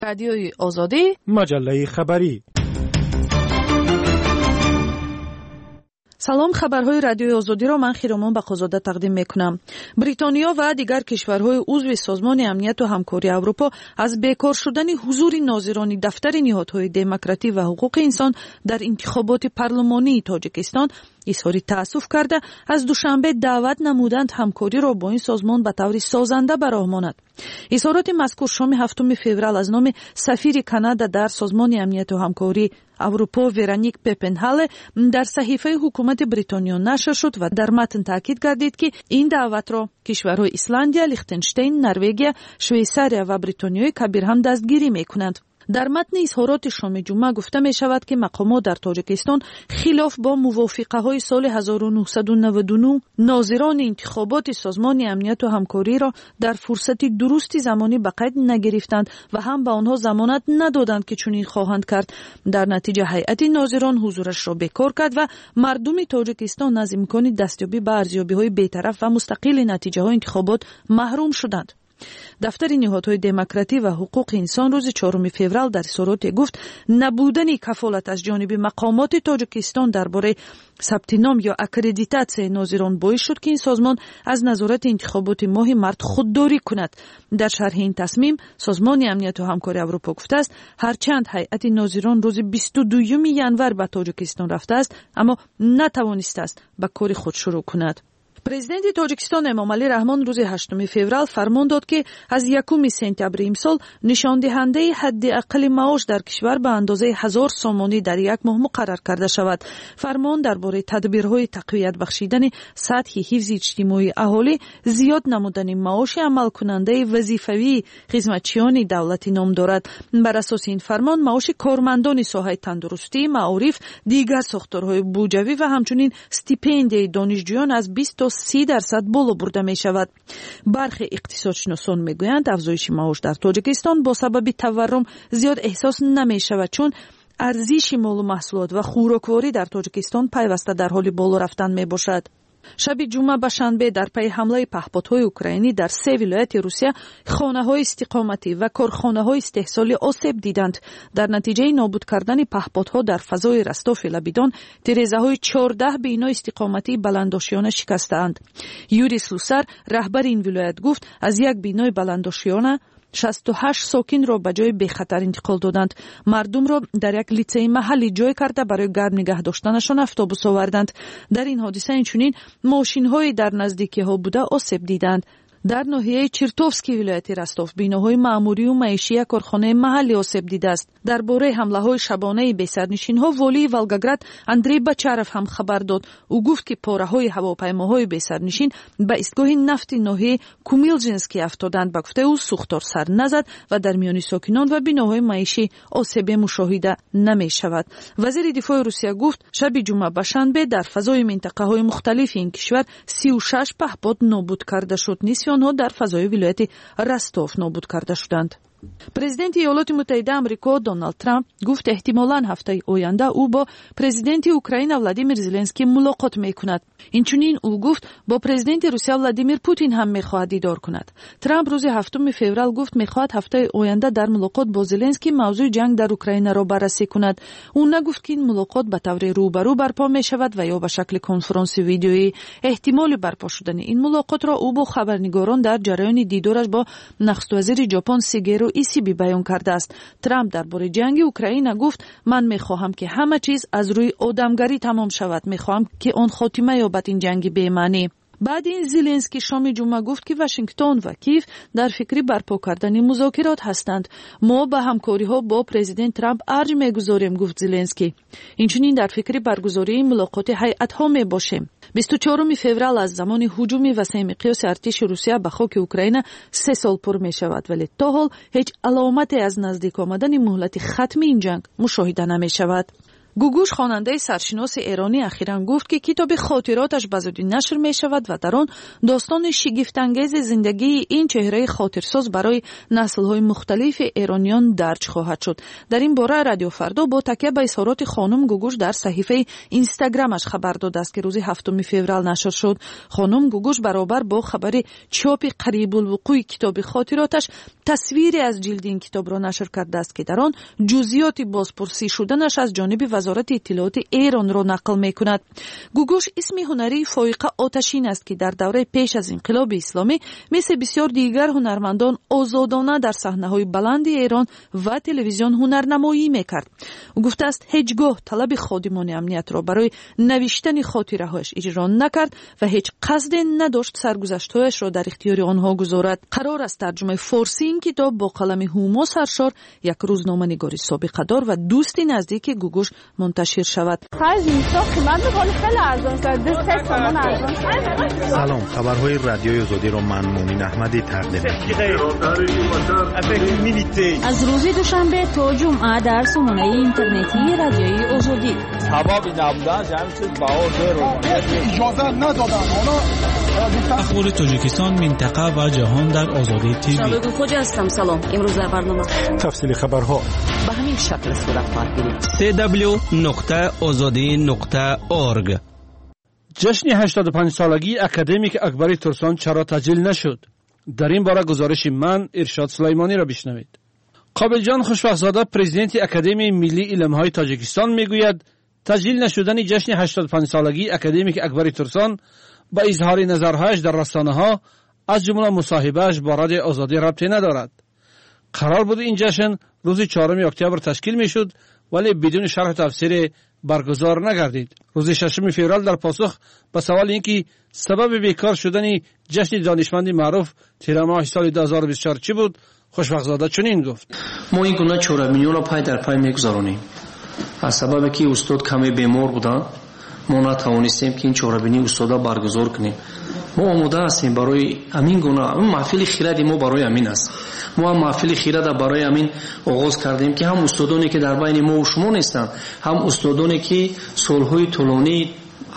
رادیوی آزادی، مجله خبری. سلام، خبرهای رادیوی آزادی را من خیرامان بخوزاده تقدیم میکنم. بریتانیا و دیگر کشورهای عضو سازمان امنیت و همکاری اروپا از بیکار شدن حضور ناظران دفتر نهادهای دموکراسی و حقوق انسان در انتخابات پارلمانی تاجیکستان اظهار تأسف کرده از دوشنبه دعوت نمودند همکاری را با این سازمان به طور سازنده به راه ماند. اظهارات مذکور شام 7 فوریه از نام سفیر کانادا در سازمان امنیت و همکاری اروپا ورونیک پپنهال در صحیفه حکومت بریتانیا نشر شد و در متن تاکید گردید که این دعوت را کشورهای ایسلندیا، لیختنشتین، نروژ، شویساریا و بریتانیای کبیر هم دستگیری میکنند. در متن اظهارات شام جمعه گفته می شود که مقامات در تاجیکستان خلاف با موافقه های سال 1999 ناظران انتخابات سازمان امنیت و همکاری را در فرصت درستی زمانی به قید نگرفتند و هم به آنها ضمانت ندادند که چنین خواهند کرد. در نتیجه هیئت ناظران حضورش را بیکار کرد و مردم تاجیکستان از امکان دستیابی به ارزیابی های بی‌طرف و مستقل نتیجه های انتخابات محروم شدند. دفتر نهادهای دموکراسی و حقوق انسان روز 4 فوریه در اظهارات گفت نبودن کفالت از جانب مقامات تاجیکستان درباره ثبت نام یا اکریدیتاسیون ناظران باعث شد که این سازمان از نظارت انتخابات ماه مارس خودداری کند. در شرح این تصمیم سازمان امنیت و همکاری اروپا گفته است هرچند هیئت ناظران روز 22 ینور به تاجیکستان رفته است اما نتوانسته است به کار خود شروع کند. پرزیدنت تاجیکستان امامعلی رحمان روز 8 فوریه فرمان داد که از 1 سپتامبر امسال نشان دهنده حداقل معاش در کشور به اندازه 1000 سومانی در یک ماه مقرر کرده شود. فرمان درباره تدبیرهای تقویت بخشیدن سطح حفظ اجتماعی اهالی، زیاد نمودن معاش عمل کننده وظیفوی خدمتچیان دولتی نام دارد. بر اساس این فرمان معاش کارمندان ساحه تندرستی، معارف، دیگر ساختارهای بودجوی و همچنین استیپندیای دانشجویان از 20 تا 30% بالا برده می شود. برخی اقتصادشناسان می گویند افزایش معاش در تاجیکستان با سبب تورم زیاد احساس نمی شود چون ارزش مال و محصولات و خوراکواری در تاجیکستان پیوسته در حال بالا رفتن می باشد. شب جمعه به شنبه در پی حمله پهپادهای اوکراینی در 3 ولایت روسیه خانه‌های استقامتی و کارخانه‌های استحصالی آسیب دیدند. در نتیجه نابود کردن پهپادها در فضای رستاف لبیدان تیره‌های 14 بنا استقامتی بلنداشیانه شکستند. یوری سلوسر رهبر این ولایت گفت از یک بنای بلنداشیانه 68 ساکن را به جای بخطر انتقال دادند. مردم را در یک لیسه محلی جای کرده برای گرم نگه داشتنشان اتوبوس آوردند. در این حادثه اینچنین ماشین‌های در نزدیکی ها بوده آسیب دیدند. در ناحیه چرتوفسکی ولایت رستاف بیناهای معمولی و معیشی کارخانه محلی آسیب دیده است. درباره حمله‌های شبانه به سرنشین‌ها والی ولگاگراد اندری بچاروف هم خبر داد. او گفت که پاره‌های هواپیماهای به سرنشین به ایستگاه نفتی ناحیه کومیلجنسکی افتادند. با گفته او سوختار سر نزد و در میان ساکنان و بیناهای معیشی آسیب مشاهده نمی‌شود. وزیر دفاع روسیه گفت شب جمعه به شنبه در فضای منطقه‌های مختلف این کشور 36 پهپاد نابود کرده شد. آنها در فضای ولایت رستاف نابود کرده شدند. پرزیدنت ایالات متحده آمریکا دونالد ترامپ گفت احتمالاً هفته آینده او با پرزیدنت اوکراین ولادیمیر زلنسکی ملاقات میکند. اینچنین او گفت با پرزیدنت روسیه ولادیمیر پوتین هم میخواهد دیدار کند. ترامپ روز 7 فوریه گفت میخواهد هفته آینده در ملاقات با زلنسکی موضوع جنگ در اوکراین را بررسی کند. او نگفت که این ملاقات به طور روبرو برپا میشود و یا به شکل کنفرانس ویدیویی. احتمال برپا شدن این ملاقات را او با خبرنگاران در جریان دیدارش با نخست وزیر ژاپن سیگرو ایسیبی بیان کرده است. ترامپ درباره جنگ اوکراین گفت من میخواهم که همه چیز از روی آدمگری تمام شود. میخواهم که آن خاتمه یابد این جنگ بی‌معنی. بعد این زلنسکی شام جمعه گفت که واشنگتن و کیف در فکر برپا کردن مذاکرات هستند. ما به همکاری ها با پرزیدنت ترامپ ارج میگذاریم گفت زلنسکی. اینچنین در فکر برگزاری ملاقات هیئت ها می باشیم. 24 فوریه از زمان هجوم وسیع مقیاس ارتش روسیه به خاک اوکراین 3 سال پر می شود ولی تا حال هیچ علامتی از نزدیک آمدن مهلت ختم این جنگ مشاهده نمی شود. گوگوش خواننده سرشناس ایرانی اخیراً گفت که کتاب خاطراتش بزودی نشر می شود و در آن داستان شگفت‌انگیز زندگی این چهره خاطرساز برای نسل‌های مختلف ایرانیان درج خواهد شد. در این باره رادیو فردا با تکیه به اظهارات خانم گوگوش در صحیفه اینستاگرامش خبر داده است که روز 7 فوریه نشر شد. خانم گوگوش برابر با خبر چاپ قریب الوقوع کتاب خاطراتش تصویری از جلد این کتاب را نشر کرده است که در آن جزئیات بازپرسی شدنش از جانب وزارت اطلاعات ایران را نقل می‌کند. گوگوش اسم هنری فائقه آتشین است که در دوره پیش از انقلاب اسلامی مثل بسیار دیگر هنرمندان آزادانه در صحنه‌های بلند ایران و تلویزیون هنرنمایی می‌کرد. او گفته است هیچگاه طلب خادمان امنیت را برای نوشتن خاطره‌هایش اجرا نکرد و هیچ قصد نداشت سرگذشت‌هایش را در اختیار آنها گذارد. قرار است ترجمه فارسی این کتاب با قلم هوما سرشار، یک روزنامه‌نگار سابقه دار و دوست نزدیک گوگوش منتشر شود. سلام، خبرهای رادیوی آزادی را من مومن احمدی تقدیم می‌کنم. از روز دوشنبه تا جمعه در سامانه اینترنتی رادیوی آزادی. اخبار تاجیکستان، منطقه و جهان در آزادی تیوی. شبکه کجا هستم؟ سلام. امروز در برنامه تفصیل خبرها به همین شکل صورت خواهد گرفت. www.azadi.org. جشن 85 سالگی اکادمیک اکبری ترسان چرا تجلیل نشد؟ در این باره گزارش من ارشاد سلیمانی را بشنوید. قابل جان خوشبخت‌زاده پرزیدنت اکادمی ملی علم‌های تاجیکستان میگوید تجلیل نشدن جشن 85 سالگی اکادمیک اکبری ترسان با اظهار نظرهایش در رسانه‌ها از جمله مصاحبه‌اش با رادیو آزادی ربطی ندارد. قرار بود این جشن روز 4 اکتبر تشکیل میشد ولی بدون شرح و تفسیر برگزار نگردید. روز 6 فوریه در پاسخ به سوال اینکه سبب بیکار شدن جشن دانشمند معروف تیر ماه سال 2024 چی بود، خوشبخت‌زاده چنین گفت: ما این گونه چهارمینیون را پای در پای میگذارونیم. از سبب که استاد کمی بیمار بودند ما نتوانستیم که این چهارمینی استادا برگزار کنیم. ما آماده هستیم برای همین گونه محفل خیرات ما برای همین است. ما هم محفل خیرات برای همین آغاز کردیم که هم استادانی که در بین ما و شما نیستند، هم استادانی که سالهای طولانی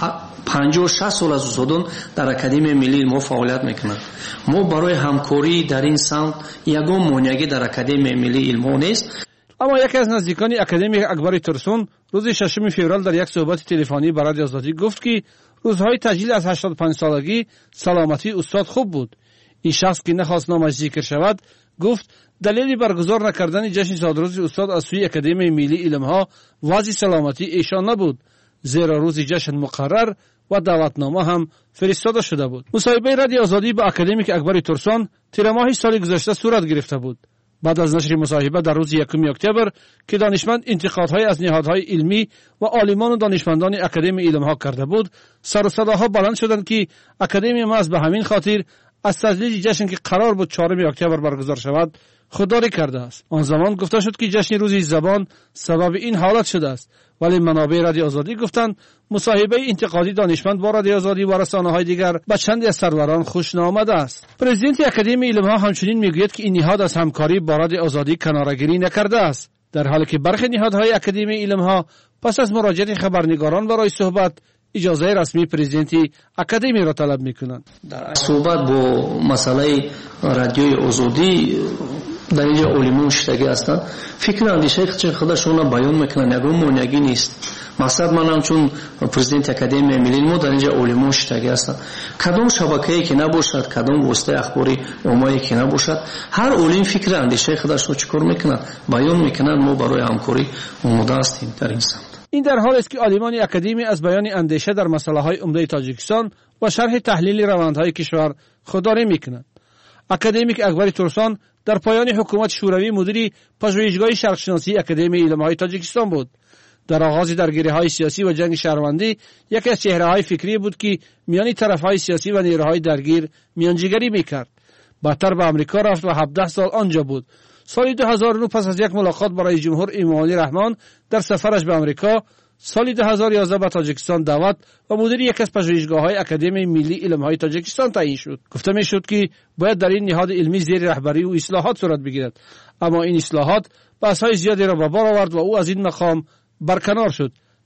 50-60 سال از استادان در اکادمی ملی ما فعالیت میکنند. ما برای همکاری در این سمت یگان مانعی در اکادمی ملی علم نیست. اما یکی از نزدیکان اکادمی اکبری ترسون روز 6 فوریه در یک صحبت تلفنی با رادیو آزادی گفت که روزهای تجلیل از 85 سالگی سلامتی استاد خوب بود. این شخص که نخواست نامش ذکر شود گفت دلیل برگزار نکردن جشن صادروز استاد از سوی اکادمی ملی علم‌ها وضع سلامتی ایشان نبود، زیرا روز جشن مقرر و دعوتنامه هم فرستاده شده بود. مصاحبه رادیو آزادی با اکادمیک اکبری ترسان تیر ماه سال گذشته صورت گرفته بود. بعد از نشر مصاحبه در روز 1 اکتبر که دانشمند انتقادهای از نهادهای علمی و عالمان و دانشمندان اکادمی علم‌ها کرده بود، سر و صداها بلند شدند که اکادمی ما از به همین خاطر از تجلیل جشن که قرار بود 4 اکتبر برگزار شود خودداری کرده است. آن زمان گفته شد که جشن روز زبان سبب این حالت شده است، ولی منابع رادیو آزادی گفتند مصاحبه انتقادی دانشمند با رادیو آزادی و رسانه‌های دیگر به چندی از سروران خوش نآمده است. پرزیدنت اکادمی علم‌ها همچنین میگوید که این نهاد از همکاری با رادیو آزادی کناره‌گیری نکرده است، در حالی که برخی نهادهای اکادمی علم‌ها پس از مراجعه خبرنگاران برای صحبت اجازه رسمی پرزیدنت اکادمی را طلب می‌کنند. در صحبت با مسئله رادیوی آزادی در اینجا علمان شتگی هستند، فکر اندیشه خودشون بیان میکنن، یگان مانعی نیست. مقصد منم چون پرزیدنت اکادمی ملی ما در اینجا علمان شتگی هستند، کدام شبکه‌ای که نباشد، کدام واسطه اخباری عمومی که نباشد، هر علم فکر اندیشه خودش رو چیکار میکنن، بیان میکنن. ما برای همکاری آماده هستیم در این سمت. این در حالی است که عالمان اکادمی از بیان اندیشه در مسائل عمده تاجیکستان و شرح تحلیل روندهای کشور خودداری میکنند. اکادمیک اکبری ترسان در پایان حکومت شوروی مدیر پژوهشگاه شرقشناسی اکادمی علم‌های تاجیکستان بود. در آغاز درگیری‌های سیاسی و جنگ شهروندی یکی از چهره‌های فکری بود که میان طرف‌های سیاسی و نیروهای درگیر میانجیگری میکرد. بعدتر به آمریکا رفت و 17 سال آنجا بود. سال 2009 پس از یک ملاقات برای جمهور امامی رحمان در سفرش به آمریکا، سال 2011 به تاجیکستان دعوت و مدیر یک از پژوهشگاه‌های اکادمی ملی علم‌های تاجیکستان تعیین شد. گفته می‌شد که باید در این نهاد علمی زیر رهبری و اصلاحات صورت بگیرد، اما این اصلاحات بحث‌های زیادی را به بار آورد و او از این مقام برکنار شد.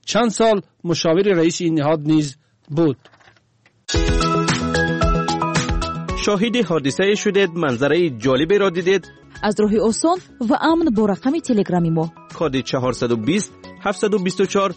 چند سال مشاور رئیس این نهاد نیز بود. شاهد حادثه شدید، منظره جالبی را دیدید؟ از راه آسان و امن با رقم تلگرامی ما کد 420 724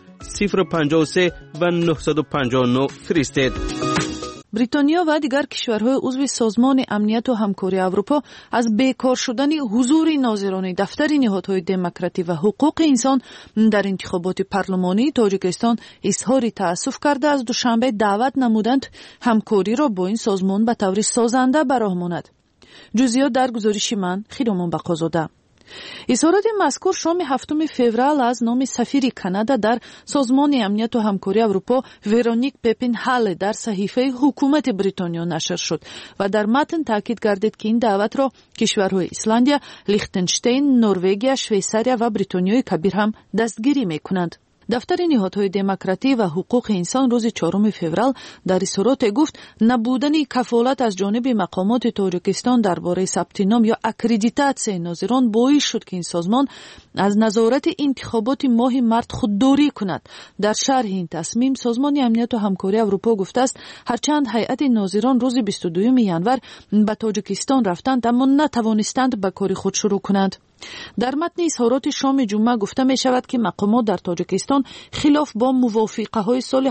053 و 959 فرستید. بریتانیا و دیگر کشورهای عضو سازمان امنیت و همکاری اروپا از بیکار شدن حضور ناظران دفتر نهادهای دموکراتی و حقوق انسان در انتخابات پارلمانی تاجیکستان اظهار تأسف کرده از دوشنبه دعوت نمودند همکاری را با این سازمان به طور سازنده به راه ماند. جزئیات در گزارش من خیرمان بقازاده. اظهارات مذکور شام 7 فوریه از نام سفیر کانادا در سازمان امنیت و همکاری اروپا ورونیک پپین هال در صحیفه حکومت بریتانیا نشر شد و در متن تاکید گردید که این دعوت را کشورهای ایسلندیا، لیختنشتین، نروژ، شویساریا و بریتانیای کبیر هم دستگیری می‌کنند. دفتر نهادهای دموکراتی و حقوق انسان روز 4 فوریه در اظهارات گفت نبودن کفالت از جانب مقامات تاجیکستان درباره ثبت نام یا اکریدیتاسیون ناظران باعث شد که این سازمان از نظارت انتخابات ماه مارس خودداری کند. در شرح این تصمیم سازمان امنیت و همکاری اروپا گفته است هرچند هیئت ناظران روز 22 ژانویه به تاجیکستان رفتند اما نتوانستند به کار خود شروع کنند. در متن اظهارات شام جمعه گفته می شود که مقامات در تاجیکستان خلاف با موافقه های سال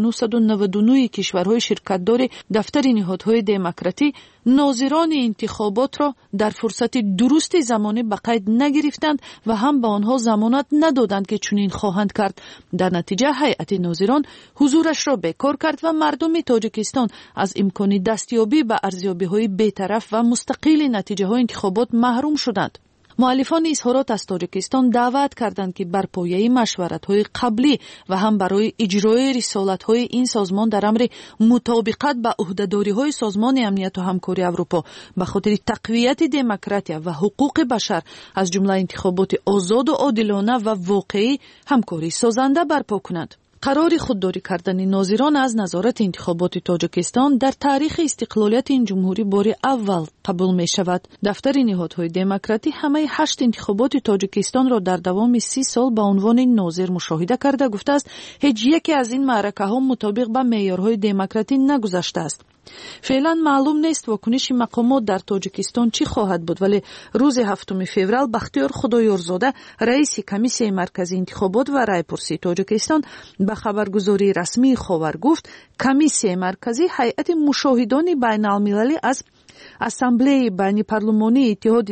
1999 کشورهای شرکتدار دفتر نهادهای دموکراتی ناظران انتخابات را در فرصت درست زمانی به قید نگرفتند و هم به آنها ضمانت ندادند که چنین خواهند کرد. در نتیجه هیئت ناظران حضورش را بیکار کرد و مردم تاجیکستان از امکان دستیابی به ارزیابی‌های بی‌طرف و مستقل نتیجه های انتخابات محروم شدند. مؤلفان اظهارات از تاجیکستان دعوت کردند که بر پایه مشورت‌های قبلی و هم برای اجرای رسالت‌های این سازمان در امر مطابقت با عهده‌داری‌های سازمان امنیت و همکاری اروپا به خاطر تقویت دموکراتیا و حقوق بشر از جمله انتخابات آزاد و عادلانه و واقعی همکاری سازنده برپا کنند. قرار خودداری کردن ناظران از نظارت انتخابات تاجیکستان در تاریخ استقلالیت این جمهوری بار اول قبول می شود. دفتر نهادهای دموکراتی همه 8 انتخابات تاجیکستان را در دوام 30 سال به عنوان ناظر مشاهده کرده گفته است هیچ یکی از این معرکه ها مطابق با معیارهای دموکراتی نگذشته است. فعلا معلوم نیست واکنش مقامات در تاجیکستان چی خواهد بود، ولی روز 7 فوریه بختیار خدایارزاده رئیس کمیسیون مرکزی انتخابات و رایپرسی تاجیکستان به خبرگزاری رسمی خاور گفت کمیسیون مرکزی هیئت مشاهدان بین المللی از اسامبله بین پارلمانی اتحاد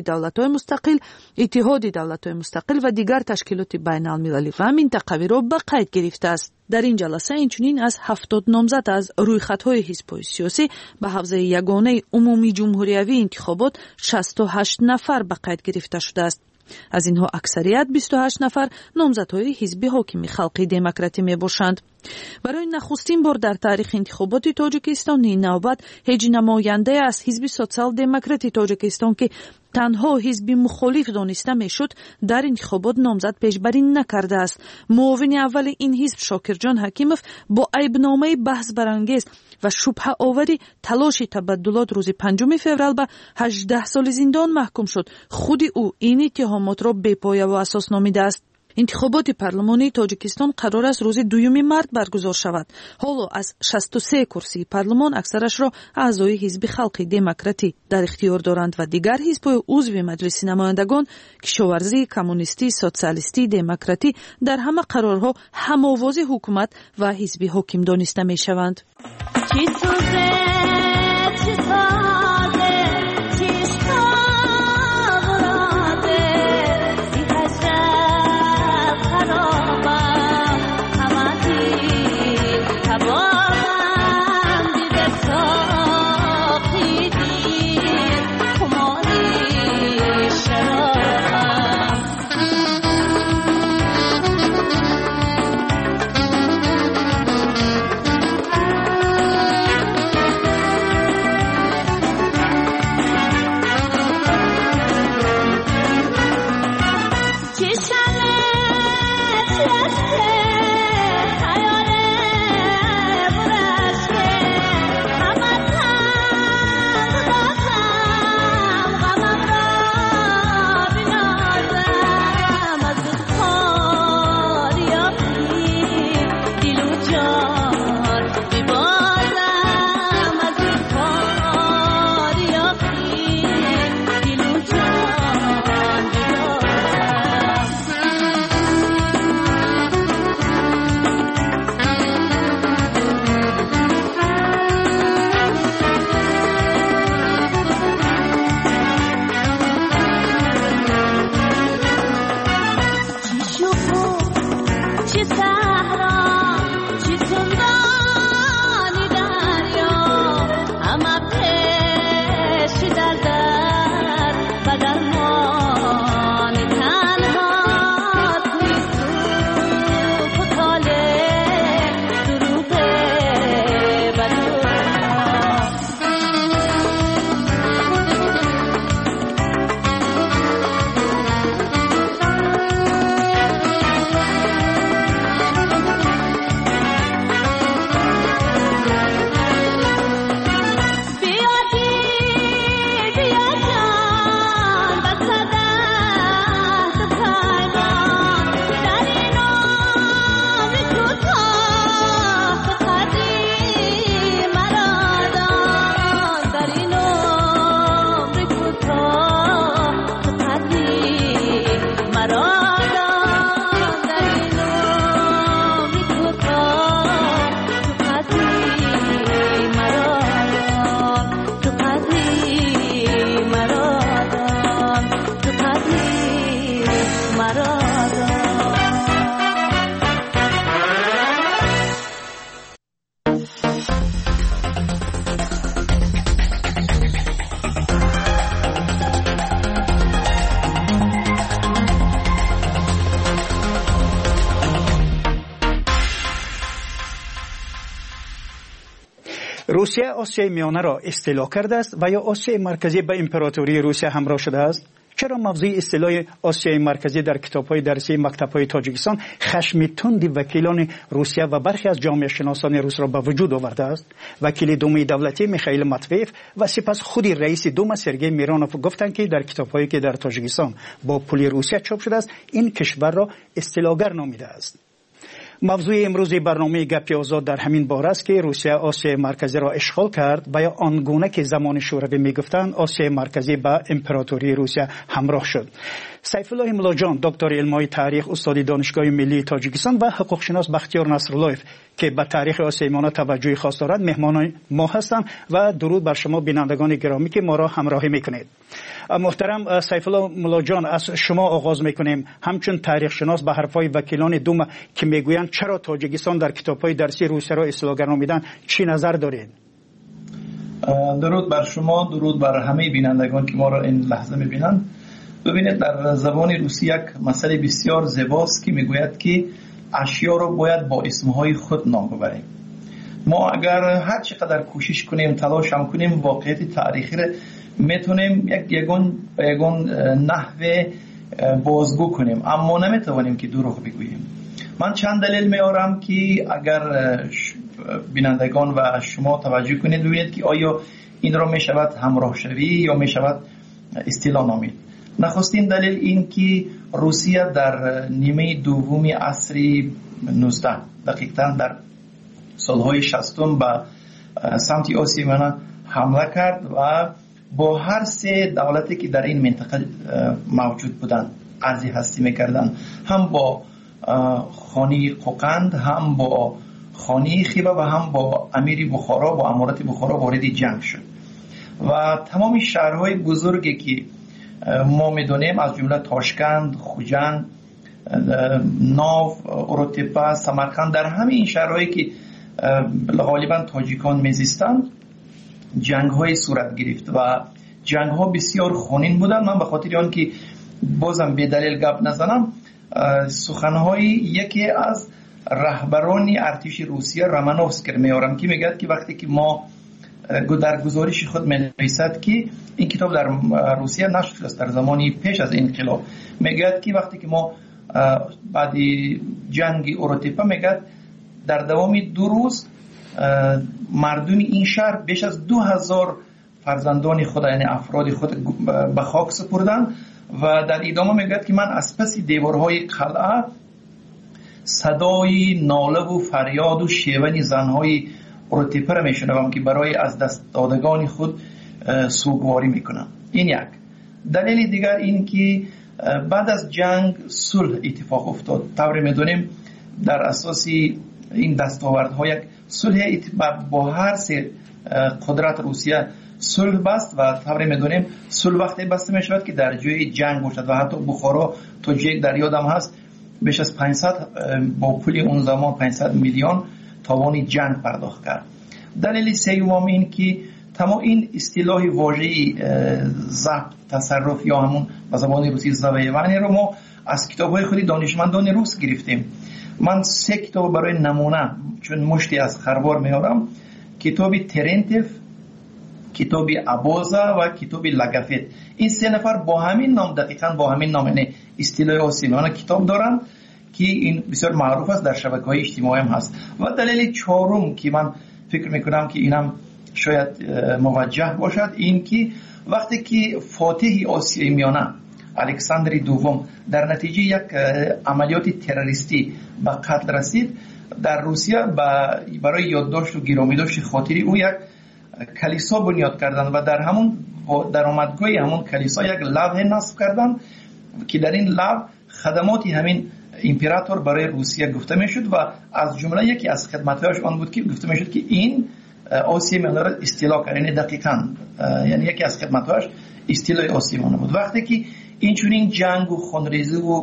دولت‌های مستقل و دیگر تشکیلات بین المللی و منطقوی را به قید گرفته است. در این جلسه اینچنین از 70 نامزد از رویخطهای حزب‌های سیاسی به حوزه یگانه عمومی جمهوریوی انتخابات 68 نفر به قید گرفته شده است. از اینها اکثریت 28 نفر نامزدهای حزب حاکم خلقی دموکراتی می باشند. برای نخستین بار در تاریخ انتخابات تاجیکستان این نوبت هیچ نماینده از حزب سوسیال دموکراتی تاجیکستان که تنها حزب مخالف دانسته میشد در انتخابات نامزد پیشبری نکرده است. معاون اول این حزب شاکرجان حکیموف با عیبنامه بحث برانگیز و شبهه آوری تلاش تبدلات روز 5 فوریه به 18 سال زندان محکوم شد. خود او این اتهامات را بی‌پایه و اساس نامیده است. انتخابات پارلمانی تاجیکستان قرار است روز 2 مارس برگزار شود. حالا از 63 کرسی پارلمان اکثرش را اعضای حزب خلقی دموکراتی در اختیار دارند و دیگر حزب‌های عضو مجلس نمایندگان کشاورزی، کمونیستی، سوسیالیستی، دموکراتی در همه قرارها هم‌آواز حکومت و حزب حاکم دانسته می‌شوند. مرا روسیه آسیای میانه را استیلا کرده است و یا آسیای مرکزی به امپراتوری روسیه همراه شده است؟ چرا موضوع اصطلاح آسیای مرکزی در کتاب‌های درسی مکتب‌های تاجیکستان خشم تند وکیلان روسیه و برخی از جامعه شناسان روس را به وجود آورده است؟ وکیل دوم دولتی میخائیل ماتویف و سپس خود رئیس دوم سرگئی میرانوف گفتند که در کتاب‌هایی که در تاجیکستان با پول روسیه چاپ شده است این کشور را اصطلاحگر نامیده است. موضوع امروز برنامه گپی آزاد در همین باره است که روسیه آسیای مرکزی را اشغال کرد و یا آنگونه که زمان شوروی میگفتند آسیای مرکزی با امپراتوری روسیه همراه شد. سیف الله ملاجان دکتر علمای تاریخ استاد دانشگاه ملی تاجیکستان و حقوق شناس بختیار نصراللهیف که به تاریخ آسیای میانه توجه خاص دارند مهمان ما هستند و درود بر شما بینندگان گرامی که ما را همراهی میکنید. محترم سیف الله ملاجان از شما آغاز میکنیم. همچون تاریخ شناس به حرفای وکیلان دوم که میگویند چرا تاجیکستان در کتاب‌های درسی روسیه را اصطلاحگر نامیدن چی نظر دارید؟ درود بر شما، درود بر همه بینندگان که ما را این لحظه میبینند. ببینید در زبان روسی یک مسئله بسیار زیباست که میگوید که اشیا را باید با اسمهای خود نام ببریم. ما اگر هر چقدر کوشش کنیم تلاش هم کنیم واقعیت تاریخی را میتونیم یگون نحوه بازگو کنیم اما نمیتوانیم که دروغ بگوییم. من چند دلیل میارم که اگر بینندگان و شما توجه کنید ببینید که آیا این را میشود همراه شوی یا میشود اصطلاح نامید. نخستین دلیل این که روسیه در نیمه دوم عصر 19 دقیقاً در سالهای 60 به سمت آسیای میانه حمله کرد و با هر سه دولتی که در این منطقه موجود بودند عرض هستی میکردند، هم با خانی قوقند، هم با خانی خیبه و هم با امیر بخارا با امارت بخارا وارد جنگ شد و تمام شهرهای بزرگی که ما میدونیم از جمله تاشکند، خوجند، ناو، اروتپا، سمرقند، در همه این شهرهایی که غالبا تاجیکان میزیستند جنگ های صورت گرفت و جنگ ها بسیار خونین بودند. من به خاطر آن که بازم به دلیل گپ نزنم سخنهای یکی از رهبران ارتش روسیه رامانوفسکی میارم که میگه که وقتی که ما در گزارش خود می‌نویسد که این کتاب در روسیه نشر شده است در زمانی پیش از انقلاب، میگه که وقتی که ما بعد جنگ اروتپا میگه در دوام 2 روز مردم این شهر بیش از 2000 فرزندان خود یعنی افراد خود به خاک سپردند و در ادامه میگه که من از پس دیوارهای قلعه صدای ناله و فریاد و شیون زنهای اروتپا را میشنوم که برای از دست دادگان خود سوگواری میکنم. این یک دلیل دیگر این که بعد از جنگ صلح اتفاق افتاد. طور میدونیم در اساس این دستاوردها یک صلح با هر سه قدرت روسیه صلح بست و طور میدونیم صلح وقتی بسته میشود که در جای جنگ باشد و حتی بخارا تو جای در یادم هست بیش از 500 با پول اون زمان 500 میلیون تاوان جنگ پرداخت کرد. دلیل سوم این که تمام این اصطلاح واژه‌ای ضبط تصرف یا همون به زبان روسی زوایوانی رو ما از کتاب‌های خود دانشمندان روس گرفتیم. من 3 کتاب برای نمونه چون مشتی از خروار میارم، کتاب ترنتف، کتاب ابوزا و کتاب لگافت. این 3 نفر با همین نام دقیقاً با همین نام یعنی اصطلاح آسیمیانه کتاب دارن که این بسیار معروف است در شبکه‌های اجتماعی هم هست. و دلیل چهارم که من فکر میکنم که اینم شاید موجه باشد این که وقتی که فاتح آسیای میانه الکساندر دوم در نتیجه یک عملیات تروریستی به قتل رسید، در روسیه برای یادداشت و گرامی داشت خاطری او یک کلیسا بنیاد کردن و در همون درآمدگاه همون کلیسا یک لوح نصب کردن که در این لوح خدمات همین امپراتور برای روسیه گفته میشد و از جمله یکی از خدماتش آن بود که گفته میشد که این آسیای میانه را اصطلاح کرد. یعنی دقیقاً یعنی یکی از خدماتش اصطلاح آسیای میانه بود. وقتی که این چنین جنگ و خونریزی و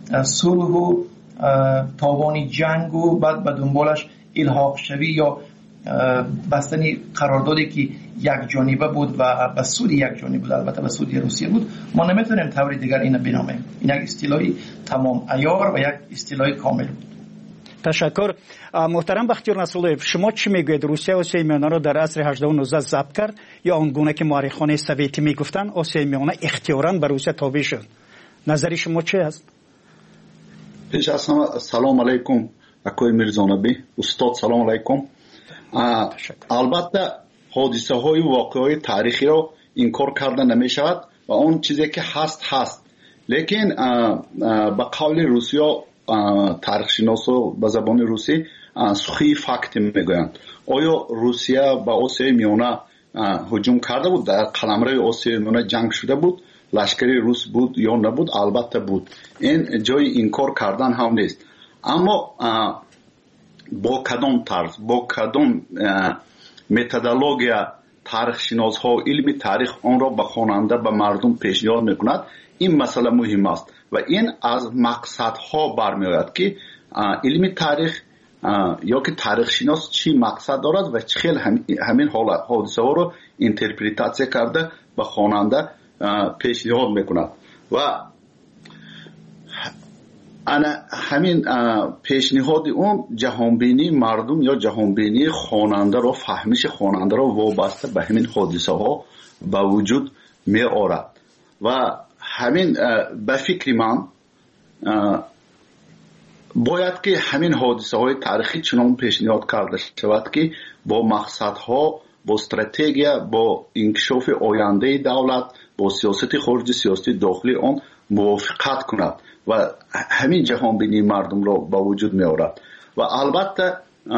صلح و تاوان جنگ و بعد به دنبالش الحاق شوی یا بستن قراردادی که یک جانبه بود و به سود یک جانبه بود، البته به سود روسیه بود، ما نمیتونیم طور دیگر اینو بنامیم. این یک اصطلاحی تمام عیار و یک اصطلاح کامل بود. تشکر. محترم بختیار نصرالله، شما چی میگوید؟ روسیه آسیای میانه را در عصر 18 و 19 ضبط کرد یا آنگونه که مورخان سویتی میگفتن آسیای میانه اختیاراً به روسیه تابع شد؟ نظر شما چی است؟ پیش از همه سلام علیکم اکوی میرزانبی استاد، سلام علیکم. البته حادثه های واقعه های تاریخی را انکار کرده نمی شود و اون چیزی که هست، لیکن به قول روسیه تاریخ شناسا به زبان روسی سخی فکت میگویند. آیا روسیه به آسیای میانه هجوم کرده بود؟ در قلمرو آسیای میانه جنگ شده بود؟ لشکری روس بود یا نبود؟ البته بود. این جای انکار کردن هم نیست. اما با کدام طرز، با کدام متدولوژیا تاریخ شناس ها علم تاریخ آن را به خواننده به مردم پیشنهاد میکند، این مسئله مهم است و این از مقصد ها برمیآید که علم تاریخ یا که تاریخ شناس چی مقصد دارد و چه همین حادثه ها را اینترپریتاسیون کرده به خواننده پیشنهاد میکند و همین پیشنهاد اون جهانبینی مردم یا جهانبینی خواننده را، فهمش خواننده را وابسته به همین حادثه ها به وجود می آورد و همین به فکر من باید که همین حادثه های تاریخی چنان پیشنهاد کرده شود که با مقصد ها، با استراتژی، با انکشاف آینده دولت، با سیاست خارجی، سیاست داخلی آن موافقت کند و همین جهانبینی مردم را به وجود می آورد. و البته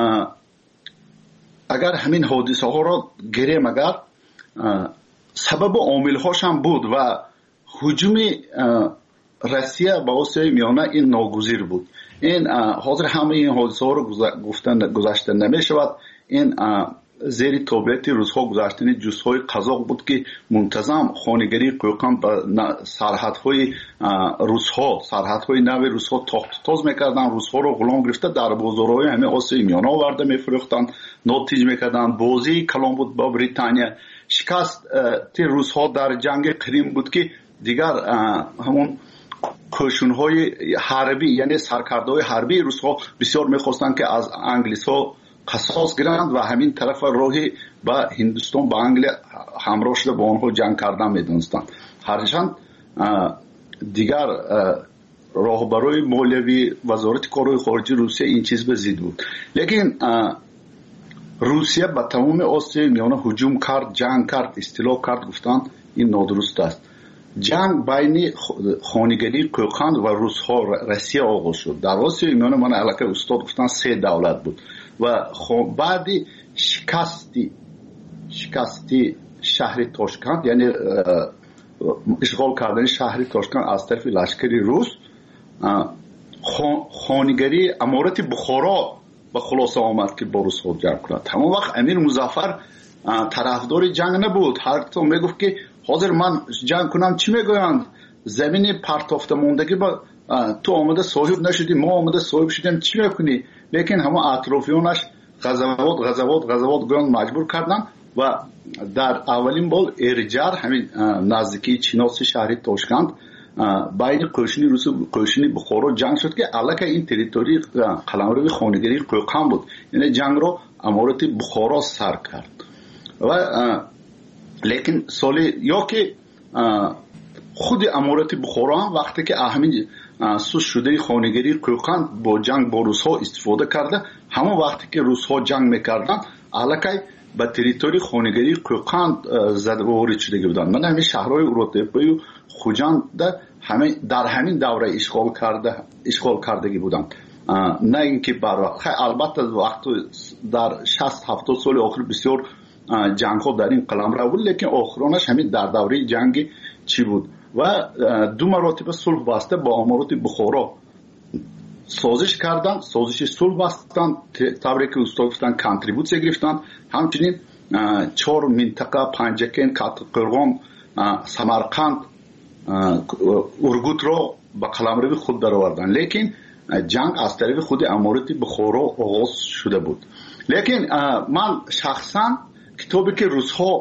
اگر همین حادثه ها را گیریم، اگر سبب عامل هاش هم بود و هجوم روسیه به آسیای میانه این ناگزیر بود. این حاضر همه این حادثه ها را گذاشته نمی شود. این زیر تابعیت روزها گذاشتن جزهای قزاق بود که منتظم خانگری قوقان به سرحدهای روزها، سرحدهای نو روزها تاخت تاز میکردن، روزها رو غلام گرفته در بازارهای همه آسیای میانه آورده میفروختن، ناتیج میکردن. بازی کلام بود با بریتانیا. شکست روزها در جنگ قریم بود که دیگر همون کوشش‌های حربی، یعنی سرکردهای حربی روزها بسیار میخواستند که از انگلیس ها قصاص گیرند و همین طرف راهی به هندوستان، به انگلیس همراه شده با آنها جنگ کردن میدونستند. هرچند دیگر راهبرای مولوی وزارت کارهای خارجی روسیه این چیز به ضد بود، لیکن روسیه به تمام آسیای میانه هجوم کرد، جنگ کرد، استیلا کرد. گفتن این نادرست است. جنگ بین خانگری قوقند و روسیه آغاز شد. در آسیای میانه من علاقه استاد گفتن 3 دولت بود و بعد شکستی شهر تاشکند، یعنی اشغال کردن شهر تاشکند از طرف لشکری روس، خانگری امارت بخارا به خلاصه آمد که با روس ها جنگ کند. همون وقت امیر مظفر طرفدار جنگ نبود. هر کس میگفت که حاضر من جنگ کنم. چی میگویند؟ زمین پرتافته موندگی با تو آمده صاحب نشدی، ما آمده صاحب شدیم، چی میکنی؟ لیکن همه اطرافیانش غزوات گویند مجبور کردن و در اولین بار ارجار همین نزدیکی چیناس شهری تاشکند بین قوشنی روس و قوشنی بخارا جنگ شد که علاقه این تریتوری قلمرو خانگری قوقان بود. یعنی جنگ رو امارت بخارا سر کرد و لیکن سالی یا که خود امارت بخارا هم وقتی که همین سوس شده خانگری قوقان با جنگ با روس ها استفاده کرده، همون وقتی که روس ها جنگ میکردن علاقه به تریتوری خانگری قوقان زده و وارد شده بودن. من همین شهرهای اورتپایی و خوجند در همین دوره اشغال کردگی بودن، نه اینکه بر وقت. البته وقت در 60-70 سال آخر بسیار جنگ ها در این قلمرو بود، لیکن آخرانش همین در دوره جنگ چی بود و 2 مراتب صلح بسته با امارات بخارا سازش کردن، سازش صلح بستن، طوری که استاد گفتن کانتریبوت گرفتن. همچنین 4 منطقه پنجکین، قرغان، سمرقند، ارگوت را به قلمرو خود در آوردن، لیکن جنگ از طریق خود امارت بخارا آغاز شده بود. لیکن من شخصا کتابی که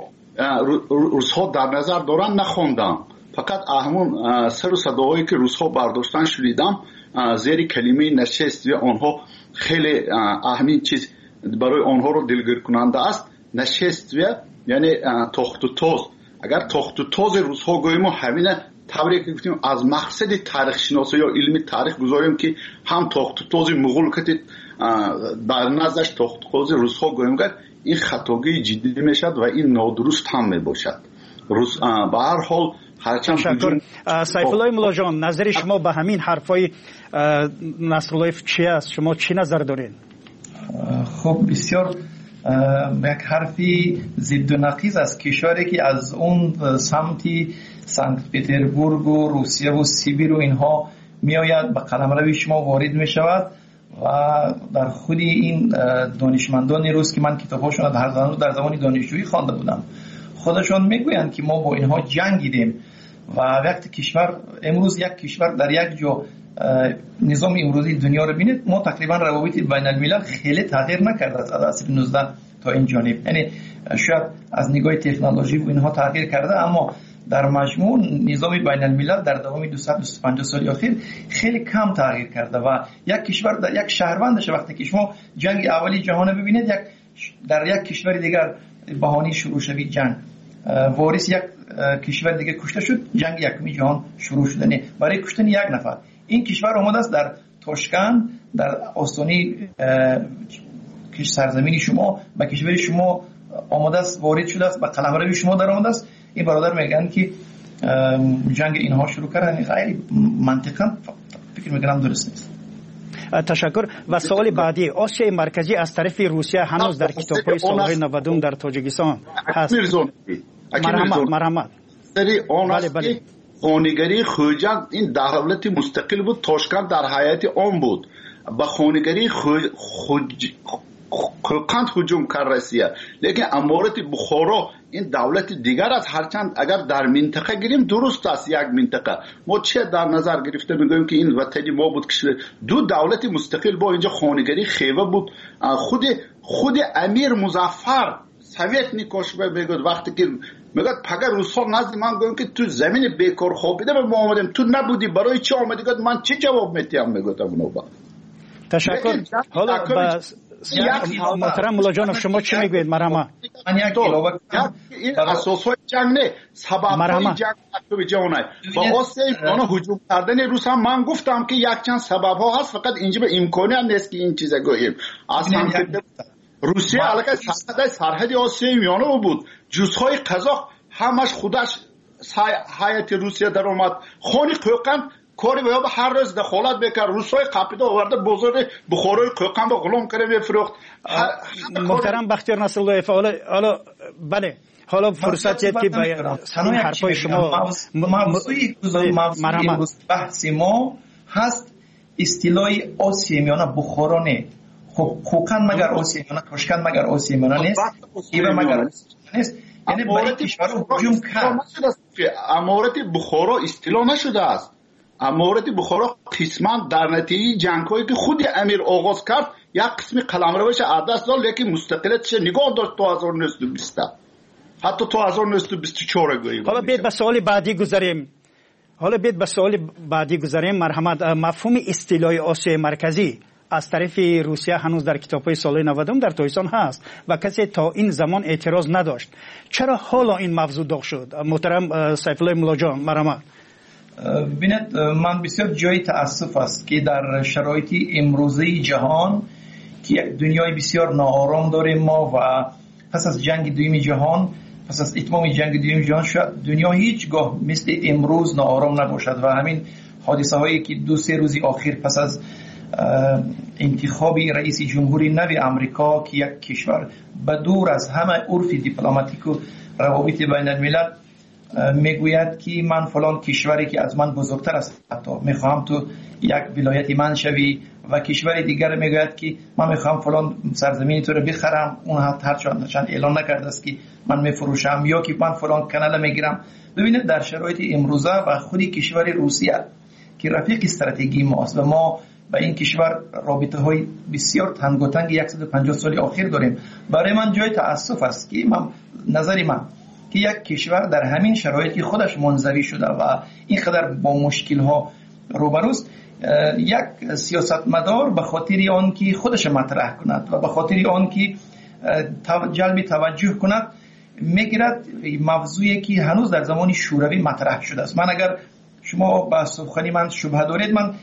روس‌ها در نظر دارن نخوندم، فقط همون سر و صداهایی که روس‌ها برداشتن شنیدم. زیر کلمه نشست و آنها خیلی اهمین چیز برای آنها رو دلگیر کننده است. نشست و یعنی تخت و تاز. اگر تخت و تاز روس‌ها گوییم همین طوری که گفتیم از مقصد تاریخ شناسی یا علم تاریخ گذاریم که هم تخت و تاز مغول که در نظرش تخت و تاز روس‌ها گوییم که این خطاگی جدی میشد و این نادرست هم میباشد. به هر حال تشکر. سیفالله مولا جان، نظر شما به همین حرفای نصرالله چی است؟ شما چی نظر دارین؟ خب بسیار یک حرفی ضد و نقیض است. کشوری که از اون سمتی سنت پترزبورگ و روسیه و سیبیر و اینها میآید به قلمرو شما وارد می شود و در خود این دانشمندان روس که من کتاباشون در زمان دانشجویی خوانده بودم خودشون میگویند که ما با اینها جنگیدیم و وقتی کشور امروز یک کشور در یک جا نظام امروزی دنیا رو بینید، ما تقریبا روابط بین الملل خیلی تغییر نکرده است از عصر 19 تا این جانب. یعنی شاید از نگاه تکنولوژی و اینها تغییر کرده، اما در مجموع نظام بین الملل در دوام 250 سال اخیر خیلی کم تغییر کرده و یک کشور در یک شهروندش وقتی که شما جنگ اولی جهان ببینید در یک کشور دیگر بهانه شروع شوید جنگ، وارث یک کشور دیگه کشته شد، جنگ یکمی جهان شروع شد. نه برای کشتن یک نفر این کشور آمده است در تاشکند در آستانه سرزمین شما به کشور شما آمده است، وارد شده است، به قلمرو شما در آمده است. این برادر میگن که جنگ اینها شروع کردن، غیر منطقا فکر میکنم درست نیست. تشکر. و سوال بعدی، آسیای مرکزی از طرف روسیه هنوز در کتاب‌های سالهای 90 در تاجیکستان هست. مرحمت سری آن است که خانگری خوجند این دولت مستقل بود، تاشکند در حیات آن بود. به خانگری قند هجوم کرد روسیه، لیکن امارت بخارا این دولت دیگر است. هرچند اگر در منطقه گیریم درست است، یک منطقه ما چه در نظر گرفته میگوییم که این وطنی ما بود که دو دولت مستقل با اینجا خانگری خیوه بود. خود امیر مظفر سویت نیکوش میگوید وقتی که میگوید پگه روس‌ها نزد من گویم که تو زمین بیکار خوابیده ما آمدیم، تو نبودی، برای چی آمدی؟ گفت من چی جواب میتیم؟ میگوید اونو. تشکر. حالا محترم مولا جان شما چی میگوید؟ مرحمت. این اساسهای جنگ نه، سبب‌های جنگ مکتوب جهانه. با واسه اونا هجوم کردن روس هم من گفتم که یک چند سبب‌ها هست، فقط اینجا به امکانی هم نیست که این چیزا گوییم. اصلا روسیه علاقه سرحد آسیای میانه بود، جزهای قزاق همش خودش هیئت روسیه در اومد. خانی قوقند کاری به هر روز دخالت بکرد، روسای قاپیدا آورده بازار بخارای قوقند با غلام کرده میفروخت. محترم بختیار نصرالله، حالا بله، حالا فرصت که به همین حرفای شما موضوعی بحث ما هست اصطلاح آسیای میانه بخارا نه. خب قوقند مگر آسیای میانه، تاشکند مگر آسیای میانه نیست، ایران مگر نیست. یعنی برای کشور هجوم کرد. امارت بخارا اصطلاح نشده است. امارت بخارا قسما در نتیجه جنگ‌هایی که خود امیر آغاز کرد یک قسمی قلمروش عدس داد، لیکن مستقلیتش نگاه داشت تا 1920 حتی تا 1924 گوییم. حالا بیاید به سوال بعدی گذاریم. مرحمت. مفهوم اصطلاح آسیای مرکزی از طرف روسیه هنوز در کتاب‌های سال 90 در تاجیکستان هست و کسی تا این زمان اعتراض نداشت. چرا حالا این موضوع داغ شد؟ محترم سیفالله مولا جان، مرحمت. ببینید، من بسیار جای تأسف است که در شرایط امروزی جهان که یک دنیای بسیار ناآرام داریم ما و پس از جنگ دوم جهان، پس از اتمام جنگ دوم جهان شاید دنیا هیچگاه مثل امروز ناآرام نباشد و همین حادثه هایی که 2-3 روز اخیر پس از انتخاب رئیس جمهوری نو آمریکا که یک کشور بدور از همه عرف دیپلماتیک و روابط بین الملل میگوید که من فلان کشوری که از من بزرگتر است حتی میخوام تو یک ولایت من شوی و کشور دیگر میگوید که من میخوام فلان سرزمینی تو رو بخرم، اون هرچند اعلان نکرده است که من میفروشم، یا که من فلان کانال میگیرم. ببینید در شرایط امروزه و خودی کشور روسیه که رفیق استراتژی ماست و ما با این کشور رابطه های بسیار تنگاتنگ 150 سال اخیر داریم. برای من جای تأسف است که نظر من که یک کشور در همین شرایطی خودش منزوی شده و اینقدر با مشکل ها روبروست، یک سیاستمدار به خاطر آن که خودش مطرح کند و به خاطر آن که جلب توجه کند میگیرد موضوعی که هنوز در زمان شوروی مطرح شده است. من اگر شما با سخنی من شبهه دارید، من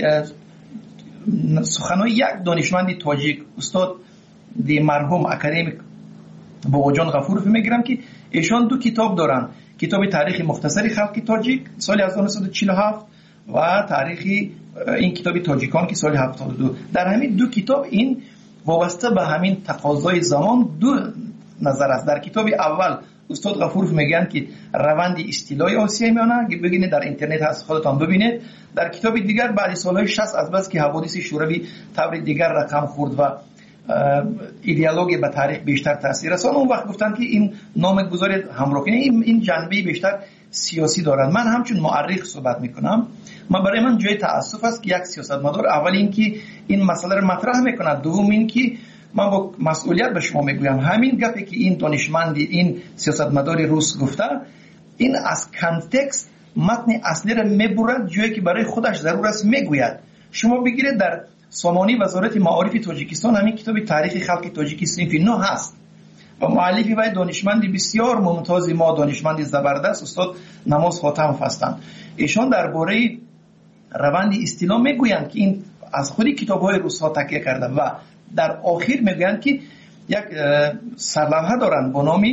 سخنهای یک دانشمند تاجیک استاد دی مرحوم اکادمیک باباجان غفورов میگیرم که ایشان 2 کتاب دارن، کتاب تاریخ مختصری خلق تاجیک سال 1947 و تاریخ این کتاب تاجیکان که سال 72. در همین 2 کتاب این وابسته به همین تقاضای زمان 2 نظر است. در کتاب اول استاد غفورов میگن که روند استیلای آسیای میانه، بگینید در اینترنت هست خودتان ببینید. در کتاب دیگر بعد سالهای 60 از بس که حوادث شوروی طور دیگر رقم خورد و ایدئولوژی به تاریخ بیشتر تاثیر رساند، اون وقت گفتن که این نام گذاری همراه کنید این جنبه بیشتر سیاسی دارد. من همچون مورخ صحبت میکنم. برای من جای تأسف است که یک سیاستمدار اول این که این مسئله رو مطرح میکند، دوم این که من با مسئولیت به شما میگویم همین گپی که این دانشمندی این سیاستمدار روس گفته، این از کانتکست متن اصلی را میبرد جایی که برای خودش ضرور است میگوید. شما بگیرید در سامانه وزارت معارف تاجیکستان همین کتاب تاریخ خلق تاجیک صنف 9 هست و مؤلفی و دانشمندی بسیار ممتاز ما، دانشمندی زبردست استاد نماز خاتمov هستند. ایشان درباره روند استیلا میگویند که این از خودی کتاب‌های روس‌ها تکیه کرده و در آخر میگویند که یک سرلوحه دارند با نام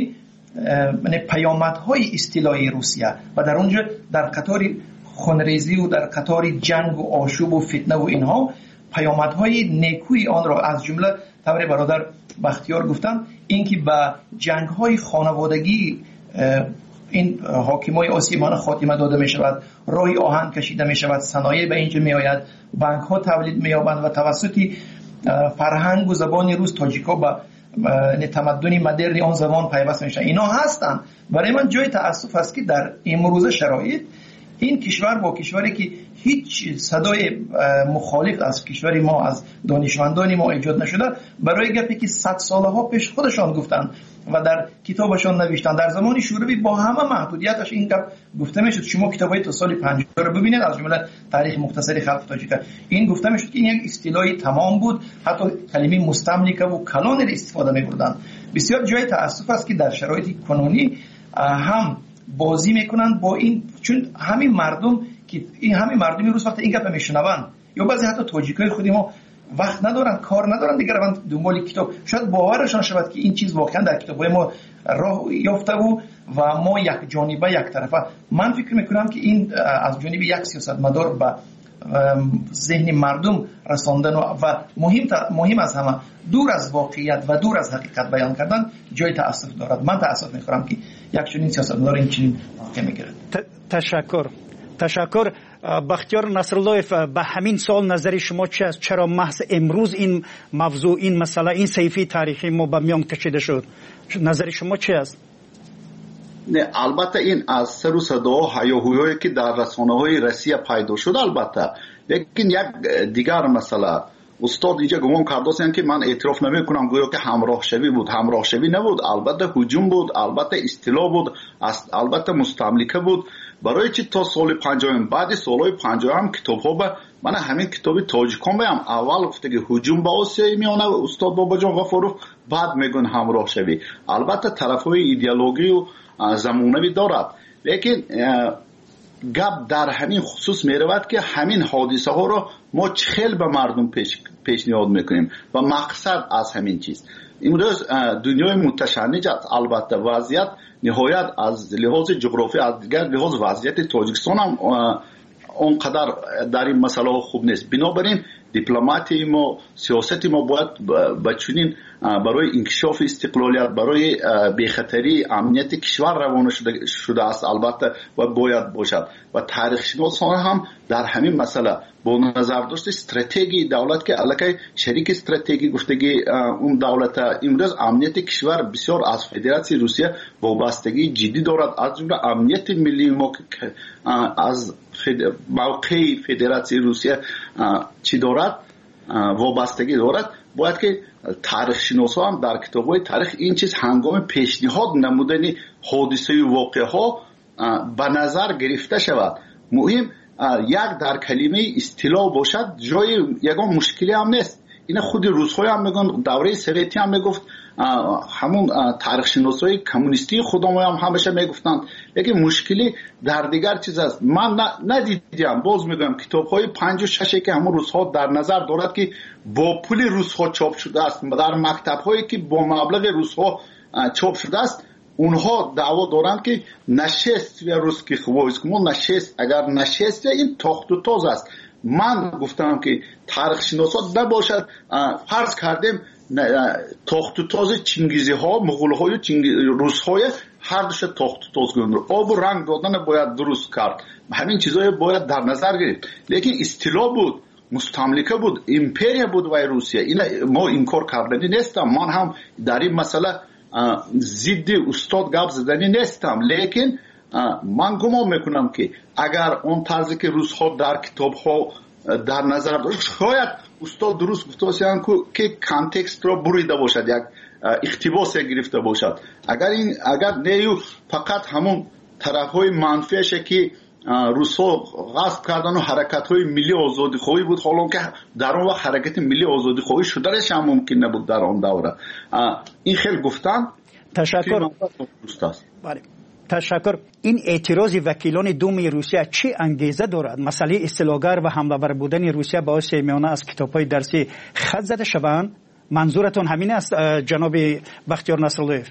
پیامدهای استیلای روسیه و در اونجا در قطار خونریزی و در قطار جنگ و آشوب و فتنه و اینها پیامدهای نیکوی آن را از جمله طور برادر بختیار گفتن، اینکه به جنگ‌های خانوادگی این حاکمای آسیمان خاتمه داده می شود، راه آهن کشیده می شود، صنایع به اینجا می آید، بانک ها تولید می یابند و توسط فرهنگ و زبان روس تاجیکا به تمدن مدرن آن زمان پیوست می شود. اینا هستند. برای من جای تأسف است که در امروز شرایط این کشور با کشوری که هیچ صدای مخالف از کشور ما از دانشمندان ما ایجاد نشده، برای گپی که 100 سالها پیش خودشان گفتند و در کتابشان نوشتند، در زمان شوروی با همه محدودیتش این گپ گفته میشد. شما کتابای تا سال 50 رو ببینید، از جمله تاریخ مختصری خلق تاجیک، این گفته میشد که این یک اصطلاحی تمام بود، حتی کلمه مستملکه و کلان را استفاده می‌بردند. بسیار جای تأسف است که در شرایط کنونی هم بازی میکنند با این، چون همین مردم که این همین مردمی روز وقت این گپ میشنوند یا بعضی حتی تاجیکای خودی ما وقت ندارن، کار ندارن دیگه، روند دنبال کتاب، شاید باورشان شود که این چیز واقعا در کتابای ما راه یافته و ما یک جانبه یک طرفه. من فکر میکنم که این از جانب یک سیاستمدار به ذهن مردم رساندن و مهم از همه دور از واقعیت و دور از حقیقت بیان کردن جای تأسف دارد. من تأسف میخورم که یک چنین سیاستمدار این چنین واقع میگیرد. تشکر. بختیار نصراللهیف، به همین سال نظر شما چی است؟ چرا محض امروز این موضوع، این مسئله، این صحیفه تاریخی ما به میان کشیده شد؟ نظر شما چی است؟ نه، البته این از سر و صدا و هیاهویی که در رسانه‌های روسیه پیدا شد البته، لیکن یک دیگر مسئله استاد اینجا گمان کرده که من اعتراف نمی‌کنم گویا که همراه شوی بود. همراه شوی نبود، البته هجوم بود، البته استیلا بود، البته مستملکه بود. برای چی تا سال 50 بعد سالهای 50 هم کتاب‌ها به من همین کتاب تاجیکان بهم اول گفته که هجوم به آسیای میانه استاد باباجان غفورov، بعد میگن همراه شوی. البته طرف‌های ایدئولوژی و زمانوی دارد، لیکن گپ در همین خصوص میرود که همین حادثه ها را ما چخیل به مردم پیشنهاد میکنیم و مقصد از همین چیز امروز دنیای متشنج است. البته وضعیت نهایت از لحاظ جغرافی، از دیگر لحاظ وضعیت تاجیکستان هم اونقدر در این مسئله خوب نیست. بنابراین دیپلماتی ما سیاست ما باید بچونین برای انکشاف استقلالیت برای بی‌خطری امنیت کشور روانه شده است البته و باید باشد و تاریخ شناسان هم در همین مسئله با نظر داشت استراتژی دولت که الکی شریک استراتژی گفتگی اون دولت امروز امنیت کشور بسیار از فدراسیون روسیه وابستگی جدی دارد از جمله امنیت ملی ما از موقع فدراسیون روسیه چی دارد وابستگی دارد باید که تاریخ شناسان در کتاب‌های تاریخ این چیز هنگام پیشنهاد نمودن حادثه و واقعه ها به نظر گرفته شود. مهم یک در کلمه اصطلاح باشد جای یگان مشکلی هم نیست. این خود روس‌ها هم میگن دوره سوویتی هم میگفت همون تاریخ شناسای کمونیستی خودمون هم همیشه میگفتند لیکن مشکلی در دیگر چیز است. من ندیدم باز میگم کتاب‌های 5 و 6 که همون روس‌ها در نظر دارد که با پول روس‌ها چاپ شده است در مکتب‌هایی که با مبلغ روس‌ها چاپ شده است اونها دعوا دارند که نشست و روسکی خوایسکمون نشست اگر نشست این تاخت و تاز است. من گفتم که تاریخ شناسات نباشد فرض کردیم تاخت و تاز چنگیزی ها مغول های و روس های هر دوش تاخت و تاز گذاشتند آب و رنگ دادن باید درست کرد همین چیزهای باید در نظر گرفت لیکن اصطلاح بود مستملکه بود امپریا بود و روسیه این ما انکار کردنی نیستم من هم در این مسئله ضد استاد گپ زدنی نیستم لیکن من گمان میکنم که اگر اون طرزی که روس ها در کتاب ها در نظر داشت شاید استاد درست گفته باشند که کانتکست را بریده باشد یک اقتباس گرفته باشد اگر نیو فقط همون طرف های منفیش که روس ها غصب کردن و حرکت های ملی آزادی خواهی بود حالا که در اون وقت حرکت ملی آزادی خواهی شدنش هم ممکن نبود در اون دوره این خیلی گفتن تشکر بله تشکر. این اعتراض وکیلان دوم روسیه چه انگیزه دارد؟ مسئله اصطلاحگر و حمله بودن روسیه با آسیای میانه از کتاب‌های درسی خط زده شوند؟ منظورتون همین است جناب بختیار نصراللهیف؟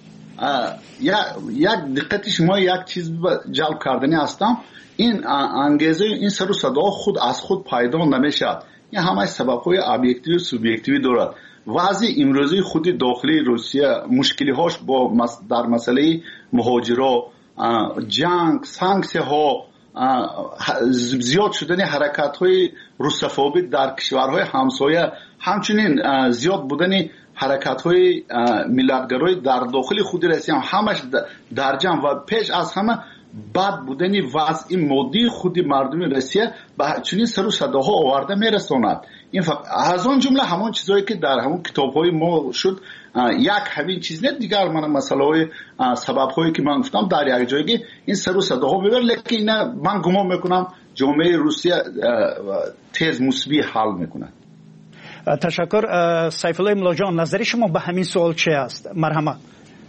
یک دقت شما یک چیز جلب کردنی هستم این انگیزه این سر و صدا خود پیدا نمیشد این همه سبب‌های ابجکتیو و سوبژکتیو دارد. وضع امروزی خود داخلی روسیه مشکلی هاش با در مسئله مهاجرا جنگ سانکسیون ها زیاد شدن حرکت های روسفوبی در کشورهای همسایه همچنین زیاد بودن حرکت های ملتگرای در داخل خود روسیه همش در جمع و پیش از همه بد بودن وضع مادی خود مردم روسیه به چنین سر و صداها آورده میرساند. این از اون جمله همون چیزایی که در همون کتاب‌های ما شد یک همین چیز نه دیگر من مسائل سبب‌هایی که من گفتم در یک جایی این سر و صداها میبره لیکن من گمان میکنم جامعه روسیه تیز مسبی حل میکنه. تشکر. سیف الله ملاجان نظر شما به همین سوال چه است؟ مرحمت.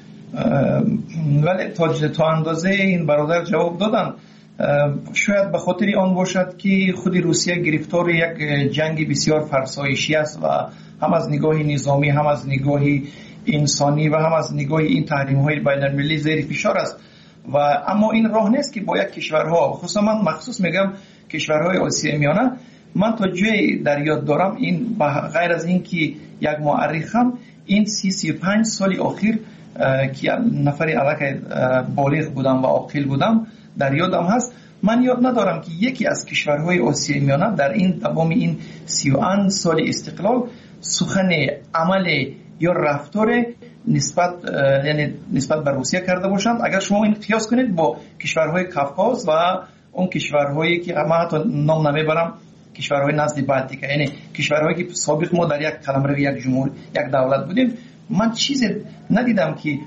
ولی تا اندازه این برادر جواب دادن شاید به خاطر آن باشد که خود روسیه گرفتار یک جنگ بسیار فرسایشی است و هم از نگاه نظامی هم از نگاه انسانی و هم از نگاه این تحریم های بین المللی زیر فشار است و اما این راه نیست که با یک کشورها خصوصا من مخصوص میگم کشورهای آسیای میانه من تا جای در یاد دارم این غیر از این که یک مورخم این 35 سال اخیر که نفری علاقه بالغ بودم و عاقل بودم در یادم هست من یاد ندارم که یکی از کشورهای آسیای میانه در این تمام این 31 سال استقلال سخن عمل یا رفتار نسبت به روسیه کرده باشند. اگر شما این قیاس کنید با کشورهای کافکاز و اون کشورهایی که من حتی نام نمیبرم کشورهای نزد بالتیک یعنی کشورهایی که سابق ما در یک قلمرو یک جمهور یک دولت بودیم من چیز ندیدم که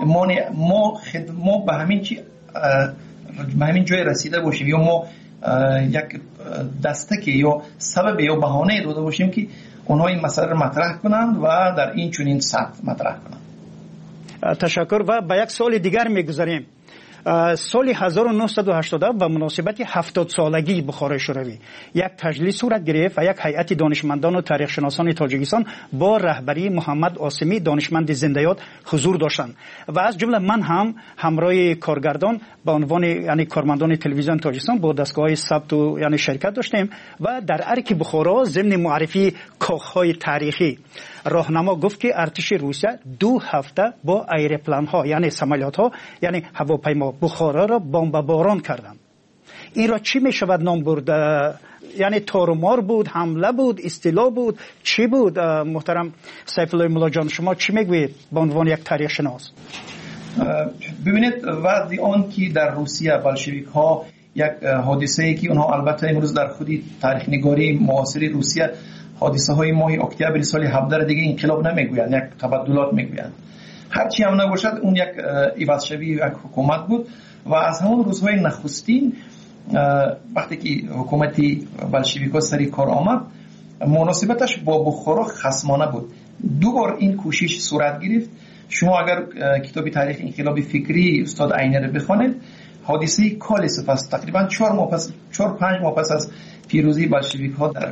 ما به همین جای رسیده باشیم یا ما یک دستک یا سبب یا بهانه داده باشیم که اونها این مسئله رو مطرح کنند و در این چنین سطح مطرح کنند. تشکر. و به یک سوال دیگر میگذاریم. سال 1980 به مناسبت 70 سالگی بخارای شوروی یک تجلیس صورت گرفت و یک هیئت دانشمندان و تاریخ شناسان تاجیکستان با رهبری محمد عاصمی دانشمند زنده‌یاد حضور داشتند و از جمله من هم همراه کارگردان به عنوان یعنی کارمندان تلویزیون تاجیکستان با دستگاه ثبت و یعنی شرکت داشتیم و در ارک بخارا ضمن معرفی کاخهای تاریخی راهنما گفت که ارتش روسیه 2 هفته با ایروپلان ها یعنی سمالیات ها یعنی هواپیما بخارا را بمباران کردند. این را چی می شود نام برد؟ یعنی تارمار بود، حمله بود، استیلا بود، چی بود؟ محترم سیف الله مولا جان شما چی میگویید به عنوان یک تاریخ شناس؟ ببینید وقتی آن که در روسیه بلشویک ها یک حادثه ای که اونها البته امروز در خودی تاریخ نگاری معاصر روسیه حادثه های ماه اکتبر سال 17 دیگه انقلاب نمیگویند، یک تبدلات میگویند. هرچی هم نباشد اون یک عوض شوی یک حکومت بود و از همون روزهای نخستین وقتی که حکومتی بلشویک‌ها سری کار آمد مناسبتش با بخارا خصمانه بود. 2 بار این کوشش صورت گرفت. شما اگر کتاب تاریخ انقلاب فکری استاد عینی رو بخونید حادثه کالسف است تقریبا 4-5 ماه پس از پیروزی بلشویک‌ها در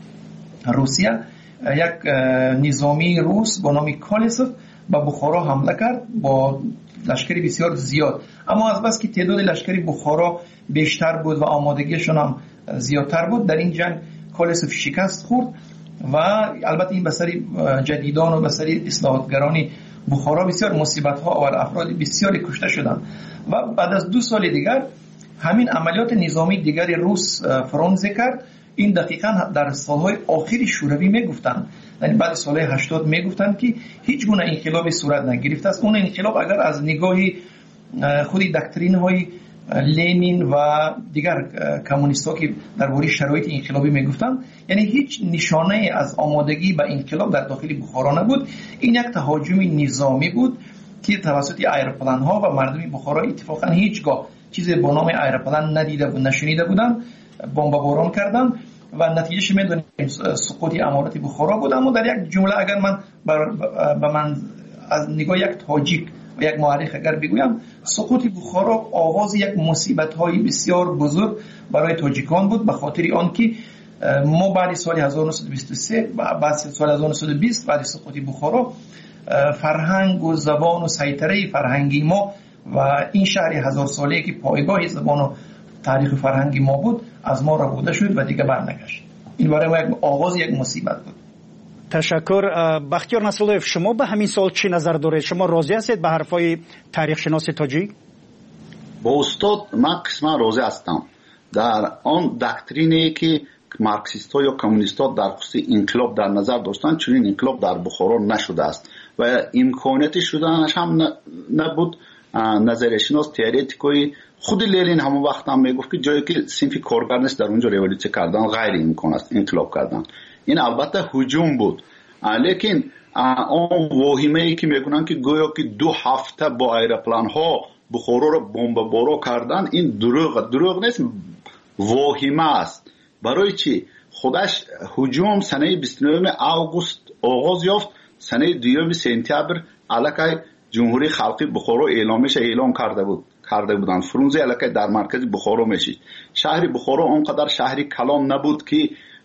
روسیه یک نظامی روس با نام کالسف به بخارا حمله کرد با لشکری بسیار زیاد، اما از بس که تعداد لشکری بخارا بیشتر بود و آمادگیشون هم زیادتر بود در این جنگ کالسف شکست خورد و البته این بسری جدیدان و بسری اصلاحاتگرانی بخارا بسیار مصیبت ها و افراد بسیاری کشته شدند و بعد از 2 سال دیگر همین عملیات نظامی دیگر روس فرانسه کرد. این دقیقاً در سالهای آخری شوروی میگفتند، یعنی بعد سالهای 80 میگفتند که هیچ گونه انقلابی صورت نگرفته است. اون انقلاب اگر از نگاهی خودی دکترین های لنین و دیگر کمونیست‌ها که درباره شرایط انقلابی میگفتند یعنی هیچ نشانه از آمادگی به انقلاب در داخل بخارا نبود. این یک تهاجم نظامی بود که توسط ایروپلان ها و مردم بخارا اتفاقا هیچگاه چیزی به نام ایروپلان ندیده و نشنیده بودند بمباران کردن و نتیجهش میدونیم سقوط امارات بخارا بود. اما در یک جمله اگر من به من از نگاه یک تاجیک و یک مورخ اگر بگویم سقوط بخارا آغاز یک مصیبت های بسیار بزرگ برای تاجیکان بود، به خاطر آنکه ما بعد سال 1923 بعد سال 1920 بعد سقوط بخارا فرهنگ و زبان و سیطره فرهنگی ما و این شهر 1000 ساله که پایگاه زبان و تاریخ فرهنگی ما بود از ما ربوده شد و دیگه برنگشت. این برای ما یک آغاز یک مصیبت بود. تشکر. بختیار نصراللهیف شما به همین سال چی نظر دارید؟ شما راضی هستید به حرفای تاریخ شناس تاجیک؟ با استاد من قسما راضی هستم. در آن دکترینی که مارکسیست ها یا کمونیست ها در خصوص انقلاب در نظر داشتن چنین انقلاب در بخارا نشده است و امکاناتی شدنش هم نبود. نظریه شناس تئوریتیکوی خود لنین همون وقت هم میگفت که جایی که صنف کارگر نیست در اونجا ریولوسیون کردن غیر امکان است انقلاب کردن. این البته هجوم بود، لیکن اون واهمه ای که میگن که گویا که 2 هفته با ایروپلان ها بخارا رو بمباران کردن این دروغ نیست، واهمه است. برای چی؟ خودش هجوم سنه 29 آگوست آغاز یافت، سنه 2 سپتامبر علیه جمهوری خلقی بخارا اعلام کرده بودند. فرانسه علیه در مرکز بخارا میشید. شهر بخارا اونقدر شهری کلان نبود که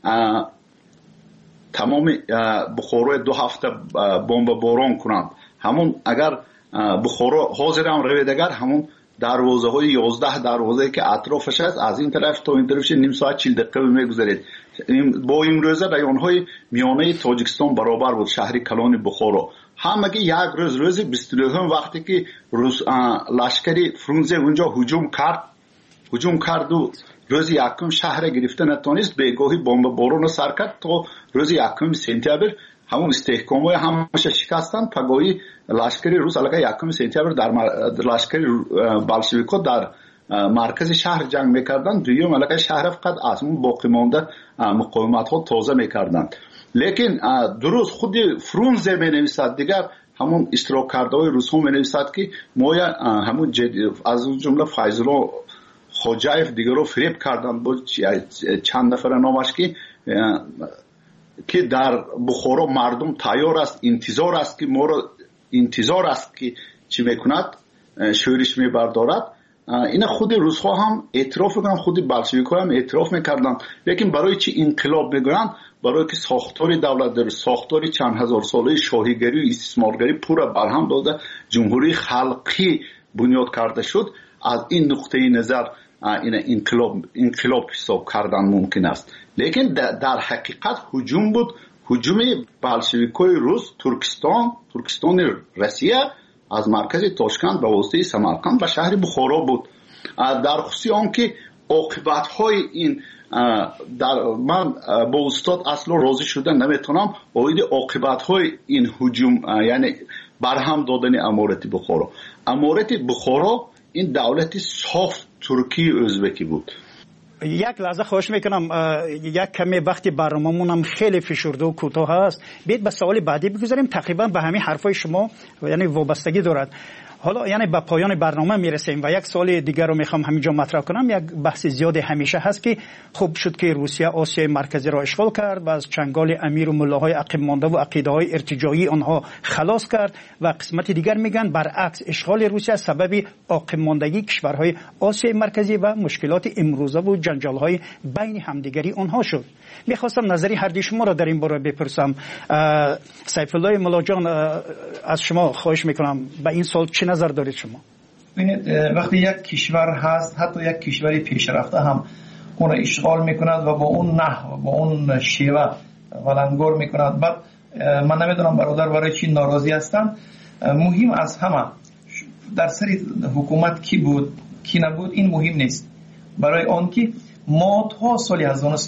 تمام بخارا 2 هفته بمباران کنند. همون اگر بخارا حاضر هم رویدگر همون دروازه های 11 دروازه که اطرافش است از این طرف تا این طرفش نیم ساعت 40 دقیقه میگذرید. با این روزه رایون های میانه تاجیکستان برابر بود شهر کلان بخارا. همگی یک روز 29 وقتی که لشکری فرانسه اونجا هجوم کرد و روز 1 شهر گرفته نتونست، بیگاهی بمباران سر کرد تا روز 1 سپتامبر همون استحکام‌های همش شکستن. پگاهی لشکری روس علیه 1 سپتامبر در لشکری بلشویک‌ها در مرکز شهر جنگ میکردن، دوم علیه شهر فقط از اون باقی مانده مقاومت‌ها تازه میکردن. لیکن درست خود فرانسه مینویسد دیگر همون اشتراک کرده های روس ها مینویسد که ما همون از اون جمله فیض‌الله خوجایف دیگر رو فریب کردن بود چند نفر نامش که در بخارا مردم تیار است، انتظار است که ما را انتظار است که چی میکند شورش میبردارد این خود روس‌ها هم اعتراف میکنن، خود بلشویک‌ها هم اعتراف میکردن. لیکن برای چی انقلاب میگویند؟ برای که ساختار دولت در ساختار چند هزار ساله شاهیگری و استثمارگری پورا برهم داده جمهوری خلقی بنیاد کرده شد. از این نقطه نظر این انقلاب حساب کردن ممکن است. لیکن در حقیقت هجوم بود، هجوم بلشویک‌های روس ترکستان روسیه از مرکز تاشکند به واسطه سمرقند به شهر بخارا بود. در خصوص آنکه عاقبت‌های این من با استاد اصلا راضی شدن نمیتونم اوید عاقبت‌های این هجوم، یعنی برهم دادن امارت بخارا. امارت بخارا این دولت صاف ترکی ازبکی بود. یک لحظه خواهش میکنم، یک کمی وقتی برنامه‌مون هم خیلی فشرده و کوتاه است، بیاید به سوال بعدی بگذاریم. تقریبا به همین حرفای شما یعنی وابستگی دارد. حالا یعنی به پایان برنامه میرسیم و یک سوال دیگر رو میخوام همینجا مطرح کنم. یک بحث زیاد همیشه هست که خوب شد که روسیه آسیای مرکزی را اشغال کرد و از چنگال امیر و ملاهای عقب مانده و عقیده‌های ارتجاعی آنها خلاص کرد و قسمت دیگر میگن برعکس اشغال روسیه سبب عقب ماندگی کشورهای آسیای مرکزی و مشکلات امروزه و جنجال‌های بین همدیگری آنها شد. میخواستم نظری هر دو شما را در این باره بپرسم. سیف الله ملا جان، از شما خواهش میکنم به این سوال چه نظر دارید شما؟ ببینید وقتی یک کشور هست، حتی یک کشور پیشرفته هم اون را اشغال میکند و با اون نحو با اون شیوه ولنگار میکند. بعد من نمیدونم برادر برای چی ناراضی هستند. مهم از همه در سر حکومت کی بود کی نبود این مهم نیست. برای آن که ما تا سال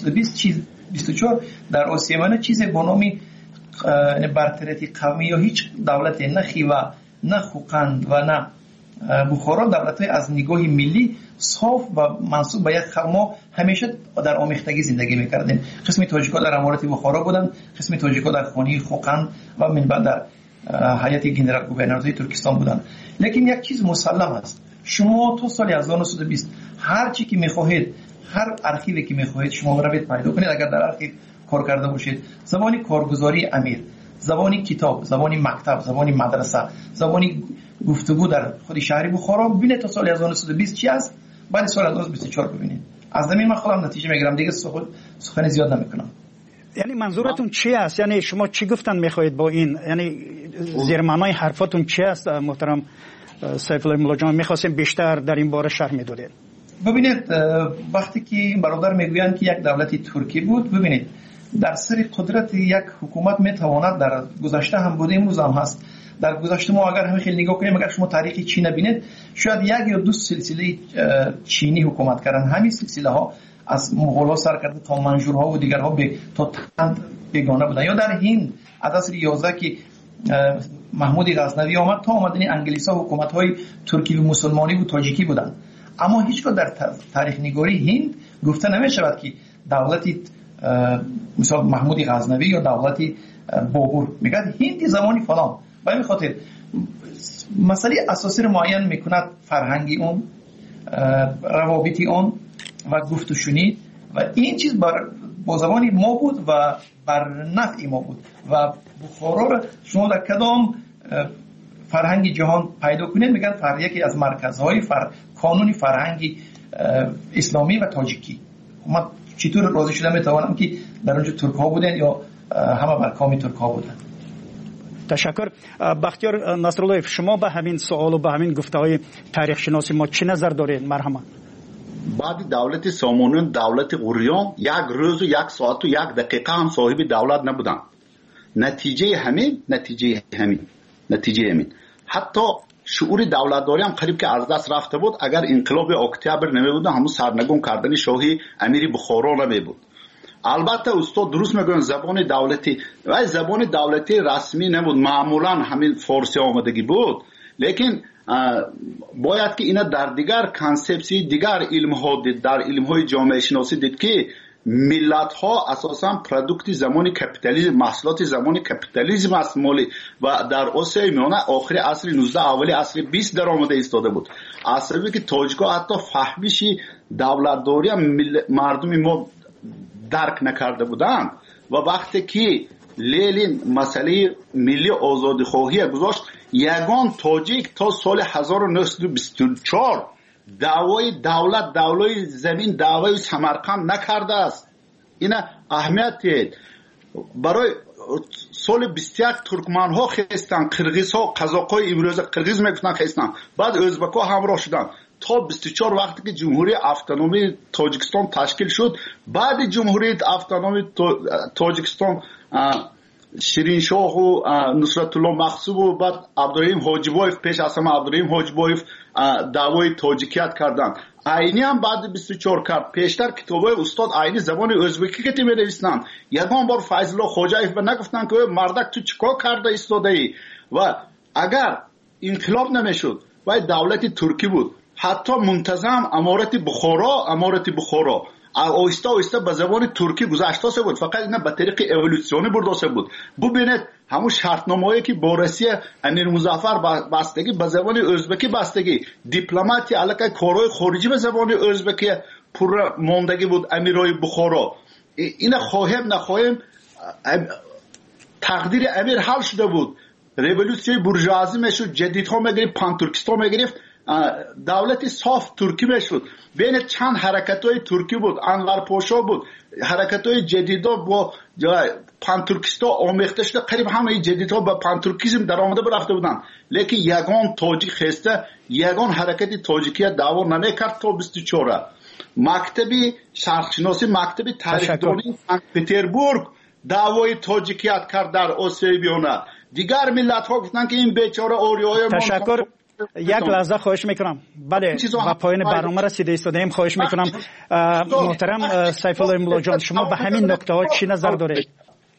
1924 در آسیا من چیزی به نام برتریتی قومی یا هیچ دولتی نه خیوه نه خوقند و نه بخارا دولت‌های از نگاه ملی صاف و منسوب به یک ما همیشه در آمیختگی زندگی می‌کردیم. قسمی تاجیک‌ها در امارت بخارا بودند، قسمی تاجیک‌ها در خانه خوقند و من بعد در هیئت گنرال گوورنورهای ترکستان بودند. لیکن یک چیز مسلم است، شما تا سال 1920 هر چی که می‌خواهید، هر ارشیوی که می‌خواهید شما بروید پیدا کنید. اگر در ارشیو کار کرده باشید، زبان کارگزاری امیر، زبانی کتاب، زبانی مکتب، زبانی مدرسه، زبانی گفتگو در خود شهر بخارا ببینید تا سال 1920 چی است، بعد سال 1924 ببینید. از زمین من خودم نتیجه میگیرم، دیگه سخن زیاد نمیکنم. یعنی منظورتون چی است؟ یعنی شما چی گفتن میخواهید با این؟ یعنی زیر معنای حرفاتون چی است محترم سیف الله ملا جان؟ میخواستیم بیشتر در این باره شرح میدادید. ببینید وقتی که برادر میگویند که یک دولتی ترکی بود، ببینید در سر قدرت یک حکومت میتواند در گذشته هم بوده، امروز هم هست. در گذشته ما اگر همین خیلی نگاه کنیم، اگر شما تاریخ چین ببینید، شاید یک یا دو سلسله چینی حکومت کردن. همین سلسله ها از مغول‌ها سر کرده تا منجورها و دیگرها تا تند بیگانه بودن. یا در هند از عصر 11 که محمود غزنوی آمد تا آمدن انگلیس‌ها حکومت‌های ترکی و مسلمانی و تاجیکی بودند. اما هیچگاه در تاریخ نگاری هند گفته نمی‌شود که دولتی مثلا محمود غزنوی یا دولتی بابور، میگه هند زمانی فلان. به این خاطر مسئله اساسی رو معین میکند فرهنگی اون، روابطی اون و گفت و شنید و این چیز با زبانی ما بود و بر نفع ما بود. و بخارا رو شما در کدام فرهنگی جهان پیدا کنید میگن یکی از مرکزهای کانونی فرهنگی اسلامی و تاجیکی. من چطور راضی شدم میتوانم که در اونجا ترک ها بودن یا همه بر کامی ترک ها بودن. تشکر. بختیار نصرالله، شما به همین سوال و به همین گفته های تاریخ شناسی ما چه نظر دارید؟ مرحمت. بعد دولت سامانیان، دولت غوریان یک روز و یک ساعت و یک دقیقه هم صاحب دولت نبودند. نتیجه همین حتی شعور دولتداری هم قریب که از دست رفته بود. اگر انقلاب اکتبر نمی بود همون سرنگون کردن شاهی امیر بخارا نمی بود. البته استاد درست میگن زبان دولتی و زبان دولتی رسمی نبود، معمولا همین فارسی آمدگی بود. لیکن باید که اینا در دیگر کانسپسی دیگر علم ها دید، در علم های جامعه شناسی دید که ملت ها اساسا پروداکت زمان کپیتالیسم، محصولات زمان کپیتالیسم است مالی و در آسیای میانه آخر عصر 19 اولی عصر 20 در آمده ایستاده بود. عصری که تاجیک‌ها حتی فهمیشی دولتداری مردم ما درک نکرده بودند و وقتی که لیلین مسئله ملی آزادی خواهی گذاشت، یگان تاجیک تا سال 1924 دعوای دولت، دعوای زمین، دعوای سمرقند نکرده است. این اهمیت برای سال 21 ترکمن ها خستن، قرغیز ها، قزاق های امروز قرغیز میگفتن خستن، بعد ازبک ها همراه شدن تا 24 وقتی که جمهوری اتونومی تاجیکستان تشکیل شد. بعد جمهوری اتونومی تاجیکستان شیرین شاه و نصرت الله مقصود و بعد عبدالرحیم حاجیبایف، پیش از همه عبدالرحیم حاجیبایف دعوای تاجیکیت کردن. عینی هم بعد 24 کرد. پیشتر کتابای استاد عینی زبان ازبکی که می نویسن. یگان بار فیض الله خوجایف به نگفتن که مردک تو چیکار کرده ایستاده ای؟ و اگر انقلاب نمیشد و دولت ترکی بود، حتی منتظم امارت بخارا آهسته آهسته به زبان ترکی گذاشته بود، فقط اینا به طریق اِوولوسیونی برداشته بود. ببینید همون شرطنامه‌ای که با روسیه امیر مظفر بستگی به زبان ازبکی بستگی، دیپلماتی علاقه کارهای خارجی به زبان ازبکی پر ماندگی بود. امیرای بخارا اینا خواهیم نخواهیم تقدیر امیر حل شده بود. رولوسیون بورژوازی میشد، جدیدها میگرفت، پان ترکستان میگرفت، دولت صاف ترکی میشد. بین چند حرکت‌های ترکی بود، انور پاشا بود، حرکت‌های جدیدا با پان ترکستان آمیخته شده، قریب همه جدیدها با پان ترکیسم در آمده برفته بودن. لیکن یگان تاجیک خسته، یگان حرکت تاجیکیت دعوا نمیکرد تا 24. مکتبی شرقشناسی، مکتبی تاریخ‌دانی سن پتربورگ دعوای تاجیکیت کرد در آسیای بیانه. دیگر ملت‌ها گفتن که این بیچاره آریای ما. تشکر. یک لحظه خواهش میکنم. بله، با پایان برنامه رسیده ایستادیم. خواهش میکنم محترم سیف الله مولا جان، شما به همین نکته ها چی نظر دارید؟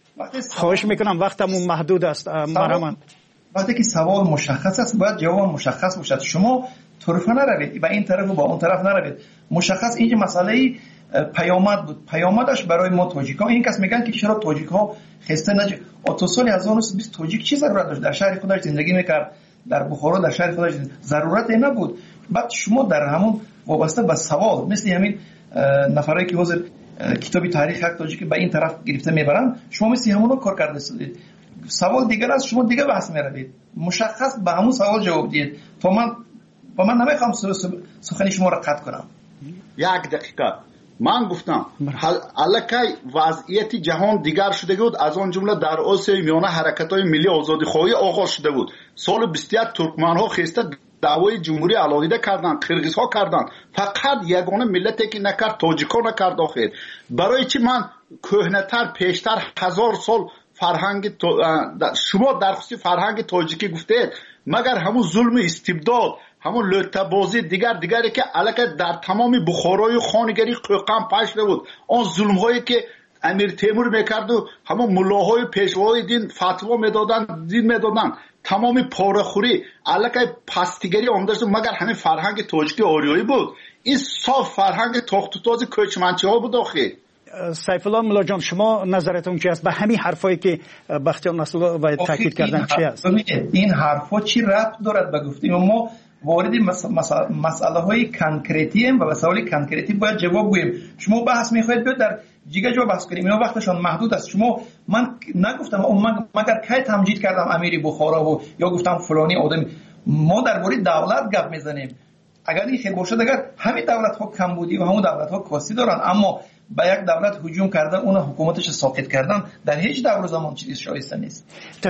خواهش میکنم، وقتمون محدود است. مرحبا. وقتی که سوال مشخص است باید جواب مشخص باشد. شما طرفه نروید، به این طرف و با اون طرف نروید. مشخص اینجا مسئله پیامد بود. پیامدش برای ما تاجیک ها، این کس میگن که چرا تاجیک ها خسته نجه. تو سال 1920 تاجیک چی ضرورت داشت؟ در شهر خودش زندگی میکرد، در بخارا در شهر خودش ضرورت نبود. بعد شما در همون وابسته به سوال مثل همین نفرایی که حاضر کتابی تاریخ حق تاجیک به این طرف گرفته میبرن، شما مثل همونو کار کرده سید. سوال دیگر است، شما دیگه بحث میروید، مشخص به همون سوال جواب دید. تو من نمیخوام سخنی شما را قطع کنم. یک دقیقه من گفتم الکی وضعیت جهان دیگر شده بود، از آن جمله در آسیای میانه حرکت‌های ملی آزادیخواهی آغاز شده بود. سال 21 ترکمن‌ها خسته دعوای جمهوری علاهیده کردند، قرغیزها کردند، فقط یگانه ملتی که نکرد تاجیک‌ها نکرد. آخر برای چی من کهنه‌تر پیشتر 1000 سال فرهنگ شما در خصوص فرهنگ تاجیکی گفتید، مگر همون ظلم استبداد، همون لطبازی دیگری که علاقه در تمام بخارای خانگری قوقم پشت بود، آن ظلم هایی که امیر تیمور میکرد و همون ملاهای پیشوای دین فتوا میدادن، دین میدادن، تمام پاره‌خوری علاقه پستیگری آمداشت، مگر همین فرهنگ تاجیکی آریایی بود. این صاف فرهنگ تاخت و تاز کوچمنچی ها بود. آخه سیف الله مولا جان، شما نظرتون چی است به همین حرفایی که بختیار نصرالله باید تاکید کردن چی است؟ این حرفا چی ربط دارد به گفتیم ما؟ وارد مسئله های کنکریتی هم و مسائل کنکریتی باید جواب گوییم. شما بحث میخواید بیاد در جیگه جا بحث کنیم، اینا وقتشان محدود است. شما من نگفتم مگر کی تمجید کردم امیر بخارا و یا گفتم فلانی آدم. ما درباره دولت گپ میزنیم. اگر این خیلی باشد، اگر همین دولت ها کمبودی و همون دولت ها کاستی دارن، اما به یک دولت هجوم کردن، اون حکومتش ساقط کردن، در هیچ دور زمان چیزی شایسته نیست.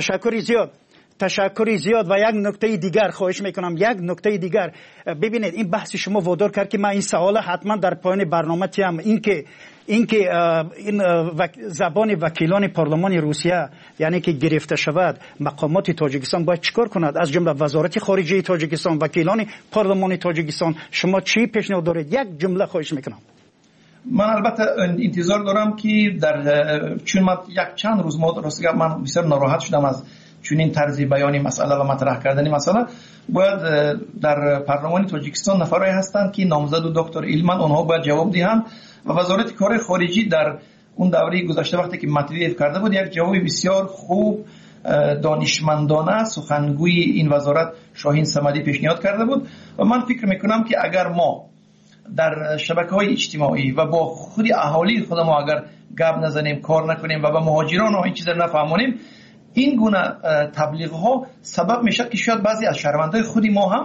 تشکری زیاد. و یک نکته دیگر خواهش میکنم، یک نکته دیگر. ببینید این بحث شما وادار کرد که من این سوال حتما در پایان برنامه تیم، اینکه این زبان وکیلان پارلمان روسیه یعنی که گرفته شود، مقامات تاجیکستان باید چیکار کند؟ از جمله وزارت خارجه تاجیکستان، وکیلان پارلمان تاجیکستان، شما چی پیشنهاد دارید؟ یک جمله خواهش میکنم. من البته انتظار دارم که چون من یک چند روز من بسیار ناراحت شدم از چون این طرز بیانی مسئله و مطرح کردن مسئله. باید در پارلمان تاجیکستان نفرایی هستند که نامزد و دکتر ایلمن، اونها باید جواب دهند و وزارت کار خارجی در اون دوره گذشته وقتی که مطلب کرده بود یک جواب بسیار خوب دانشمندانه سخنگوی این وزارت شاهین صمدی پیشنهاد کرده بود و من فکر میکنم که اگر ما در شبکه‌های اجتماعی و با خود اهالی خودمون اگر گپ نزنیم، کار نکنیم و به مهاجران و این چیزا نفهمونیم، این گونه تبلیغ ها سبب میشه که شاید بعضی از شهروندای خودی ما هم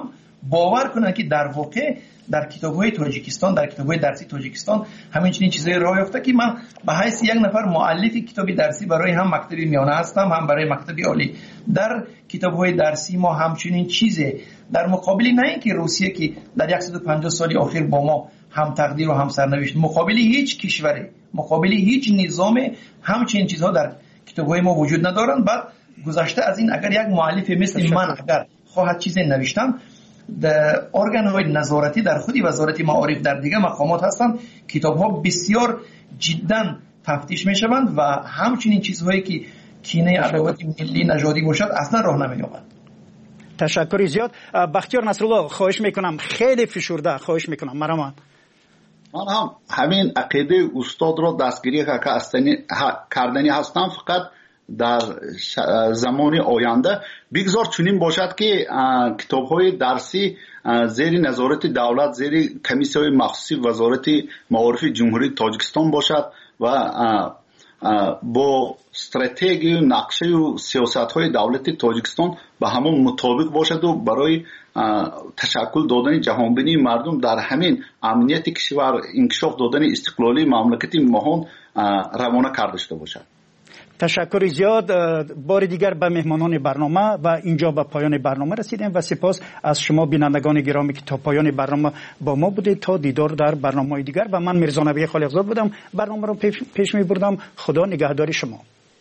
باور کنن که در واقع در کتاب‌های تاجیکستان، در کتاب‌های درسی تاجیکستان همین چنین چیزایی راه یافته که من به حیث یک نفر مؤلف کتاب درسی برای هم مکتب میانه هستم، هم برای مکتب عالی. در کتاب‌های درسی ما همچنین چیزه در مقابل نه اینکه روسیه که در 150 سال اخیر با ما هم تقدیر و هم سرنوشت، مقابل هیچ کشوری، مقابل هیچ نظام همچنین چیزها در کتاب‌های ما وجود ندارند. بعد گذشته از این اگر یک مؤلف مثل من اگر خواهد چیزی نوشتم، در ارگان‌های نظارتی در خودی وزارت معارف در دیگه مقامات هستند، کتاب‌ها بسیار جدا تفتیش می‌شوند و همچنین چیزهایی که کینه عداوت ملی نژادی باشد اصلا راه نمی‌یابند. تشکر زیاد. بختیار نصرالله خواهش میکنم، خیلی فشرده خواهش میکنم. من هم همین عقیده استاد را دستگیری کردنی هستم، فقط در زمان آینده بگذار چنین باشد که کتاب‌های درسی زیر نظارت دولت، زیر کمیسی‌های مخصوصی وزارت معارف جمهوری تاجیکستان باشد و با استراتژی و نقشه و سیاست‌های دولت تاجیکستان به همون مطابق باشد و برای تشکل دادن جهانبینی مردم در همین امنیت کشور، انکشاف دادن استقلالی مملکت مهان روانه کرده شده باشد. تشکر زیاد. بار دیگر به مهمانان برنامه و اینجا به پایان برنامه رسیدیم و سپاس از شما بینندگان گرامی که تا پایان برنامه با ما بودید. تا دیدار در برنامه دیگر و من میرزا نبی خالقزاد بودم، برنامه رو پیش می بردم. خدا نگهدار شما.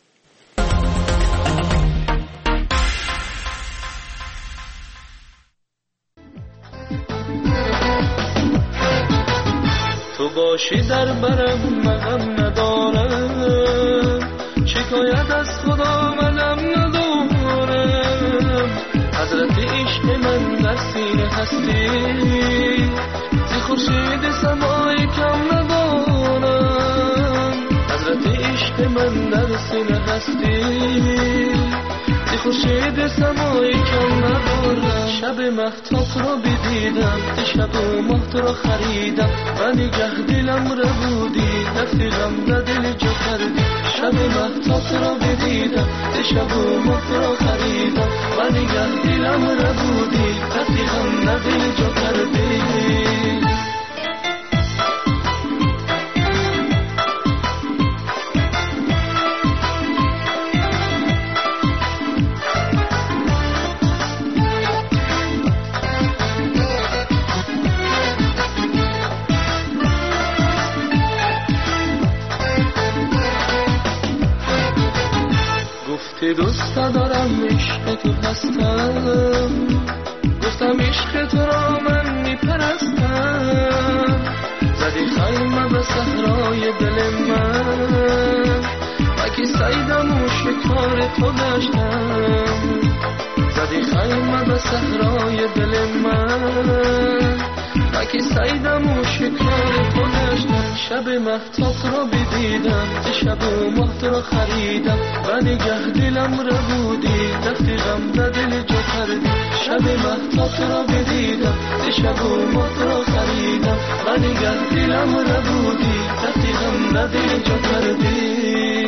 تو باشی در برم مغم ندارم، شکایت از خدا منم ندارم. حضرت عشق من در سینه هستی، زی خورشید سمای کم ندارم. حضرت عشق من در سینه هستی، زی خورشید سمای کم ندارم. شب مهتاب را بدیدم، شب و ماه را خریدم و نگه دلم را بودی، نفتی غم در دل جا کردی. شب مهتاب را بدیدم، شب و ماه را خریدم و نگه دلم را بودی، نفتی غم در دل جا کردی. دوست دارم عشق تو هستم، گفتم عشق تو را من میپرستم. زدی خیمه به صحرای دل من و که سیدم و شکار تو داشتم. زدی خیمه به صحرای دل من و که سیدم و شکار تو داشتم. شب مهتاب را بدیدم، شب و ماه را خریدم و نگه دلم را بودی، دفتی غم در دل جا کردی. شب مهتاب را بدیدم، شب و ماه را خریدم و نگه دلم را بودی، دفتی غم در دل جا کردی.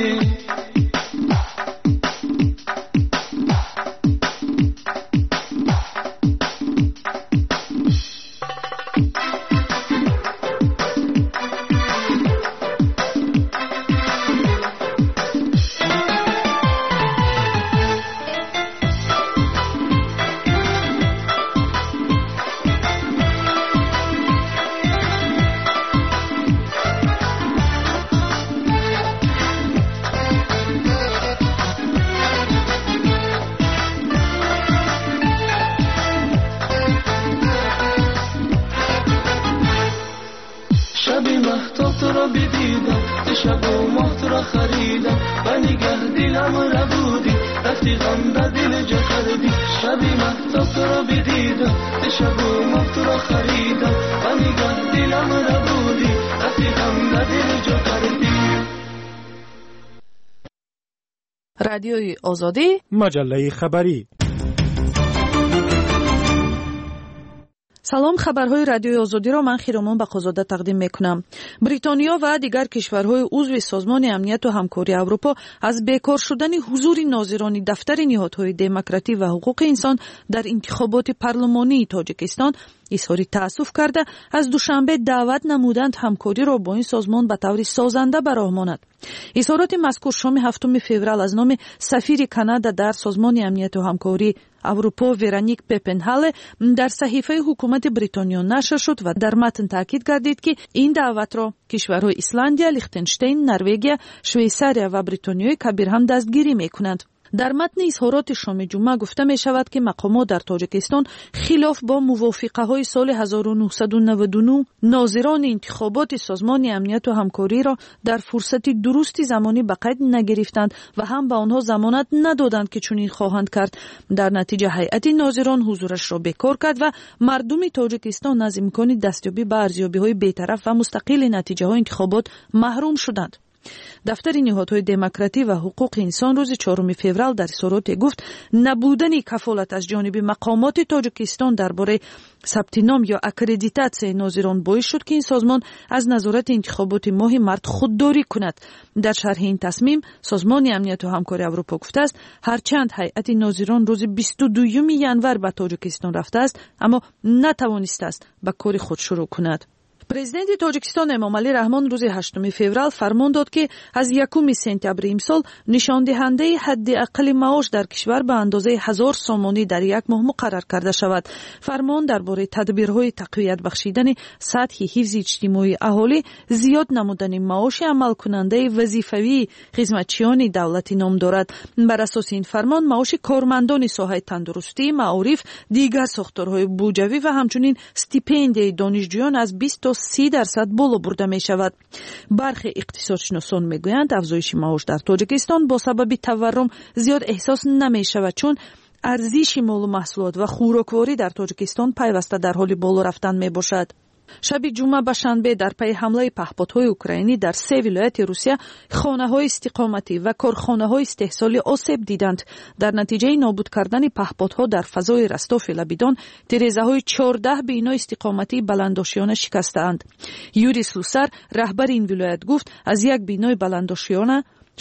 رادیوی آزادی، مجله خبری. салом, хабарҳои радиои озодиро ман хиромон бақозода тақдим мекунам. бритониё ва дигар кишварҳои узви созмони амнияту ҳамкории аврупо аз бекор шудани ҳузури нозирони дафтари ниҳодҳои демократӣ ва ҳуқуқи инсон дар интихоботи парлумонии тоҷикистон изҳори таассуф карда аз душанбе даъват намуданд ҳамкориро бо ин созмон ба таври созанда ба роҳ монад. изҳороти мазкур шоми 7 феврал аз номи сафири Канада дар созмони амнияту ҳамкории аврупо Вероник Пепенҳале дар саҳифаи ҳукумати Бритониё нашр шуд ва дар матн таъкид гардид ки ин даъватро кишварҳои Исландия, Лихтенштейн, Норвегия, Швейсария ва Бритониёи Кабир ҳам дастгирӣ мекунанд. дар матни изҳороти шоми ҷумъа гуфта мешавад ки мақомот дар тоҷикистон хилоф бо мувофиқаҳои соли 1999 нозирони интихоботи созмони амнияту ҳамкориро дар фурсати дурусти замонӣ ба қайд нагирифтанд ва ҳам ба онҳо замонат надоданд ки чунин хоҳанд кард. дар натиҷа ҳайати нозирон ҳузурашро бекор кард ва мардуми тоҷикистон аз имкони дастёбӣ ба арзёбиҳои бетараф ва мустақили натиҷаҳои интихобот маҳрум шуданд. дафтари ниҳодҳои демократӣ ва ҳуқуқи инсон рӯзи 4 феврал дар изҳороте гуфт набудани кафолат аз ҷониби мақомоти тоҷикистон дар бораи сабти ном ё аккредитатсияи нозирон боис шуд ки ин созмон аз назорати интихоботи моҳи март худдорӣ кунад. дар шарҳи ин тасмим созмони амнияту ҳамкории аврупо гуфтааст ҳарчанд ҳайати нозирон рӯзи 22 январ ба тоҷикистон рафтааст, аммо натавонистааст ба кори худ шурӯъ кунад. президенти тоҷикистон эмомалӣ раҳмон рӯзи 8 феврал фармон дод ки аз 1 сентябри имсол нишондиҳандаи ҳадди аққали маош дар кишвар ба андозаи 1000 сомонӣ дар як моҳ муқаррар карда шавад. фармон дар бораи тадбирҳои тақвият бахшидани сатҳи ҳифзи иҷтимоии аҳолӣ, зиёд намудани маоши амалкунандаи вазифавии хизматчиёни давлатӣ ном дорад. бар асоси ин фармон маоши кормандони соҳаи тандурустӣ, маориф, дигар сохторҳои буҷавӣ ва ҳамчунин стипендияи донишҷӯён аз 20 تا 30% боло бурда мешавад. бархе иқтисодшиносон мегӯянд афзоиши маош дар тоҷикистон бо сабаби таваррум зиёд эҳсос намешавад, чун арзиши молу маҳсулот ва хӯрокворӣ дар тоҷикистон пайваста дар ҳоли боло рафтан мебошад. шаби ҷумъа ба шанбе дар пайи ҳамлаи паҳподҳои украинӣ дар 3 вилояти Русия хонаҳои истиқоматӣ ва корхонаҳои истеҳсолӣ осеб диданд. дар натиҷаи нобуд кардани паҳподҳо дар фазои Ростови Лабидон тирезаҳои 14 бинои истиқоматии баландошиёна шикастаанд. Юрий Слюсар, раҳбари ин вилоят гуфт, аз як бинои баландошиёна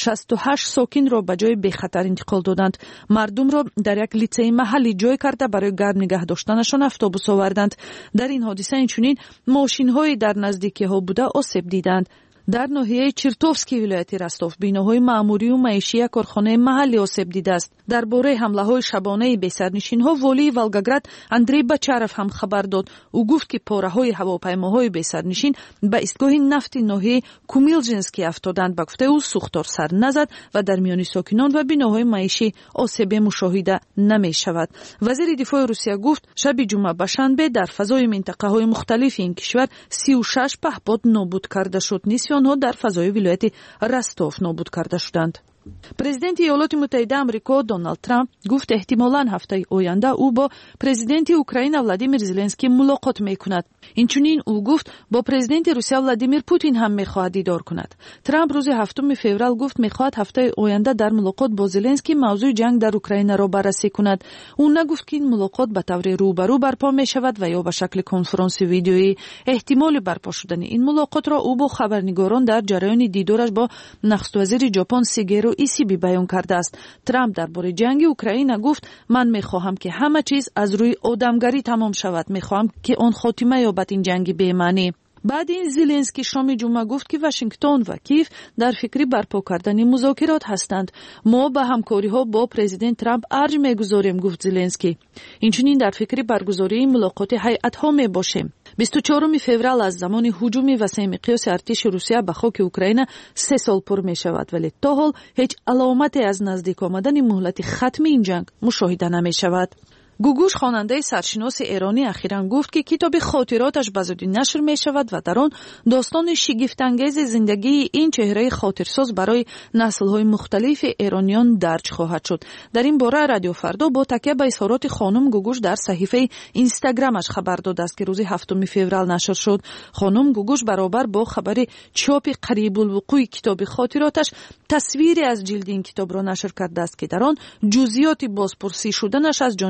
68 сокинро ба ҷои бехатар интиқол доданд. мардумро дар як литсеи маҳаллӣ ҷой карда барои гарм нигоҳ доштанашон автобус оварданд. дар ин ҳодиса инчунин мошинҳои дар наздикиҳо буда осеб диданд. дар ноҳияи Чиртовский вилояти Ростов биноҳои маъмурию маишӣ як корхонаи маҳаллӣ осеб дидааст. дар бораи ҳамлаҳои шабонаи бесарнишинҳо волии Волгоград Андрей Бачаров ҳам хабар дод. ӯ гуфт ки пораҳои ҳавопаймоҳои бесарнишин ба истгоҳи нафти ноҳияи Кумилжинский афтоданд. ба гуфтаи ӯ сӯхтор сар назад ва дар миёни сокинон ва биноҳои маишӣ осебе мушоҳида намешавад. вазири дифои Русия гуфт шаби ҷумъа ба шанбе дар фазои минтақаҳои мухталифи ин кишвар 36 паҳпод нобуд карда шуд. нисфи онҳо дар фазои вилояти Ростов нобуд карда шуданд. президенти иёлоти муттаҳидаи амрико Доналд Трамп гуфт эҳтимолан ҳафтаи оянда ӯ бо президенти Украина Владимир Зеленский мулоқот мекунад. инчунин ӯ гуфт бо президенти Русия Владимир Путин ҳам мехоҳад дидор кунад. Трамп рӯзи 7 феврал гуфт мехоҳад ҳафтаи оянда дар мулоқот бо Зеленский мавзӯи ҷанг дар Украинаро баррасӣ кунад. ӯ нагуфт ки ин мулоқот ба таври рӯбарӯ барпо мешавад ва ё ба шакли конфронси видеоӣ. эҳтимоли барпо шудани ин мулоқотро ӯ бо хабарнигорон дар ҷараёни дидораш бо нахсту вазири ҷопон Сигеро Исиби баён кардааст. Трамп дар бораи ҷанги Украина гуфт ман мехоҳам ки ҳама чиз аз рӯи одамгарӣ тамом шавад. мехоҳам ки он хотима ёбад ин ҷанги бемаънӣ. баъди ин Зеленский шоми ҷумъа гуфт ки Вашингтон ва Киев дар фикри барпо кардани музокирот ҳастанд. мо ба ҳамкориҳо бо президент Трамп арҷ мегузорем, гуфт Зеленский. инчунин дар фикри баргузории мулоқоти ҳайатҳо мебошем. 24 феврал аз замони ҳуҷуми васеъмиқёси артиши Русия ба хоки Украина 3 сол пур мешавад, вале то ҳол ҳеҷ аломате аз наздик омадани муҳлати хатми ин ҷанг мушоҳида намешавад. гугуш хонандаи саршиноси эронӣ ахиран гуфт ки китоби хотироташ ба зудӣ нашр мешавад ва дар он достони шигифтангези зиндагии ин чеҳраи хотирсоз барои наслҳои мухталифи эрониён дарҷ хоҳад шуд. дар ин бора радио Фардо бо такя ба изҳороти хонум Гугуш дар саҳифаи инстаграмаш хабар додааст ки рӯзи 7 феврал нашр шуд. хонум Гугуш баробар бо хабари чопи қарибулвуқӯи китоби хотироташ тасвире аз ҷилди ин китобро нашр кардааст ки дар он ҷузъиёти бозпурсӣ шуданаш аз ҷониби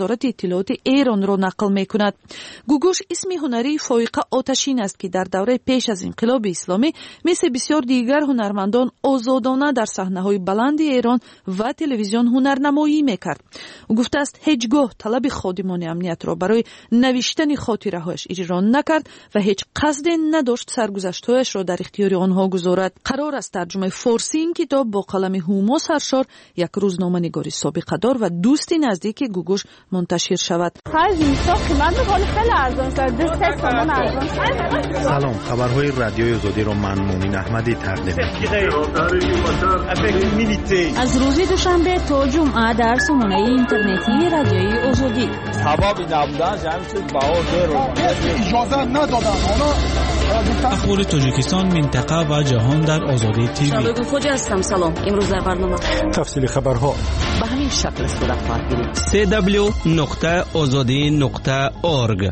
وزارت اطلاعات ایران را نقل می‌کند. گوگوش اسم هنری فائقه آتشین است که در دوره پیش از انقلاب اسلامی مثل بسیار دیگر هنرمندان آزادانه در صحنه‌های بلند ایران و تلویزیون هنرنمایی می‌کرد. او گفته است هیچگاه طلب خادمان امنیت را برای نوشتن خاطره‌هایش اجرا نکرد و هیچ قصد نداشت سرگذشت‌هایش را در اختیار آنها گذارد. قرار است ترجمه فارسی این کتاب با قلم هوما سرشار، یک روزنامه‌نگار سابقه دار و دوست نزدیک گوگوش منتشر شود. سلام، خبرهای رادیوی آزادی را من مونین احمدی تقدیم می‌کنم. از روز دوشنبه تا جمعه در سامانه اینترنتی رادیوی آزادی. سبب نبودن همین چیز اجازه ندادن. اخبار تاجیکستان، منطقه و جهان در آزادی تیوی. شباب خوجا هستم. سلام. امروز در برنامه تفصیل خبرها به همین شکل صورت خواهد گرفت. www.azadi.org.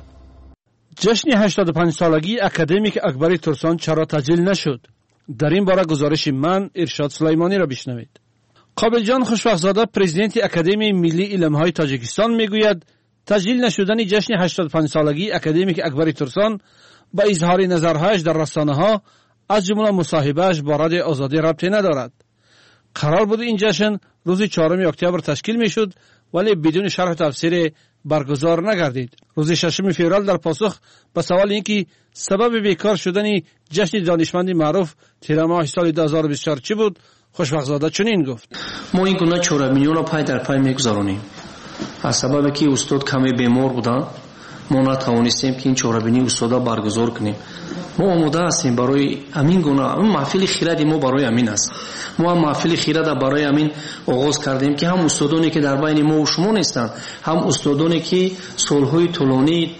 جشن 85 سالگی اکادمیک اکبری ترسان چرا تجلیل نشد؟ در این باره گزارش من ارشاد سلیمانی را بشنوید. قابل جان خوشبخت‌زاده پرزیدنت اکادمی ملی علم‌های تاجیکستان میگوید تجلیل نشدن جشن 85 سالگی اکادمیک اکبری ترسان با اظهار نظرهایش در رسانه‌ها از جمله مصاحبه‌اش با رادیو آزادی ربطی ندارد. قرار بود این جشن روز 4 اکتبر تشکیل میشد ولی بدون شرح و تفسیر برگزار نگردید. روز 6 فوریه در پاسخ به سوال اینکه سبب بیکار شدن جشن دانشمند معروف تیر ماه سال 2024 چی بود، خوشبخت‌زاده چنین گفت: ما این گونه چهارمینیون پای در پای میگذارونیم. از سبب که استاد کمی بیمار بودن ما نتوانستیم که این چهاربینی استادا برگزار کنیم. ما آماده هستیم برای همین گونه. اون محفل خیرات ما برای همین است. ما هم محفل خیرات برای همین آغاز کردیم که هم استادانی که در بین ما و شما نیستند، هم استادانی که سالهای طولانی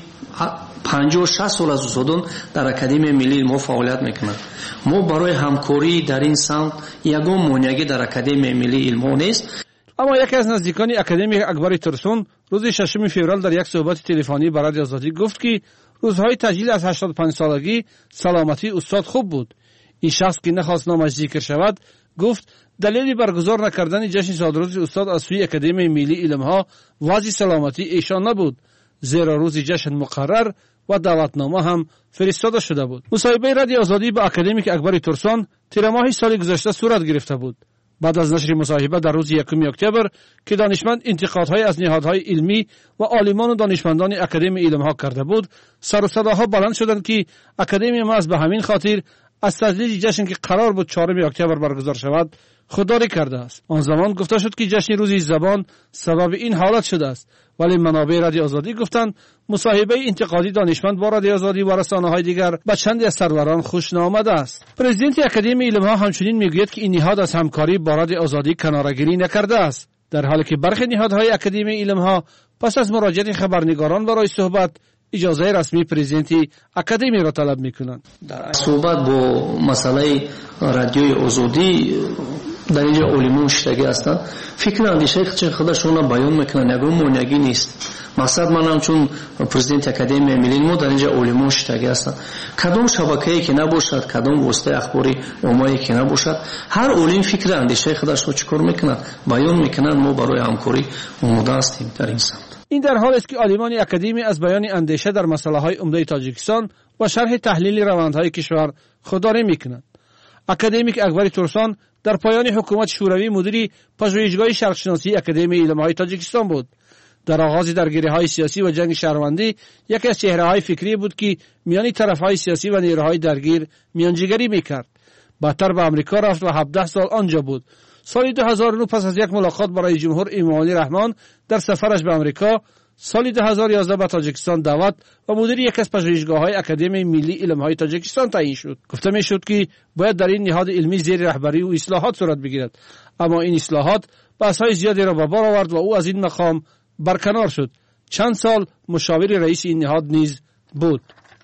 50-60 سال از استادان در اکادمی ملی ما فعالیت میکنند. ما برای همکاری در این سمت یگان مانعی در اکادمی ملی علم نیست. اما یکی از نزدیکان اکادمی اکبری ترسون روز 6 فوریه در یک صحبت تلفنی با رادیو آزادی گفت که روزهای تجلیل از 85 سالگی سلامتی استاد خوب بود. این شخص که نخواست نامش ذکر شود گفت دلیل برگزار نکردن جشن صادرات استاد از سوی اکادمی ملی علم‌ها وضع سلامتی ایشان نبود، زیرا روز جشن مقرر و دعوتنامه هم فرستاده شده بود. مصاحبه رادیو آزادی با اکادمیک اکبری ترسان تیر ماه سال گذشته صورت گرفته بود. بعد از نشر مصاحبه در روز 1 اکتبر که دانشمند انتقادهای از نهادهای علمی و عالمان و دانشمندان اکادمی علم‌ها کرده بود، سر و صداها بلند شدند که اکادمی ما از به همین خاطر از تجلیل جشن که قرار بود 4 اکتبر برگزار شود خودداری کرده است. آن زمان گفته شد که جشن روز زبان سبب این حالت شده است، ولی منابع رادیو آزادی گفتند مصاحبه انتقادی دانشمند با رادیو آزادی و رسانه‌های دیگر به چندی از سروران خوش نآمده است. پرزیدنت اکادمی علم‌ها همچنین میگوید که این نهاد از همکاری با رادیو آزادی کناره‌گیری نکرده است، در حالی که برخی نهادهای اکادمی علم‌ها پس از مراجعه خبرنگاران برای صحبت اجازه رسمی پرزیدنت اکادمی را طلب می‌کنند. در صحبت با مسئله رادیوی آزادی در اینجا علما شتگی هستند، فکر اندیشه خودشون بیان میکنن، یگان مانعی نیست. مقصد منم چون پرزیدنت اکادمی ملی ما در اینجا علما شتگی هستند، کدام شبکه‌ای که نباشد، کدام واسطه اخباری عمومی که نباشد، هر علم فکر اندیشه خودش رو چیکار میکنن، بیان میکنن. ما برای همکاری آماده هستیم در این سمت. این در حالی است که عالمان اکادمی از بیان اندیشه در مسائل‌های عمده تاجیکستان و شرح تحلیل روندهای کشور خودداری میکنند. اکادمیک اکبری ترسان در پایان حکومت شوروی مدیر پژوهشگاه شرقشناسی اکادمی علم‌های تاجیکستان بود. در آغاز درگیری‌های سیاسی و جنگ شهروندی یکی از چهره‌های فکری بود که میان طرف‌های سیاسی و نیروهای درگیر میانجیگری میکرد. بعدتر به آمریکا رفت و 17 سال آنجا بود. سال 2009 پس از یک ملاقات برای جمهور امامی رحمان در سفرش به آمریکا، سال 2011 به تاجیکستان دعوت و مدیر یک از پژوهشگاه‌های اکادمی ملی علم‌های تاجیکستان تعیین شد. گفته می‌شد که باید در این نهاد علمی زیر رهبری و اصلاحات صورت بگیرد، اما این اصلاحات بحث‌های زیادی را به بار آورد و او از این مقام برکنار شد. چند سال مشاور رئیس این نهاد نیز بود.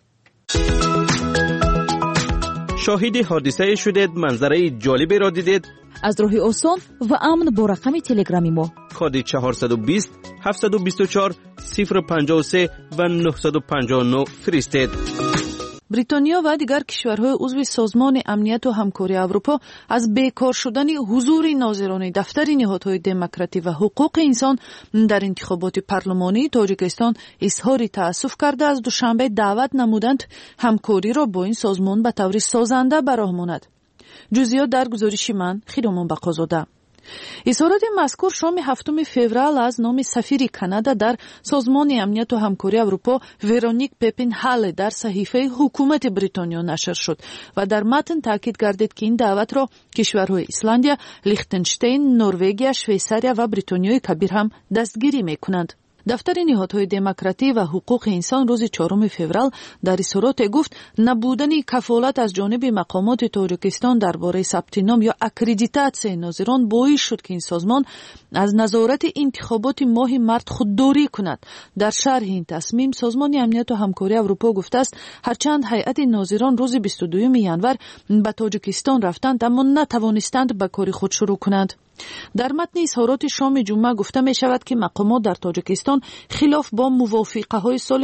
شاهد حادثه شدید، منظره جالبی را دیدید؟ از راه آسان و امن با رقم تلگرامی ما کد 420 724 053 و 959 فرستید. бритониё ва дигар кишварҳои узви созмони амнияту ҳамкории аврупо аз бекор шудани ҳузури нозирони дафтари ниҳодҳои демократӣ ва ҳуқуқи инсон дар интихоботи парлумонии тоҷикистон изҳори таассуф карда аз душанбе даъват намуданд ҳамкориро бо ин созмон ба таври созанда ба роҳ монад. ҷузъиёт дар гузориши ман Хиромон Бақозода. изҳороти мазкур шоми 7 феврал аз номи сафири Канада дар созмони амнияту ҳамкории аврупо Вероник Пепин Халле дар саҳифаи ҳукумати бритониё нашр шуд ва дар матн таъкид гардид ки ин даъватро кишварҳои Исландия, Лихтенштейн, Норвегия, Швейсария ва Бритониёи Кабир ҳам дастгирӣ мекунанд. дафтари ниҳодҳои демократӣ ва ҳуқуқи инсон рӯзи 4 феврал дар изҳороте гуфт набудани кафолат аз ҷониби мақомоти Тоҷикистон дар бораи сабти ном ё аккредитатсияи нозирон боис шуд ки ин созмон аз назорати интихоботи моҳи март худдорӣ кунад. дар шарҳи ин тасмим созмони амнияту ҳамкории аврупо гуфтааст ҳарчанд ҳайати нозирон рӯзи 22 январ ба Тоҷикистон рафтанд, аммо натавонистанд ба кори худ шурӯъ кунанд. дар матни изҳороти шоми ҷумъа гуфта мешавад ки мақомот дар Тоҷикистон хилоф бо мувофиқаҳои соли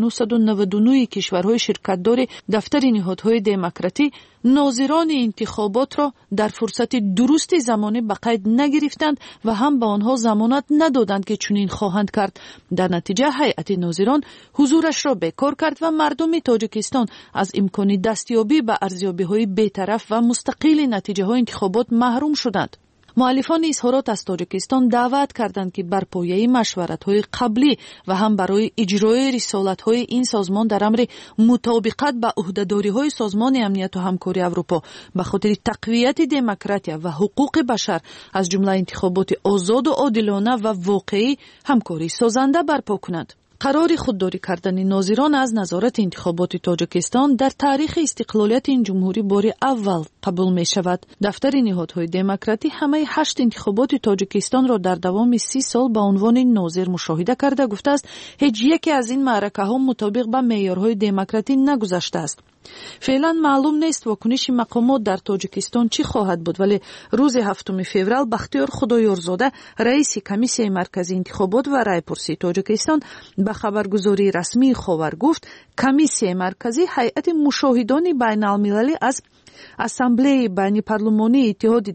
1999 кишварҳои ширкатдори дафтари ниҳодҳои демократӣ нозирони интихоботро дар фурсати дурусти замонӣ ба қайд нагирифтанд ва ҳам ба онҳо замонат надоданд ки чунин хоҳанд кард. дар натиҷа ҳайати нозирон ҳузурашро бекор кард ва мардуми Тоҷикистон аз имкони дастёбӣ ба арзёбиҳои бетараф ва мустақили натиҷаҳои интихобот маҳрум шуданд. муаллифони изҳорот аз Тоҷикистон даъват карданд ки бар пояи машваратҳои қаблӣ ва ҳам барои иҷрои рисолатҳои ин созмон дар амри мутобиқат ба ӯҳдадориҳои созмони амнияту ҳамкории аврупо ба хотири тақвияти демократия ва ҳуқуқи башар аз ҷумла интихоботи озоду одилона ва воқеӣ ҳамкории созанда барпо кунанд. қарори худдорӣ кардани нозирон аз назорати интихоботи Тоҷикистон дар таърихи истиқлолияти ин ҷумҳурӣ бори аввал қабул мешавад. дафтари ниҳодҳои демократӣ ҳамаи 8 интихоботи Тоҷикистонро дар давоми 30 сол ба унвони нозир мушоҳида карда гуфтааст ҳеҷ яке аз ин маъракаҳо мутобиқ ба меъёрҳои демократӣ нагузаштааст. феълан маълум нест вокуниши мақомот дар Тоҷикистон чӣ хоҳад буд, вале рӯзи 7 феврал Бахтиёр Худоёрзода, раиси комиссияи марказии интихобот ва райпурсии Тоҷикистон ба хабаргузории расмии Ховар гуфт, комиссияи марказӣ ҳайати мушоҳидони байналмилалӣ аз ассамблеяи байнипарлумонии Иттиҳоди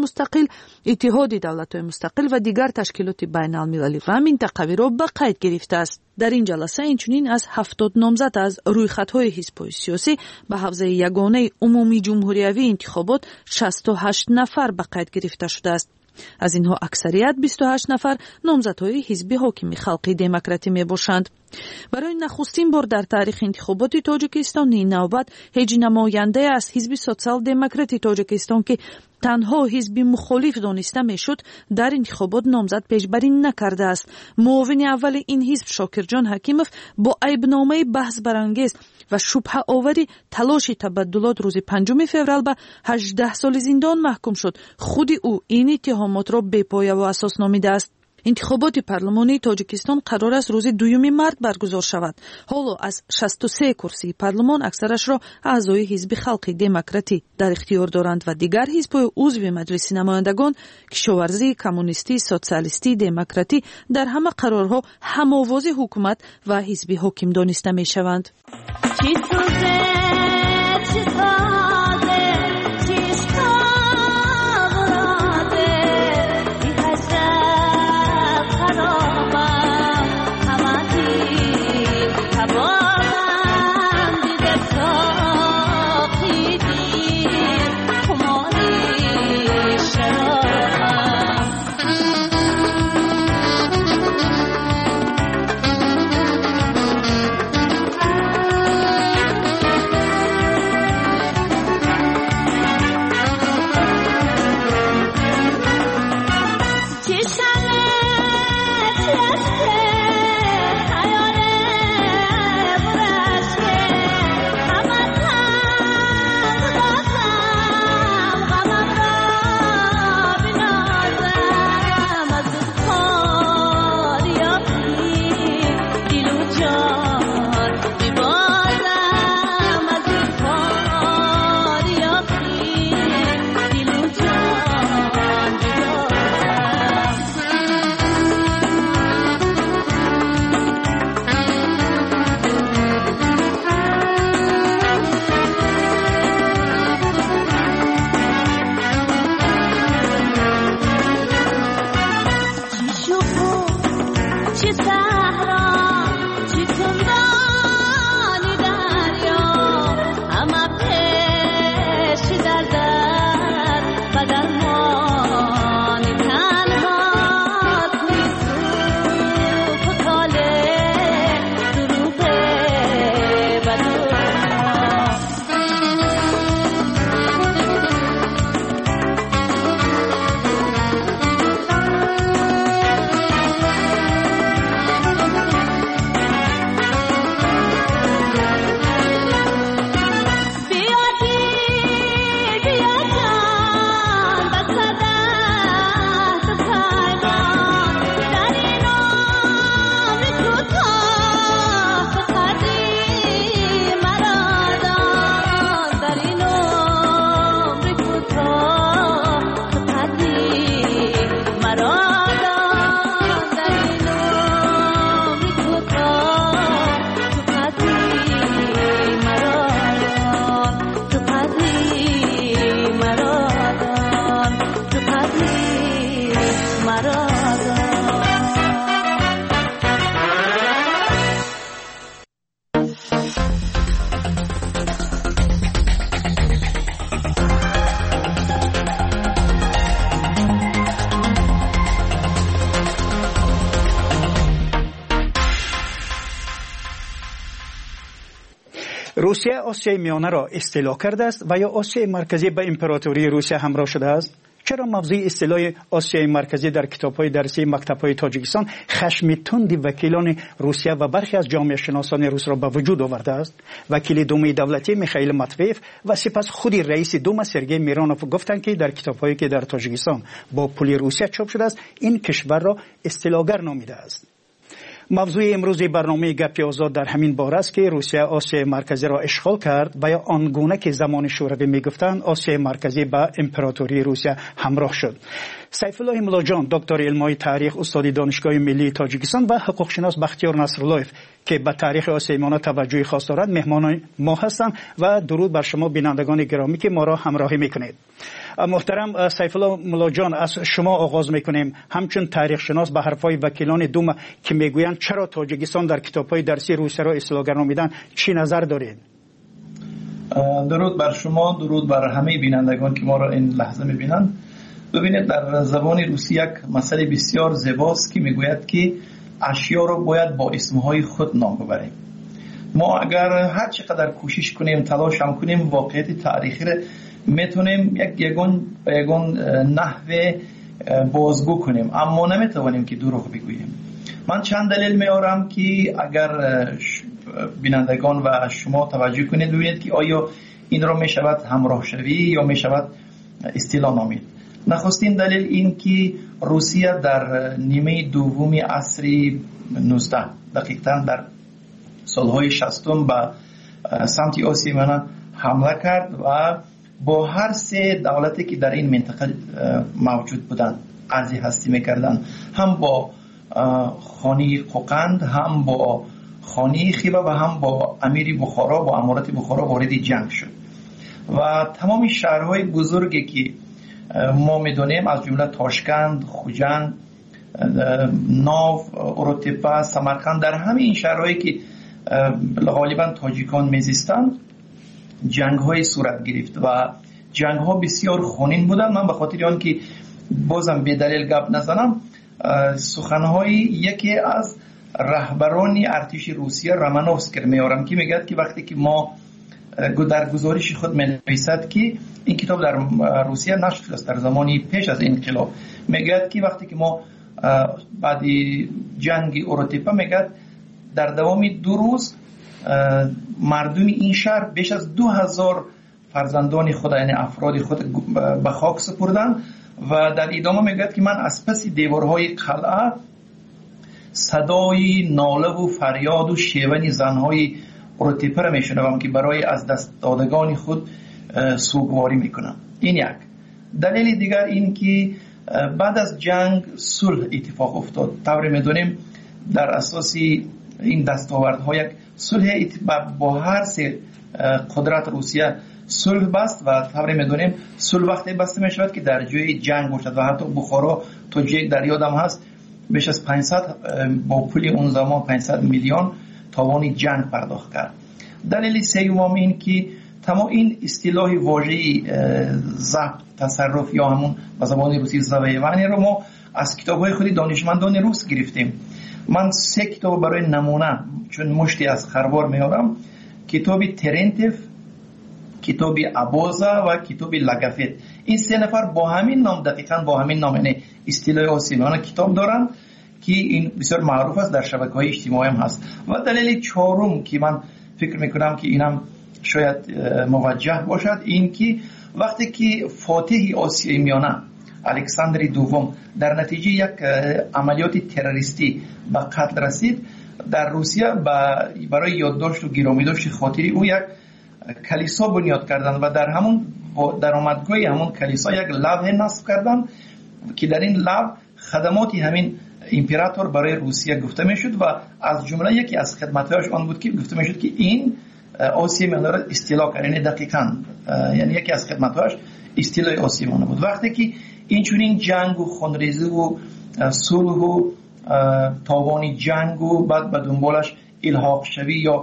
давлатҳои мустақил ва дигар ташкилоти байналмилалӣ ва минтақавиро ба қайд гирифтааст. дар ин ҷаласа инчунин аз 70 номзад аз рӯйхатҳои ҳизбҳои сиёсӣ ба ҳавзаи ягонаи умумии ҷумҳуриявии интихобот 68 нафар ба қайд гирифта шудааст. аз инҳо аксарият 28 нафар номзадҳои ҳизби ҳокими халқи демократӣ мебошанд. барои нахустин бор дар таърихи интихоботи Тоҷикистон ин навбат ҳеҷ намояндае аз ҳизби социал-демократи Тоҷикистон ки танҳо ҳизби мухолиф дониста мешуд дар интихобот номзад пешбарӣ накардааст. муовини аввали ин ҳизб Шокирҷон Ҳакимов бо айбномаи баҳсбарангез ва шубҳаовари талоши табаддулот рӯзи 5 феврал ба 18 соли зиндон маҳкум шуд. худи ӯ ин иттиҳомотро бепояву асос номидааст. интихоботи парлумонии Тоҷикистон қарор аст рӯзи 2 март баргузор шавад. ҳоло аз 63 курсии парлумон аксарашро аъзои ҳизби халқи демократӣ дар ихтиёр доранд ва дигар ҳизбҳои узви маҷлиси намояндагон, кишоварзӣ, коммунистӣ, социалистӣ, демократӣ дар ҳама қарорҳо ҳамовози ҳукумат ва ҳизби ҳоким дониста мешаванд. روسیه آسیای میانه را استیلا کرده است و یا آسیای مرکزی به امپراتوری روسیه همراه شده است؟ چرا موضوع اصطلاح آسیای مرکزی در کتاب‌های درسی مکتب‌های تاجیکستان خشم تند وکیلان روسیه و برخی از جامعه شناسان روس را به وجود آورده است؟ وکیل دوم دولتی میخائیل ماتویف و سپس خود رئیس دوم سرگئی میرانوف گفتند که در کتاب‌هایی که در تاجیکستان با پول روسیه چاپ شده است این کشور را استیلاگر نامیده است. موضوع امروز برنامه گپی آزاد در همین باره است که روسیه آسیای مرکزی را اشغال کرد و یا آنگونه که زمان شوروی میگفتند آسیای مرکزی با امپراتوری روسیه همراه شد. سیف الله ملاجان دکتر علمای تاریخ استاد دانشگاه ملی تاجیکستان و حقوق شناس بختیار نصراللهیف که به تاریخ آسیای میانه توجه خاص دارد مهمان ما هستند و درود بر شما بینندگان گرامی که ما را همراهی میکنید. محترم سیف الله ملاجان از شما آغاز میکنیم. همچون تاریخ شناس به حرفای وکیلان دوم که میگویند چرا تاجیکستان در کتاب‌های درسی روسیه را اصطلاحگر نامیدن چی نظر دارید؟ درود بر شما، درود بر همه بینندگان که ما را این لحظه میبینند. ببینید در زبان روسی یک مسئله بسیار زیباست که میگوید که اشیا را باید با اسمهای خود نام ببریم. ما اگر هر چقدر کوشش کنیم تلاش هم کنیم واقعیت تاریخی را میتونیم یگون نحوه بازگو کنیم اما نمیتوانیم که دروغ بگوییم. من چند دلیل میارم که اگر بینندگان و شما توجه کنید ببینید که آیا این را میشود همراه شوی یا میشود اصطلاح نامید. نخستین دلیل این که روسیه در نیمه دوم عصر 19 دقیقاً در سالهای 60 به سمت آسیای میانه حمله کرد و با هر سه دولتی که در این منطقه موجود بودند عرض هستی میکردند، هم با خانی قوقند، هم با خانی خیبه و هم با امیر بخارا با امارت بخارا وارد جنگ شد و تمام شهرهای بزرگی که ما میدونیم از جمله تاشکند، خوجند، ناو، اروتپا، سمرقند، در همه این شهرهایی که غالبا تاجیکان میزیستند جنگ های صورت گرفت و جنگ ها بسیار خونین بودند. من به خاطر آن که بازم به دلیل گپ نزنم سخنهای یکی از رهبران ارتش روسیه رامانوفسکی میارم که میگه که وقتی که ما در گزارش خود می‌نویسد که این کتاب در روسیه نشر شده است در زمانی پیش از انقلاب، میگه که وقتی که ما بعد جنگ اروتپا میگه در دوام 2 روز مردم این شهر بیش از 2000 فرزندان خود یعنی افراد خود به خاک سپردند و در ادامه میگه که من از پس دیوارهای قلعه صدای ناله و فریاد و شیون زنهای اروتپا را میشنوم که برای از دست دادگان خود سوگواری میکنم. این یک دلیل. دیگر این که بعد از جنگ صلح اتفاق افتاد. طور میدونیم در اساس این دستاوردها یک صلح با هر سه قدرت روسیه صلح بست و طور میدونیم صلح وقتی بسته میشود که در جای جنگ باشد و حتی بخارا تو جای در یادم هست بیش از 500 با پول اون زمان 500 میلیون تاوان جنگ پرداخت کرد. دلیل سوم این که تمام این اصطلاح واژه‌ای ضبط تصرف یا همون به زبان روسی زویوانی رو ما از کتاب‌های خود دانشمندان روس گرفتیم. من 3 کتاب برای نمونه چون مشتی از خروار میارم، کتاب ترنتف، کتاب ابوزا و کتاب لاگافت. این 3 نفر با همین نام، دقیقاً با همین نام، یعنی اصطلاح آسیمیانه کتاب دارن که این بسیار معروف است، در شبکه‌های اجتماعی هم هست. و دلیل چهارم که من فکر میکنم که اینم شاید موجه باشد، این که وقتی که فاتح آسیای میانه الکساندر دوم در نتیجه یک عملیات تروریستی به قتل رسید، در روسیه برای یادداشت و گرامیداشت خاطری او یک کلیسا بنیاد کردند و در همون درآمدگاه همون کلیسا یک لوح نصب کردند که در این لوح خدمات همین امپراتور برای روسیه گفته میشد و از جمله یکی از خدماتش آن بود که گفته میشد که این آسیای میانه را استیلا کرد. یعنی دقیقاً یعنی یکی از خدماتش استیلای آسیای میانه بود. وقتی که این چنین جنگ و خونریزی و صلح و تاوان جنگ و بعد به دنبالش الحاق شوی یا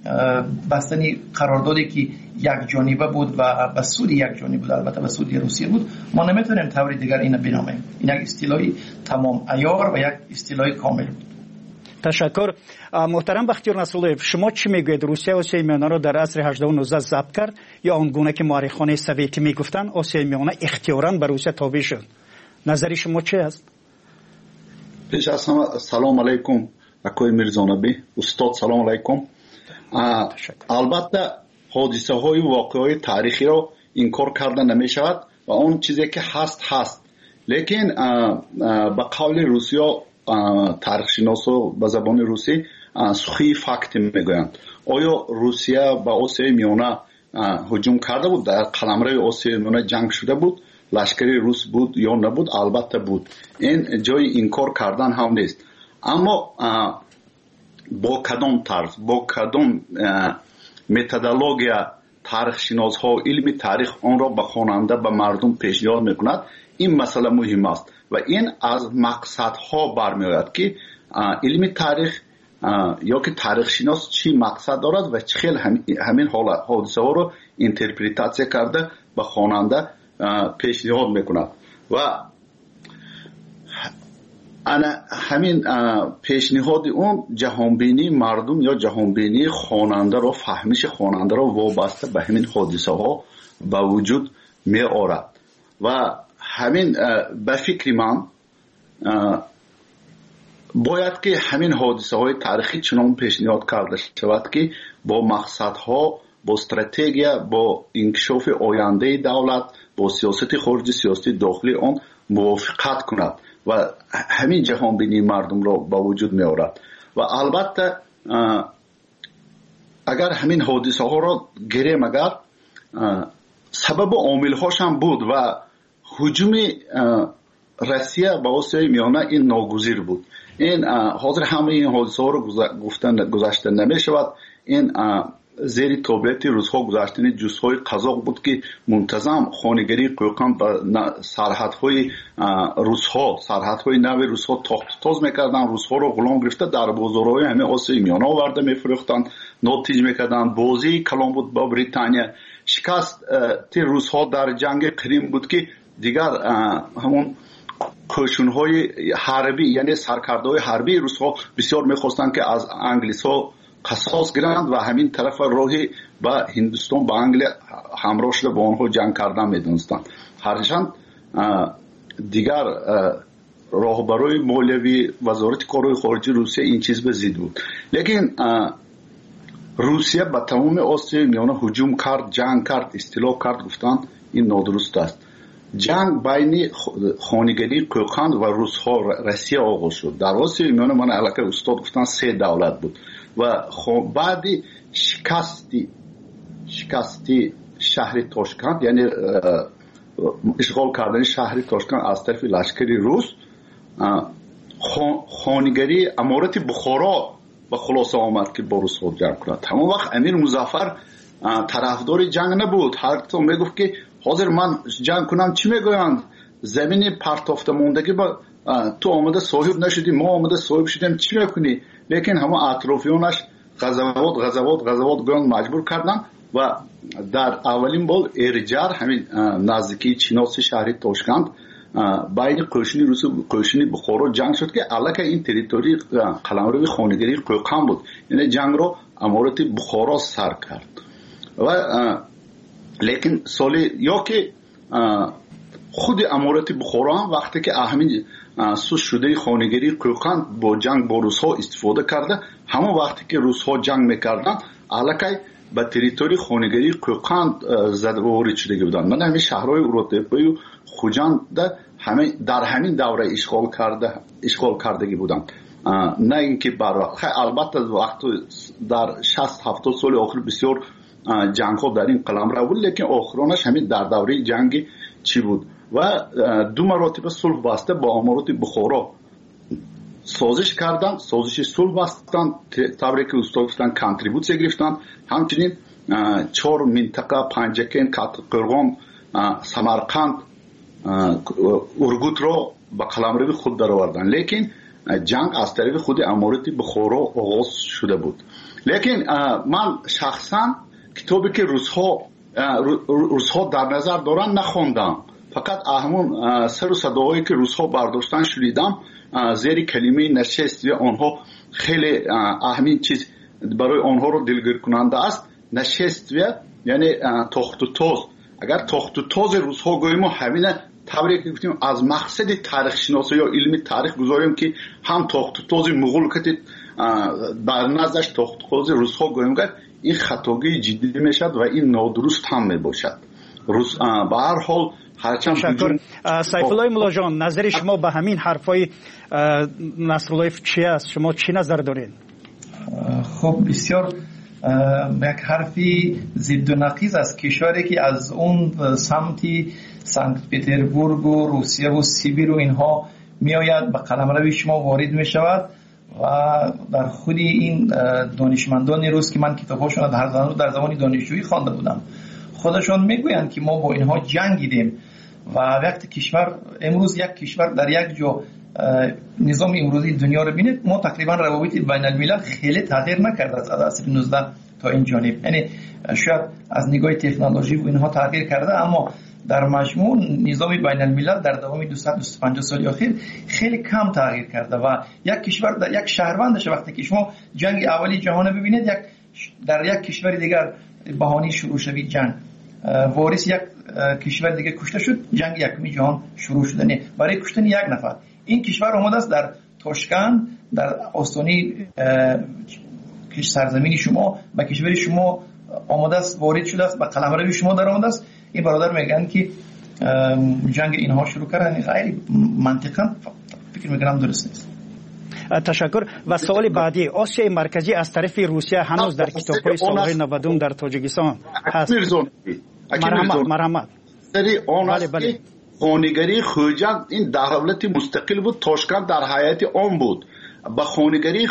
بستنی قراردادی که یک جانبه بود و به سود یک جانبه بود، البته به سود روسیه بود، ما نمیتونیم طور دیگر اینو بنامیم. این یک اصطلاحی تمام عیار و یک اصطلاحی کامل بود. تشکر. محترم بختیار نصرالله، شما چی میگوید؟ روسیه آسیای میانه را در عصر 18 و 19 ضبط کرد یا آنگونه که مورخان سوویتی میگفتن آسیای میانه اختیاراً به روسیه تابع شد؟ نظر شما چی است؟ پیش از همه سلام علیکم اکوی میرزانبی استاد، سلام علیکم. البته حادثه های واقعی تاریخی را انکار کرده نمی شود و اون چیزی که هست، لیکن به قول روسیه تاریخ شناسا به زبان روسی سخی فکت میگویند. آیا روسیه به آسیای میانه هجوم کرده بود؟ در قلمرو آسیای میانه جنگ شده بود؟ لشکری روس بود یا نبود؟ البته بود. این جای انکار کردن هم نیست. اما با کدام طرز، با کدام متدولوژیا تاریخ شناس ها علم تاریخ آن را به خواننده به مردم پیشنهاد میکند، این مسئله مهم است و این از مقصد ها برمیآید که علم تاریخ یا که تاریخ شناس چی مقصد دارد و چه همین حادثه ها را اینترپریتاسیون کرده به خواننده پیشنهاد میکند و همین پیشنهاد اون جهانبینی مردم یا جهانبینی خواننده را، فهمش خواننده را وابسته به همین حادثه ها به وجود می آورد و همین به فکر من باید که همین حادثه های تاریخی چنان پیشنهاد کرده شود که با مقصد ها، با استراتژی، با انکشاف آینده دولت، با سیاست خارجی، سیاست داخلی آن موافقت کند و همین جهان بینی مردم را با وجود می آورد. و البته اگر همین حادثه ها را گیریم، اگر سبب عامل هاش هم بود و هجوم روسیه به آسیای میانه این ناگزیر بود. این حاضر همه این حادثه ها را گذاشته نمی شود. این زیر تابعیت روزها گذاشتن جزهای قزاق بود که منتظم خانگری قوقان به سرحدهای روزها، سرحدهای نو روزها تاز میکردن، روزها رو غلام گرفته در بازارهای همه آسیای میانه آورده میفروختن، ناتیج میکردن. بازی کلام بود با بریتانیا. شکست روزها در جنگ کریم بود که دیگر همون کوشش‌های حربی، یعنی سرکردهای حربی روزها بسیار میخواستند که از انگلیس ها قصاص گیرند و همین طرف راهی به هندوستان، به انگلیس همراه شده با آنها جنگ کردن میدونستند. هرچند دیگر راهبرای مولوی وزارت کارهای خارجی روسیه این چیز به ضد بود. لیکن روسیه به تمام آسیای میانه هجوم کرد، جنگ کرد، استیلا کرد، گفتن این نادرست است. جنگ بین خانگری قوقند و روسیه آغاز شد. در آسیای میانه من علاقه استاد گفتن 3 دولت بود و بعد شکستی شهر تاشکند، یعنی اشغال کردن شهر تاشکند از طرف لشکری روس، خانگری امارت بخارا به خلاصه آمد که با روس جنگ کند. همون وقت امیر مظفر طرفدار جنگ نبود. هر کس میگفت که حاضر من جنگ کنم، چی میگویند؟ زمین پرتافته موندگی تو آمده صاحب نشدی، ما آمده صاحب شدیم، چی میکنی؟ لیکن همه اطرافیانش غضبات گویان مجبور کردن و در اولین بار ارجار همین نزدیکی چیناس شهری تاشکند بین قوشنی روس و قوشنی بخارا جنگ شد که علاقه این تریتوری قلمرو خانگری قوقان بود. یعنی جنگ رو امارت بخارا سر کرد و لیکن سالی یا که خود امارت بخارا هم وقتی که همین سوس شده خانگری قوقان با جنگ با روس ها استفاده کرده، همون وقتی که روس ها جنگ میکردن علاقه به تریتوری خانگری قوقان زده وارد شده بودن. من همین شهرهای اورتپایی و خوجان در همین دوره اشغال کردگی بودن، نه اینکه بر وقت. البته وقت در 60-70 سال آخر بسیار جنگ ها در این قلمرو بود، لیکن آخرانش همین در دوره جنگی چی بود و 2 مراتب صلح بسته با امارات بخارا سازش کردن، سازش صلح بستن، تبریک استاد گفتن، کانتریبوت گرفتن. همچنین 4 منطقه پنجکین، قرغان، سمرقند، ارگوت را به قلمرو خود درآوردن. لیکن جنگ از طریق خود امارات بخارا آغاز شده بود. لیکن من شخصا کتابی که روس‌ها در نظر دارن نخوندم، فقط همون سر و صداهایی که روس‌ها برداشتن شنیدم. زیر کلمه نشست و آنها خیلی اهمین چیز برای آنها رو دلگیر کننده است. نشست و یعنی تخت و تاز. اگر تخت و تاز روس‌ها گوییم همین تبریک گفتیم از مقصد تاریخ شناسی یا علم تاریخ گذاریم که هم تخت و تاز مغول که در نظرش تخت و تاز روس‌ها گوییم که این خطاگی جدی میشد و این نادرست هم میباشد. به هر حال تشکر. سیفالله مولا جان، نظر شما به همین حرفای نصرالله چی است؟ شما چی نظر دارین؟ خب بسیار یک حرفی ضد و نقیض است. کشوری که از اون سمتی سنت پترزبورگ و روسیه و سیبیر و اینها میآید به قلمرو شما وارد می شود و در خود این دانشمندان روس که من کتاباشون در زمان دانشجویی خوانده بودم، خودشون میگویند که ما با اینها جنگیدیم و وقتی کشور امروز یک کشور در یک جا نظام امروزی دنیا رو بینید، ما تقریبا روابط بین الملل خیلی تغییر نکرده از عصر 19 تا این جانب. یعنی شاید از نگاه تکنولوژی و اینها تغییر کرده، اما در مجموع نظام بین الملل در دوام 250 سال اخیر خیلی کم تغییر کرده و یک کشور در یک شهروندش وقتی که شما جنگ اولی جهان ببینید، در یک کشور دیگر بهانه شروع شوید جنگ، وارث یک کشور دیگه کشته شد، جنگ یکمی جهان شروع شدنه برای کشتن یک نفر. این کشور آمده است در تاشکند، در آستانه سرزمین شما به کشور شما آمده است، وارد شده است، به قلمرو شما در آمده است. این برادر میگن که جنگ اینها شروع کردن، غیر منطقا فکر میکنم درست نیست. تشکر. و سوال بعدی، آسیای مرکزی از طرف روسیه هنوز در کتاب‌های سالهای 90 در تاجیکستان هست. مرحمت. سری آن است که خانگری خوجند این دولت مستقل بود، تاشکند در حیات عام بود. به خانگری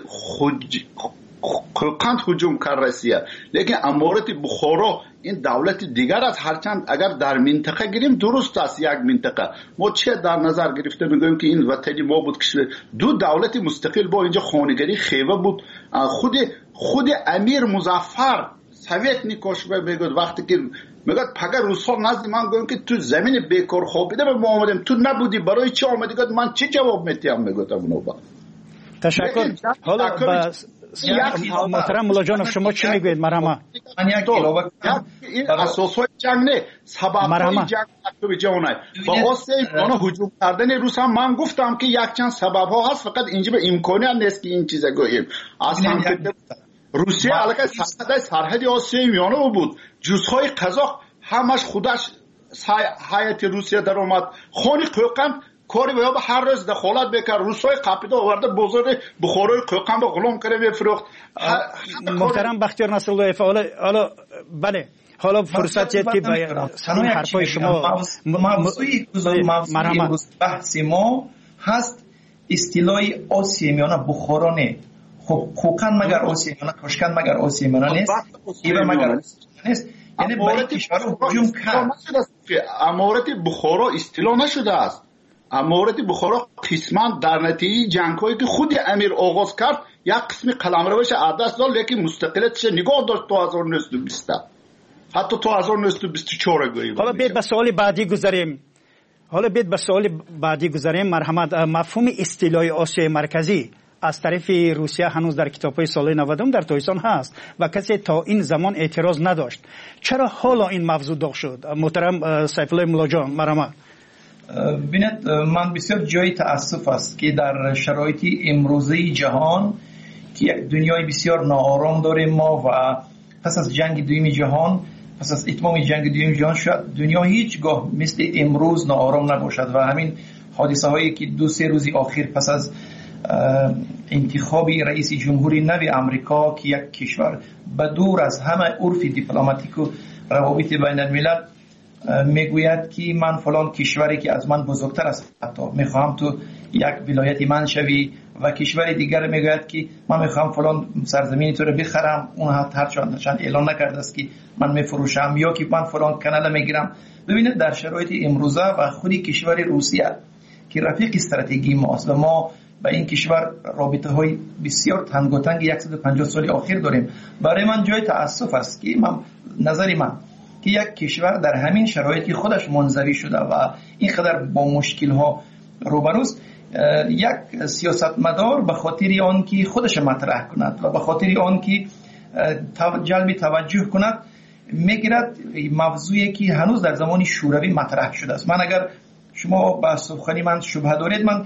قند هجوم کرد روسیه، لیکن امارت بخارا این دولت دیگر است. هرچند اگر در منطقه گیریم درست است، یک منطقه ما چه در نظر گرفته میگویم که این وطنی ما بود که دو دولت مستقل با اینجا خانگری خیوه بود. خود امیر مظفر سویت نیکاش میگوید وقتی که میگوید پگه روس‌ها نزد من گویم که تو زمین بیکار خوابیده به ما آمدیم، تو نبودی، برای چی آمدی؟ گفت من چه جواب میتیم؟ میگوید اونو. تشکر. حالا محترم مولا جان شما چی میگوید؟ مرحمت. این اساسهای جنگ نه، سبب‌های جنگ مکتوب جهانه. با واسه اونا هجوم کردن روس هم من گفتم که یک چند سبب‌ها هست، فقط اینجا به امکانی نیست که این چیزا گوییم. اصلا روسیه علاقه سرحد آسیای میانه بود، جزهای قزاق همش خودش هیئت روسیه در اومد. خانی قوقند کاری به هر روز دخالت بکرد، روسای قاپیدا آورده بازار بخارای قوقند به غلام کرده میفروخت. محترم بختیار نصرالله، حالا بله، حالا فرصت یه تیپ این حرفای شما. موضوعی بحث ما هست اصطلاح آسیای میانه بخارا نه. خب قوقند مگر آسیای میانه، تاشکند مگر آسیای میانه نیست، ایران مگر نیست. یعنی برای کشور رو هجوم کرد. امارت بخارا اصطلاح نشده است. مورد بخارا قسما در نتیجه جنگ‌هایی که خود امیر آغاز کرد یک قسمی قلمروش عدس داد، لیکن مستقلیتش نگاه داشت تا 1920 حتی تا 1924 گویی. حالا بیاید به سوال بعدی گذاریم. مرحمت، مفهوم اصطلاح آسیای مرکزی از طرف روسیه هنوز در کتاب‌های سال 90 در تایسان هست و کسی تا این زمان اعتراض نداشت. چرا حالا این موضوع داغ شد؟ محترم سیف الله ملا جان، مرحمت. ببینید، من بسیار جای تأسف است که در شرایط امروزی جهان که یک دنیای بسیار ناآرام داریم ما و پس از جنگ دوم جهان، پس از اتمام جنگ دوم جهان، شاید دنیا هیچگاه مثل امروز ناآرام نباشد و همین حادثه هایی که 2-3 روزی آخر پس از انتخاب رئیس جمهوری نو آمریکا که یک کشور بدور از همه عرف دیپلماتیک و روابط بین الملل میگوید که من فلان کشوری که از من بزرگتر است حتی میخوام تو یک ولایت من شوی و کشور دیگر میگوید که من میخوام فلان سرزمینی تو رو بخرم، اون هر چند اعلان نکرده است که من میفروشم، یا که من فلان کانال میگیرم. ببینید در شرایط امروزه و خودی کشور روسیه که رفیق استراتژی ماست و ما با این کشور رابطه های بسیار تنگاتنگ 150 سال اخیر داریم، برای من جای تأسف است که نظر من که یک کشور در همین شرایطی خودش منزوی شده و اینقدر با مشکل ها روبروست، یک سیاستمدار به خاطر آن که خودش مطرح کند و به خاطر آن که جلب توجه کند میگیرد موضوعی که هنوز در زمان شوروی مطرح شده است. من اگر شما با سخنی من شبهه دارید، من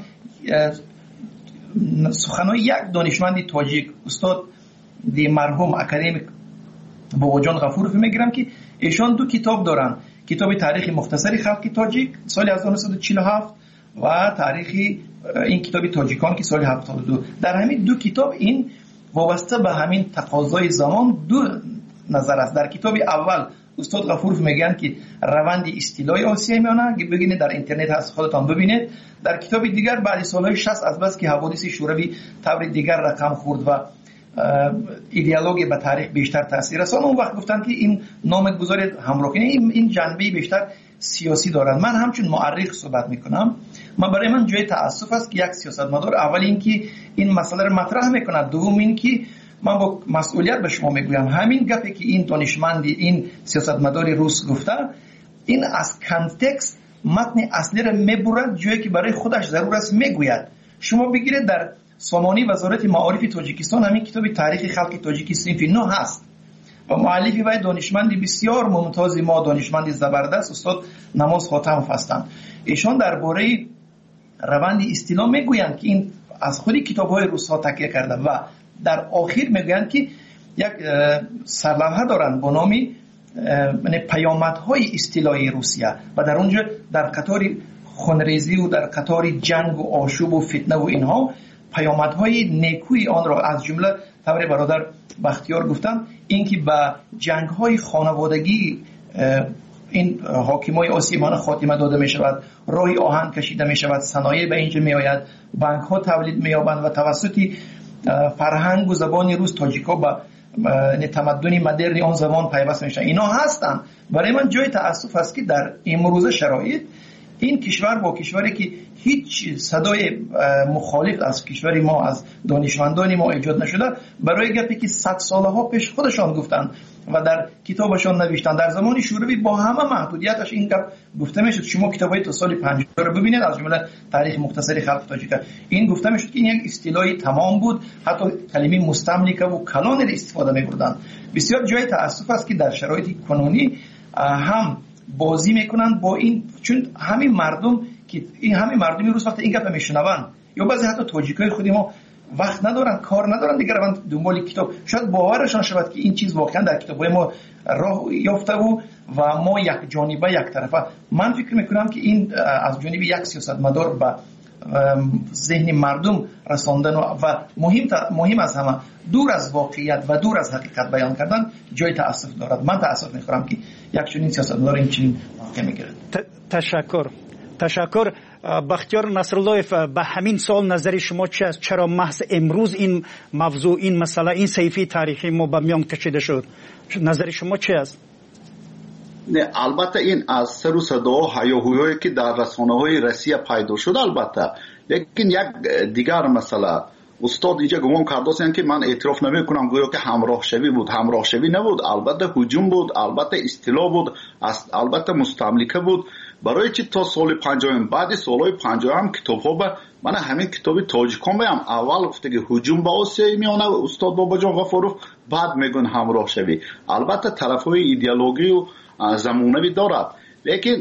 سخنهای یک دانشمند تاجیک، استاد دی مرحوم اکادمیک باباجان غفورов میگیرم که ایشان 2 کتاب دارن، کتاب تاریخ مختصری خلق تاجیک سال 1947 و تاریخ این کتاب تاجیکان که سال 72. در همین 2 کتاب این وابسته به همین تقاضای زمان 2 نظر است. در کتاب اول استاد غفورов میگن که روند اصطلاحی آسیایی میانه، بگینید در اینترنت هست خودتان ببینید. در کتاب دیگر بعد سالهای 60 از بس که حوادث شوروی طور دیگر رقم خورد و ایدئولوژی به تاریخ بیشتر تاثیر رساند، اون وقت گفتن که این نام گذاری همراه کنید، این جنبه بیشتر سیاسی دارد. من همچون مورخ صحبت میکنم. من برای من جای تأسف است که یک سیاستمدار اول این که این مسئله رو مطرح میکند، دوم این که من با مسئولیت به شما میگویم همین گپی که این دانشمندی این سیاستمدار روس گفته، این از کانتکست متن اصلی رو میبرد جایی که برای خودش ضرور است میگوید. شما بگیرید در سامانه وزارت معارف تاجیکستان همین کتاب تاریخ خلق تاجیک صنف 9 هست و مؤلفی و دانشمندی بسیار ممتاز ما، دانشمندی زبردست، استاد نماز خاتمov هستند. ایشان درباره روند اصطلاح میگویند که این از خودی کتاب‌های روس‌ها تکیه کرده و در آخر میگویند که یک سرلوحه دارند با نام پیامدهای اصطلاحی روسیه و در اونجا در قطار خونریزی و در قطار جنگ و آشوب و فتنه و اینها پیامدهای نیکوی آن را از جمله طور برادر بختیار گفتن، اینکه به جنگ‌های خانوادگی این حاکمای آسیمان خاتمه داده می شود، راهی آهن کشیده می شود، صنایع به اینجا می آید، بانک ها تولید می یابند و توسط فرهنگ و زبان روس تاجیکا به تمدن مدرن آن زمان پیوست میشن. اینا هستند. برای من جای تأسف است که در امروز شرایط این کشور با کشوری که هیچ صدای مخالف از کشوری ما، از دانشمندان ما ایجاد نشده، برای گپی که 100 سالها پیش خودشان گفتن و در کتابشان نوشتن، در زمان شوروی با همه محدودیتش این گپ گفته میشد. شما کتابای تا سال 50 رو ببینید، از جمله تاریخ مختصری خلق تاجیک، این گفته میشد که این یک اصطلاحی تمام بود، حتی کلمه مستملکه و کلان را استفاده می‌کردند. بسیار جای تأسف است که در شرایط کنونی هم بازی میکنن با این، چون همین مردم که این همین مردمی روز وقت این گپ میشنون یا بعضی حتی تاجیکای خودی ما وقت ندارن، کار ندارن دیگه، روند دنبال کتاب، شاید باورشان شود که این چیز واقعا در کتابای ما راه یافته و ما یک جانبه یک طرفه. من فکر میکنم که این از جانب یک سیاستمدار به ذهن مردم رساندن و مهم از همه دور از واقعیت و دور از حقیقت بیان کردن جای تأسف دارد. من تأسف میخورم که یک چنین سیاستمدار این چنین واقع میگیرد. تشکر. بختیار نصراللهیف، به همین سال نظر شما چی است؟ چرا محض امروز این موضوع، این مسئله، این صحیفه تاریخی ما به میان کشیده شد؟ نظر شما چی است؟ البته این از سر و صدا و هیاهویی که در رسانه‌های روسیه پیدا شد البته، لیکن یک دیگر مسئله استاد اینجا گمان کرده که من اعتراف نمیکنم گویا که همراه شوی بود. همراه شوی نبود، البته هجوم بود، البته استیلا بود، البته مستملکه بود. برای چی تا سال 50 بعد سالهای 50 هم کتاب ها به من همین کتابی تاجیکان بیم اول گفته که هجوم به آسیای میانه استاد باباجان غفاروف، بعد میگن همراه شوی. البته طرف های ایدئولوژی و زمانوی دارد، لیکن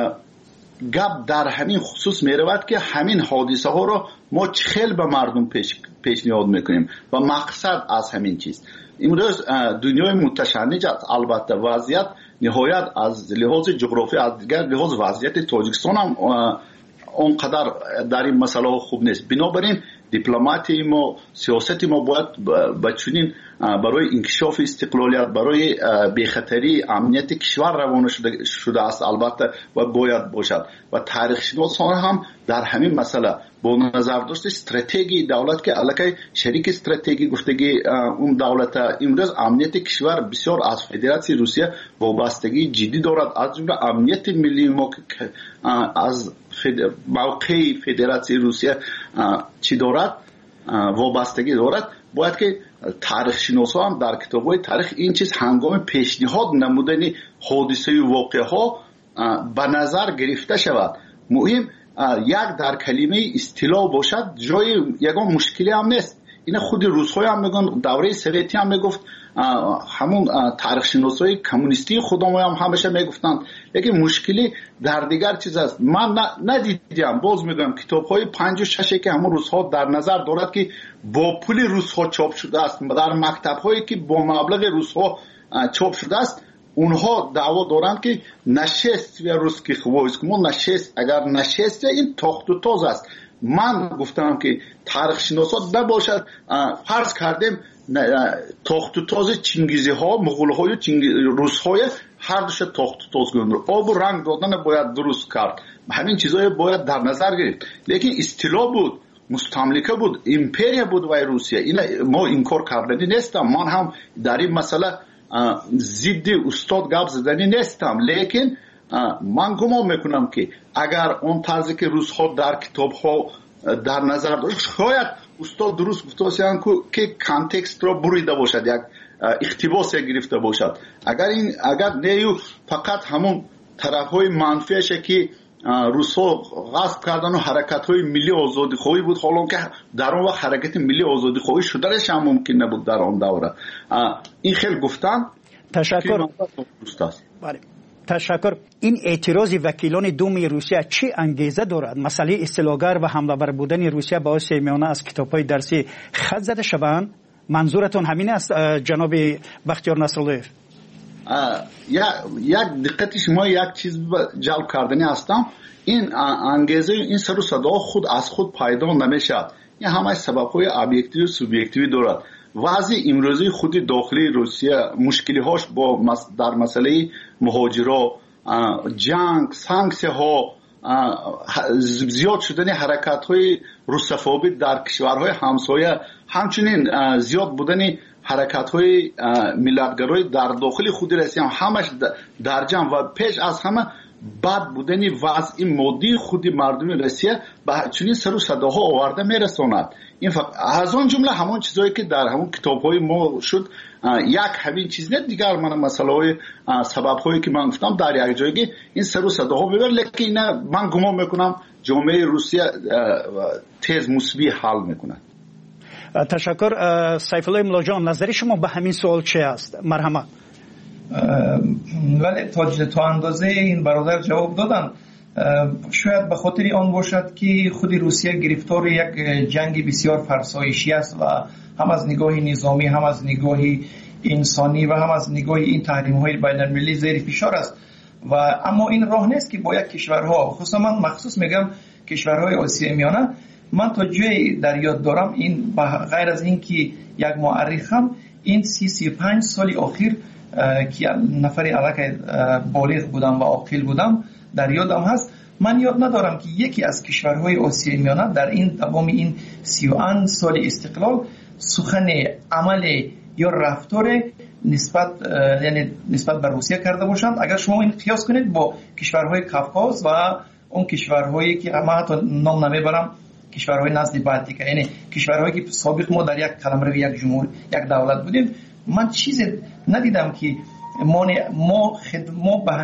گپ در همین خصوص میرود که همین حادثه ها را ما خیلی به مردم پیشنهاد میکنیم و مقصد از همین چیز امروز دنیای متشنج است. البته وضعیت نهایت از لحاظ جغرافی از دیگر لحاظ وضعیت تاجیکستان هم اونقدر در این مسئله خوب نیست. بنابراین دیپلماتی ما سیاست ما باید بچونین برای انکشاف استقلالیت، برای بی‌خطری امنیت کشور روانه شده است البته و باید باشد. و تاریخ شناسان هم در همین مسئله با نظر داشت استراتژی دولت که الکی شریک استراتژی گفتگی اون دولت امروز امنیت کشور بسیار از فدراسیون روسیه وابستگی جدی دارد، از جمله امنیت ملی ما از موقع فدراسیون روسیه چی دارد وابستگی دارد. باید که تاریخ شناسان هم در کتاب‌های تاریخ این چیز هنگام پیشنهاد نمودن حادثه واقعه ها به نظر گرفته شود. مهم یک در کلمه اصطلاح باشد، جای یگان مشکلی هم نیست. این خود روس‌ها هم میگن، دوره سوویتی هم میگفت، همون تاریخ شناسای کمونیستی خودمون هم همیشه میگفتند. لیکن مشکلی در دیگر چیز است. من ندیدم، باز میگم کتاب‌های 5 و 6 که همون روس‌ها در نظر دارد که با پول روس‌ها چاپ شده است، در مکتب‌هایی که با مبلغ روس‌ها چاپ شده است، اونها دعوا دارند که نشست و روسکی خوایسکمون نشست، اگر نشست این تاخت و تاز است. من گفتم که تاریخ شناسات نباشد، فرض کردیم تاخت و تاز چنگیزی ها، مغول های و روس های هر دوش تاخت و تاز گذاشتن. آب و رنگ دادن باید درست کرد، همین چیزهای باید در نظر گرفت. لیکن استیلا بود، مستملکه بود، امپریا بود و روسیه. این ما انکار کردنی نیستم، من هم در این مسئله ضد استاد گپ زدنی نیستم، لیکن من گمان میکنم که اگر اون طرزی که روس ها در کتاب ها در نظر داشت، شاید استاد درست گفته باشند که کانتکست را بریده باشد، یک اقتباس گرفته باشد. اگر نیو فقط همون طرف های منفیش که روس ها غصب کردن و حرکت های ملی آزادی خواهی بود، حالا که در اون وقت حرکت ملی آزادی خواهی شدنش هم ممکن نبود در آن دوره. این خیلی گفتن. تشکر. بله. تشکر. این اعتراض وکیلان دوم روسیه چه انگیزه دارد؟ مسئله اصطلاحگر و حمله‌آور بودن روسیه به آسیای میانه از کتاب‌های درسی خط زده شوند؟ منظورتون همین است جناب بختیار نصراللهیف؟ یک دقت شما یک چیز جلب کردنی هستم. این انگیزه، این سر و صدا خود پیدا نمیشد. این همه سبب‌های ابجکتیو و سوبژکتیو دارد. وضع امروزی خود داخلی روسیه مشکلی هاش با در مسئله مهاجرا، جنگ، سانکسیه ها، زیاد شدن حرکت های روسفوبی در کشورهای همسایه، همچنین زیاد بودن حرکت های ملتگرای در داخل خود روسیه همش در جمع و پیش از همه بد بودن وضع مادی خود مردم روسیه به چنین سر و صداها آورده میرساند. این از آن جمله همون چیزایی که در همون کتاب‌های ما شد، یک همین چیز نه دیگر، من مسئله سبب‌هایی که من گفتم در یک جایی این سر و صداها ببر، لیکن من گمان میکنم جامعه روسیه تیز مسبی حل میکنه. تشکر. سیف الله ملاجان، نظر شما به همین سوال چه است؟ مرحمت. ولی تا اندازه این برادر جواب دادن. شاید به خاطر آن باشد که خود روسیه گرفتار یک جنگ بسیار فرسایشی است و هم از نگاه نظامی، هم از نگاه انسانی و هم از نگاه این تحریم‌های بین‌المللی زیر فشار است. و اما این راه نیست که با یک کشورها، خصوصا من مخصوص میگم کشورهای آسیای میانه، من تا جای در یاد دارم، این غیر از این که یک مورخم، این 35 سال اخیر که نفر علاقه بالغ بودم و عاقل بودم در یادم هست، من یاد ندارم که یکی از کشورهای آسیای میانه در این تمام این 31 سال استقلال سخن عمل یا رفتار نسبت به روسیه کرده باشند. اگر شما این قیاس کنید با کشورهای کافکاز و اون کشورهایی که من حتی نام نمیبرم، کشورهای نزد بالتیک، یعنی کشورهایی که سابق ما در یک قلمرو یک جمهور یک دولت بودیم، من چیزی ندیدم که ما به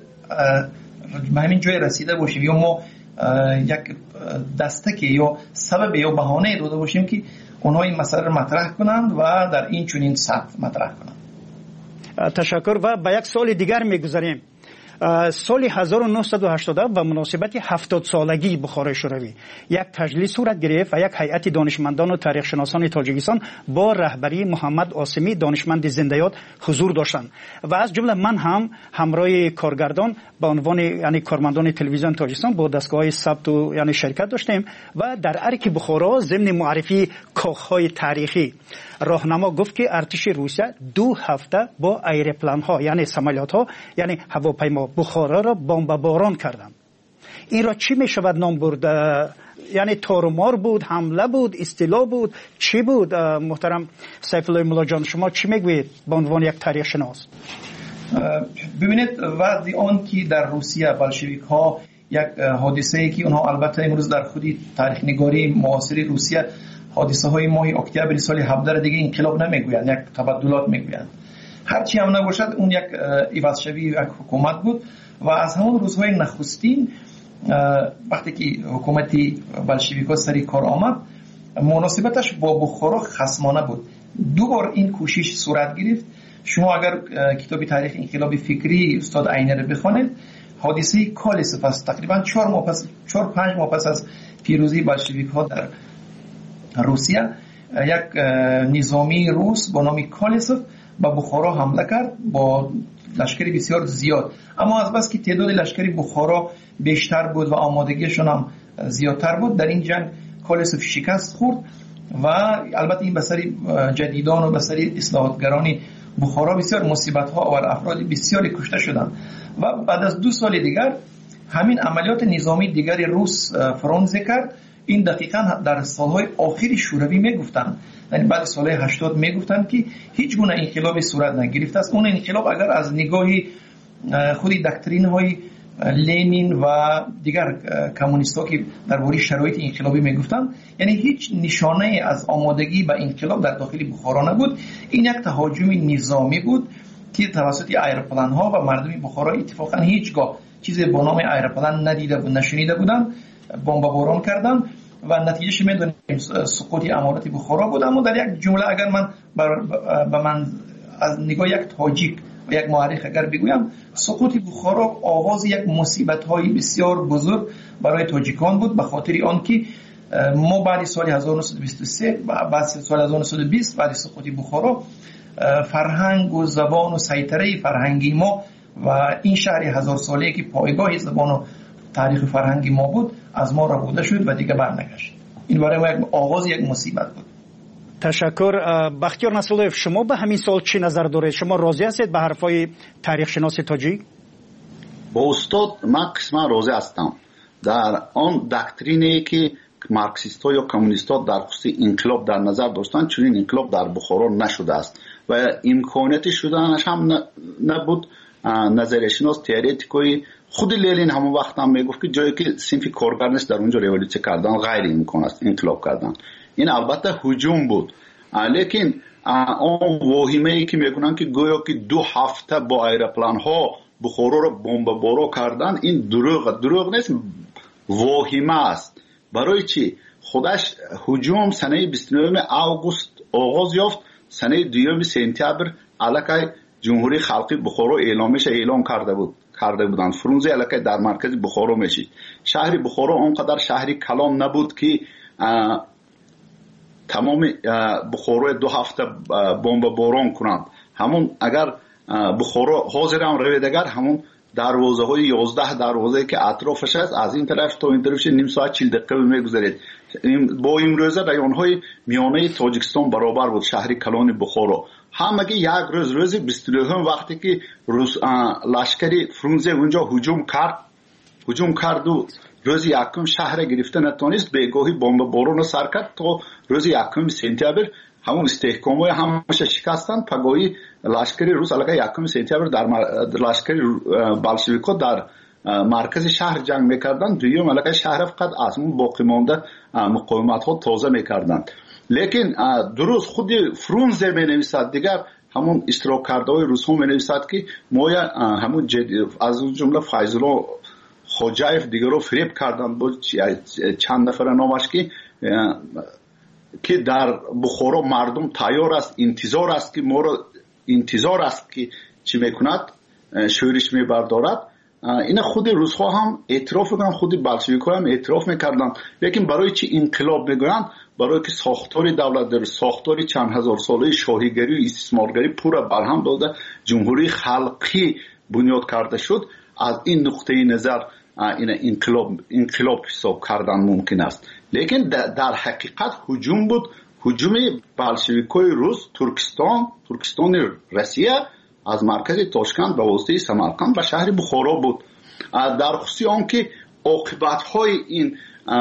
همین جای رسیده باشیم یا ما یک دستک یا سبب یا بهانه داده باشیم که اونها این مسئله رو مطرح کنند و در این چنین سطح مطرح کنند. تشکر. و به یک سال دیگر میگذاریم. سال 1980 به مناسبت 70 سالگی بخارای شوروی یک تجلیس صورت گرفت و یک هیئت دانشمندان و تاریخ شناسان تاجیکستان با رهبری محمد عاصمی دانشمند زنده‌یاد حضور داشتند و از جمله من هم همراه کارگردان به عنوان یعنی کارمندان تلویزیون تاجیکستان با دستگاه ثبت و یعنی شرکت داشتیم و در ارک بخارا ضمن معرفی کاخهای تاریخی راهنما گفت که ارتش روسیه 2 هفته با ایروپلان ها یعنی سمالیات ها یعنی هواپیما بخارا را بمباران کردند. این را چی می شود نام برد؟ یعنی تارمار بود، حمله بود، استیلا بود، چی بود؟ محترم سیف الله مولا جان، شما چی میگویید به عنوان یک تاریخ شناس؟ ببینید وقتی آن که در روسیه بلشویک ها یک حادثه ای که اونها البته امروز در خودی تاریخ نگاری معاصر روسیه حادثه های ماه اکتبر سال 17 دیگه انقلاب نمیگویند، یک تبدلات میگویند. هرچی هم نباشد اون یک عوضشوی یک حکومت بود و از همون روزهای نخستین وقتی که حکومتی بلشویک‌ها سری کار آمد مناسبتش با بخارا خصمانه بود. 2 بار این کوشش صورت گرفت. شما اگر کتاب تاریخ انقلاب فکری استاد عینی رو بخونید، حادثه کالسف است تقریبا 4-5 ماه پس از پیروزی بلشویک‌ها در روسیه، یک نظامی روس با نام کالسف به بخارا حمله کرد با لشکری بسیار زیاد، اما از بس که تعداد لشکری بخارا بیشتر بود و آمادگیشون هم زیادتر بود، در این جنگ کالسف شکست خورد و البته این بسری جدیدان و بسری اصلاحاتگرانی بخارا بسیار مصیبت ها و افراد بسیاری کشته شدند و بعد از 2 سال دیگر همین عملیات نظامی دیگری روس فرانسه کرد. این دقیقاً در سالهای آخری شوروی میگفتند، یعنی بعد سالهای 80 میگفتند که هیچ گونه انقلابی صورت نگرفته است. اون انقلاب اگر از نگاهی خودی دکترین های لنین و دیگر کمونیست‌ها که درباره شرایط انقلابی میگفتند، یعنی هیچ نشانه از آمادگی به انقلاب در داخل بخارا نبود. این یک تهاجم نظامی بود که توسط ایروپلان ها و مردم بخارا اتفاقاً هیچگاه چیزی به نام ایروپلان ندیده و نشنیده بودند، بمباران کردن و نتیجهش میدونیم سقوط امارات بخارا بود. اما در یک جمله اگر من از نگاه یک تاجیک و یک مورخ اگر بگویم، سقوط بخارا آغاز یک مصیبت های بسیار بزرگ برای تاجیکان بود، به خاطر آنکه ما بعد سال 1923 بعد سال 1920 بعد سقوط بخارا فرهنگ و زبان و سیطره فرهنگی ما و این شهر 1000 ساله که پایگاه زبان و تاریخ فرهنگی ما بود از ما ربوده شد و دیگه برنگشت. این برای ما آغاز یک مصیبت بود. تشکر. بختیار نصراللهیف، شما به همین سال چی نظر دارید؟ شما راضی هستید به حرفای تاریخ شناس تاجیک؟ با استاد من قسما راضی هستم. در آن دکترینی که مارکسیست ها یا کمونیست ها در خصوص انقلاب در نظر داشتن، چنین انقلاب در بخارا نشده است و امکانیت شدنش هم نبود. نظریه شناس تئوریتیکوی خود لنین همون وقت هم میگفت که جایی که صنف کارگر نیست در اونجا ریولوسیون کردن غیر امکان است، انقلاب کردن. این البته هجوم بود، لیکن اون واهمه ای که میگن که گویا که 2 هفته با ایروپلان ها بخارا رو بمباران کردن، این دروغ نیست، واهمه است. برای چی؟ خودش هجوم سنه 29 آگوست آغاز یافت، سنه 2 سپتامبر علیه جمهوری خلقی بخارا اعلام کرده بودند. فرانسه علیه در مرکز بخارا میشید. شهر بخارا اونقدر شهری کلان نبود که تمام بخارا 2 هفته بمباران کنند. همون اگر بخارا حاضر هم رویدگر همون دروازه های 11 دروازه که اطرافش است، از این طرف تا این طرفش نیم ساعت 40 دقیقه میگذرید. با این روزه رایون های میانه تاجیکستان برابر بود شهر کلان بخارا. همگی یک روز 22 وقتی که لشکری فرانسه اونجا هجوم کرد و روز 1 شهر گرفته نتونست، بگاهی بمباران سر کرد تا روز 1 سپتامبر همون استحکام‌های همش شکستن. پگاهی لشکری روس علیه 1 سپتامبر در لشکری بلشویک‌ها در مرکز شهر جنگ میکردن، دوم علیه شهر فقط از اون باقی مانده مقاومت‌ها تازه میکردن. لیکن درست خود فرونزه مینویسد، دیگر همون اشتراک کرده های روس ها مینویسد که ما همون از اون جمله فیض‌الله خوجایف دیگر رو فریب کردن بود چند نفر نامش که در بخارا مردم تیار است، انتظار است که ما رو انتظار است که چی میکند، شورش میبردارد. این خود روس ها هم اعتراف میکنن، خود بلشویک ها هم اعتراف میکردن. لیکن برای چی انقلاب میگویند؟ برای که ساختار دولت در ساختار چند هزار ساله شاهیگری و استثمارگری پورا برهم داده، جمهوری خلقی بنیاد کرده شد. از این نقطه نظر این انقلاب حساب کردن ممکن است. لیکن در حقیقت هجوم بود، هجوم بلشویک‌های روس ترکستان روسیه از مرکز تاشکند به واسطه سمرقند به شهر بخارا بود. در خصوص آنکه عاقبت‌های این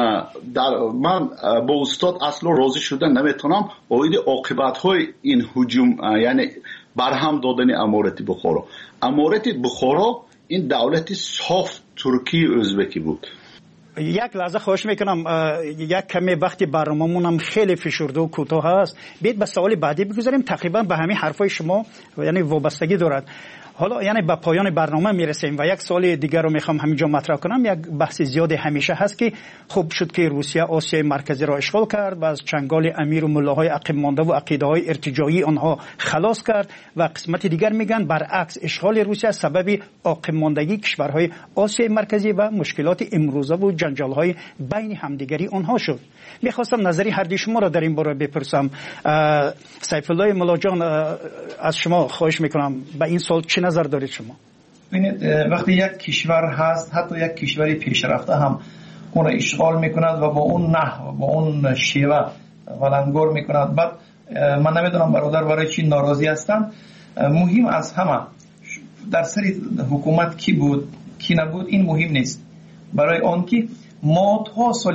من با استاد اصلا راضی شدن نمیتونم اوید عاقبت‌های این هجوم، یعنی برهم دادن امارت بخارا. امارت بخارا این دولت صاف ترکی ازبکی بود. یک لحظه خواهش میکنم، یک کمی وقتی برنامه‌مون هم خیلی فشرده و کوتاه است، بیاید به سوال بعدی بگذاریم. تقریبا به همین حرفای شما یعنی وابستگی دارد. حالا یعنی به پایان برنامه میرسیم و یک سوال دیگر رو میخوام همینجا مطرح کنم. یک بحث زیاد همیشه هست که خوب شد که روسیه آسیای مرکزی را اشغال کرد و از چنگال امیر و ملاهای عقب مانده و عقیده‌های ارتجاعی آنها خلاص کرد و قسمت دیگر میگن برعکس شغال روسیه سبب عقب ماندگی کشورهای آسیای مرکزی و مشکلات امروزه و جنجال‌های بین همدیگری آنها شد. میخواستم نظری هر دو شما را در این باره بپرسم. سیف الله ملا جان، از شما خواهش میکنم به این سوال چه نظر دارید شما؟ ببینید وقتی یک کشور هست، حتی یک کشوری پیشرفته هم اون را اشغال میکند و با اون نحو با اون شیوه ولنگار میکند. بعد من نمیدونم برادر برای چی ناراضی هستند. مهم از همه در سر حکومت کی بود کی نبود این مهم نیست. برای آن که ما تا سال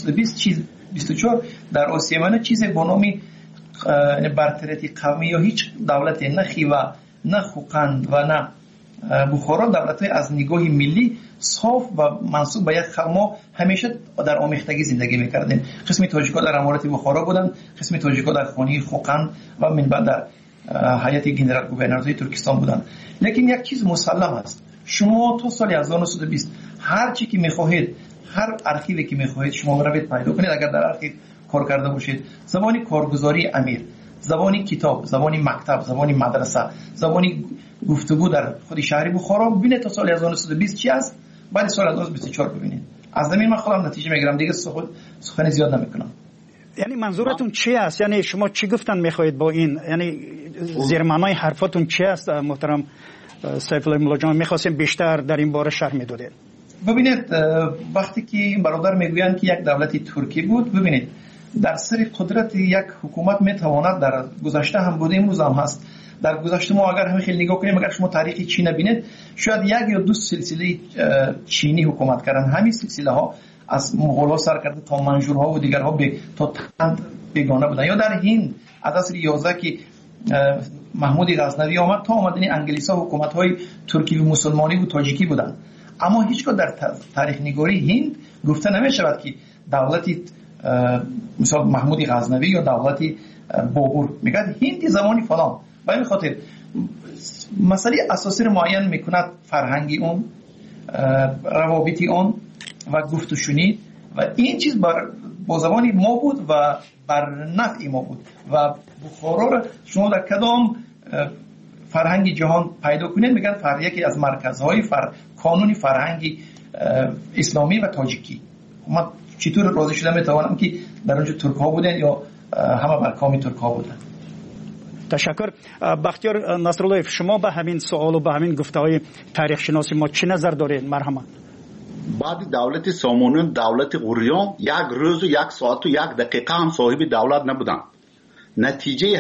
1924 در آسیا من چیز به نام برتریتی قومی یا هیچ دولت نه خیوه نه خوقند و نه بخارا دولت‌های از نگاه ملی صاف و منسوب به یک ما همیشه در آمیختگی زندگی می‌کردیم. قسمی تاجیک‌ها در امارت بخارا بودند، قسمی تاجیک‌ها در خانه خوقند و من بعد در هیئت گنرال گوورنورهای ترکستان بودند. لیکن یک چیز مسلم است، شما تا سال 1920 هر چی که می‌خواهید، هر ارشیوی که می‌خواهید شما بروید پیدا کنید. اگر در ارشیو کار کرده باشید، زبانی کارگزاری امیر، زبانی کتاب، زبانی مکتب، زبانی مدرسه، زبانی گفتگو در خود شهر بخارا ببینید تا سال 1920 چی است، بعد سال 1924 ببینید. از زمین من خودم نتیجه میگیرم، دیگه سخن زیاد نمیکنم. یعنی منظورتون چی است؟ یعنی شما چی گفتن میخواهید با این؟ یعنی زیر معنای حرفاتون چی است محترم سیف الله ملا جان؟ میخواستیم بیشتر در این باره شرح میدادید. ببینید وقتی که برادر میگویند که یک دولت ترکی بود، ببینید در سر قدرت یک حکومت میتواند، در گذشته هم بوده امروز هم هست، در گذشته ما اگر همین خیلی نگاه کنیم، اگر شما تاریخ چین ببینید شاید یک یا دو سلسله چینی حکومت کردن. همین سلسله ها از مغول ها سر کرده تا منجورها و دیگرها تا تند بیگانه بودن. یا در هند از عصر 11 که محمود غزنوی آمد تا آمدن انگلیس ها حکومت های ترکی و مسلمانی و تاجیکی بودن. اما هیچگاه در تاریخ نگاری هند گفته نمی شود که دولتی مثلا محمود غزنوی یا دولتی بابور، میگه هند زمانی فلان. به این خاطر مسئله اساسی رو معین میکند فرهنگی اون، روابطی اون و گفت و شنید و این چیز با زبانی ما بود و بر نفع ما بود. و بخارا رو شما در کدام فرهنگی جهان پیدا کنید میگن یکی از مرکزهای کانونی فرهنگی اسلامی و تاجیکی. من چطور راضی شدم میتوانم که در اونجا ترک ها بودن یا همه برکامی ترک ها بودن. تشکر. بختیار نصرالله، شما به همین سوال و به همین گفته های تاریخ شناسی ما چه نظر دارید؟ مرحمت. بعد دولت سامانیان، دولت غوریان یک روز و یک ساعت و یک دقیقه هم صاحب دولت نبودن. نتیجه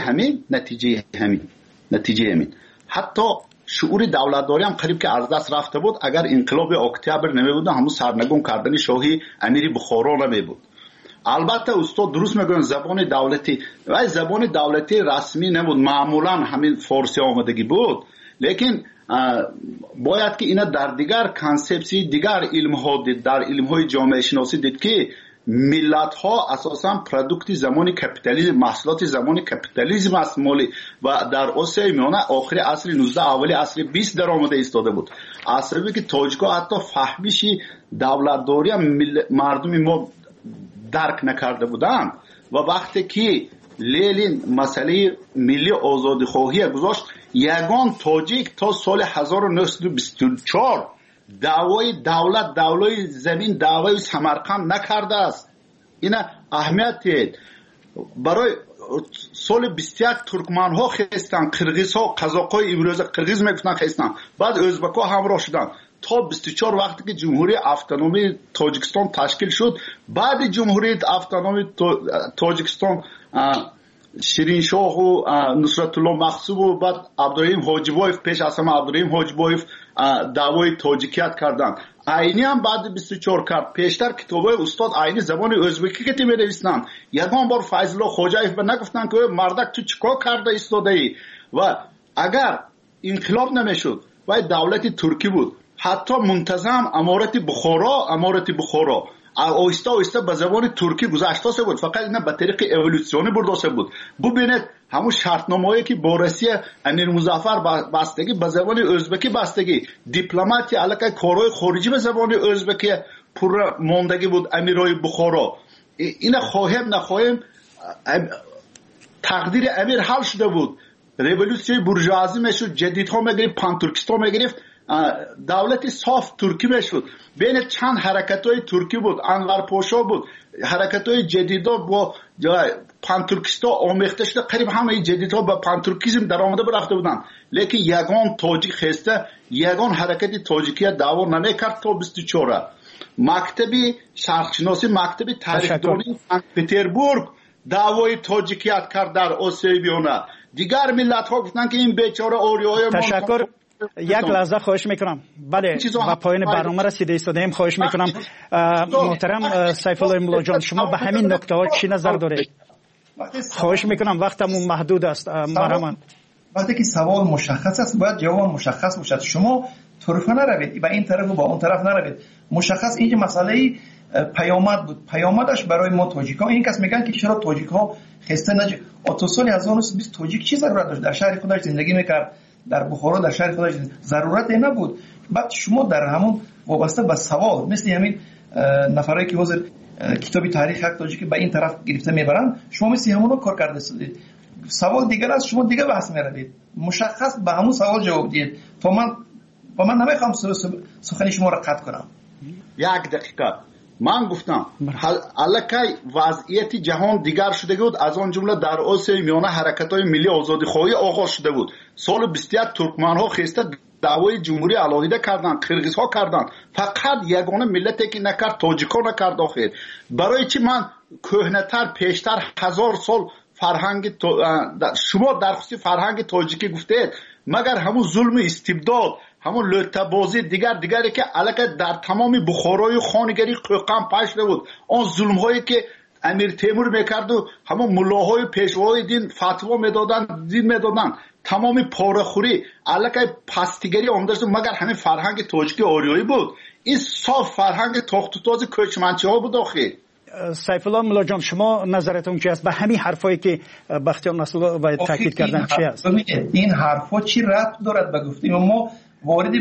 همین حتی شعور دولتداری هم قریب که از دست رفته بود. اگر انقلاب اکتبر نمی بود همون سرنگون کردن شاهی امیر بخارا نمی بود. البته استاد درست میگن زبان دولتی و زبان دولتی رسمی نبود، معمولا همین فارسی آمدگی بود، لیکن باید که اینا در دیگر کانسپسی دیگر علم ها دید، در علم های جامعه شناسی دید که ملت ها اساسا پروداکت زمان کپیتالیسم، محصولات زمان کپیتالیسم است مالی و در آسیای میانه آخر عصر 19 اولی عصر 20 در آمده ایستاده بود. عصری که تاجیک‌ها حتی فهمیشی دولتداری مردم ما درک نکرده بودند و وقتی که لیلین مسئله ملی آزادی خواهی گذاشت، یگان تاجیک تا سال 1924 دعوای دولت، دعوای زمین، دعوای سمرقند نکرده است. این اهمیت برای سال 21 ترکمن ها خستن، قرغیز ها، قزاق های امروز قرغیز میگفتن خستن، بعد ازبک ها همراه شدن تا 24 وقتی که جمهوری اتونومی تاجیکستان تشکیل شد. بعد جمهوری اتونومی تاجیکستان شیرین شاه و نصرت الله مقصوب و بعد عبدالرحیم حاجیبایف، پیش از همه عبدالرحیم حاجیبایف دعوای تاجیکیت کردند. عینی هم بعد 24 کرد. پیشتر کتابای استاد عینی زبان ازبکی که می نویسند. یکان بار فیض الله خوجایف به نگفتن که مردک تو چیکار کرده ایستاده ای؟ و اگر انقلاب نمیشد و دولت ترکی بود، حتی منتظم امارت بخارا آهسته آهسته به زبان ترکی گذاشته بود، فقط اینا به طریق اِوولوسیونی برداشته بود. ببینید همون شرطنامه‌ای که با روسیه امیر مظفر بستگی به زبان ازبکی بستگی، دیپلماتی علاقه کارهای خارجی به زبان ازبکی پر ماندگی بود. امیرای بخارا اینا خواهیم نخواهیم تقدیر امیر حل شده بود. رولوسیون بورژوازی میشد، جدیدها میگرفت، پان ترکستان میگرفت، دولت صاف ترکی میشد. بین چند حرکت‌های ترکی بود، انور پاشا بود، حرکت‌های جدیدا با پان ترکستان آمیخته شده، قریب همه جدیدها با پان ترکیسم در آمده برفته بودن. لیکن یگان تاجیک خسته، یگان حرکت تاجیکیت دعوا نمیکرد تا 24. مکتبی شرقشناسی، مکتبی تاریخ‌دانی سن پتربورگ دعوای تاجیکیت کرد در آسیای میانه. دیگر ملت‌ها گفتن که این بیچاره آریای ما. تشکر. یک لحظه خواهش میکنم. بله، با پایان برنامه رسیده ایستادیم. خواهش میکنم محترم سیف الله مولا جان، شما به همین نکته ها چی نظر دارید؟ خواهش میکنم، وقتمون محدود است. مرحبا. وقتی که سوال مشخص است باید جواب مشخص باشد. شما طرفه نروید، به این طرف و با اون طرف نروید. مشخص اینجا مسئله پیامد بود. پیامدش برای ما تاجیک ها، این کس میگن که چرا تاجیک ها خسته نشه. تا سال 1920 تاجیک چی ضرورت داشت؟ در شهر خودش زندگی میکرد، در بخارا در شهر خودش ضرورت نبود. بعد شما در همون وابسته به سوال مثل همین نفرایی که حاضر کتابی تاریخ حق تاجیک به این طرف گرفته میبرن، شما مثل همونو کار کرده هستید. سوال دیگر است، شما دیگه بحث میروید. مشخص به همون سوال جواب دید. تا من نمیخوام سخنی شما را قطع کنم. یک دقیقه من گفتم الکی وضعیت جهان دیگر شده بود، از آن جمله در آسیای میانه حرکت‌های ملی آزادی خواهی آغاز شده بود. سال 21 ترکمن‌ها خسته دعوای جمهوری علاهیده کردند، قرغیزها کردند. فقط یگانه ملتی که نکرد تاجیک‌ها نکرد. آخر برای چی من کهنه‌تر پیشتر 1000 سال فرهنگ شما در خصوص فرهنگ تاجیکی گفتید، مگر همون ظلم استبداد، همون لطبازی دیگری که علاقه در تمام بخارای خانگری قوقم پشت بود، آن ظلم هایی که امیر تیمور میکرد و همون ملاهای پیشوای دین فتوا میدادن، دین میدادن، تمام پاره‌خوری علاقه پستیگری آمداشت، مگر همین فرهنگ تاجیکی آریایی بود. این صاف فرهنگ تاخت و تاز کوچمنچی ها بود. آخه سیف الله مولا جان، شما نظرتون چی است به همین حرفایی که بختیار نصرالله باید تاکید کردن چی است؟ این حرفا چی ربط دارد به گفتیم ما وارد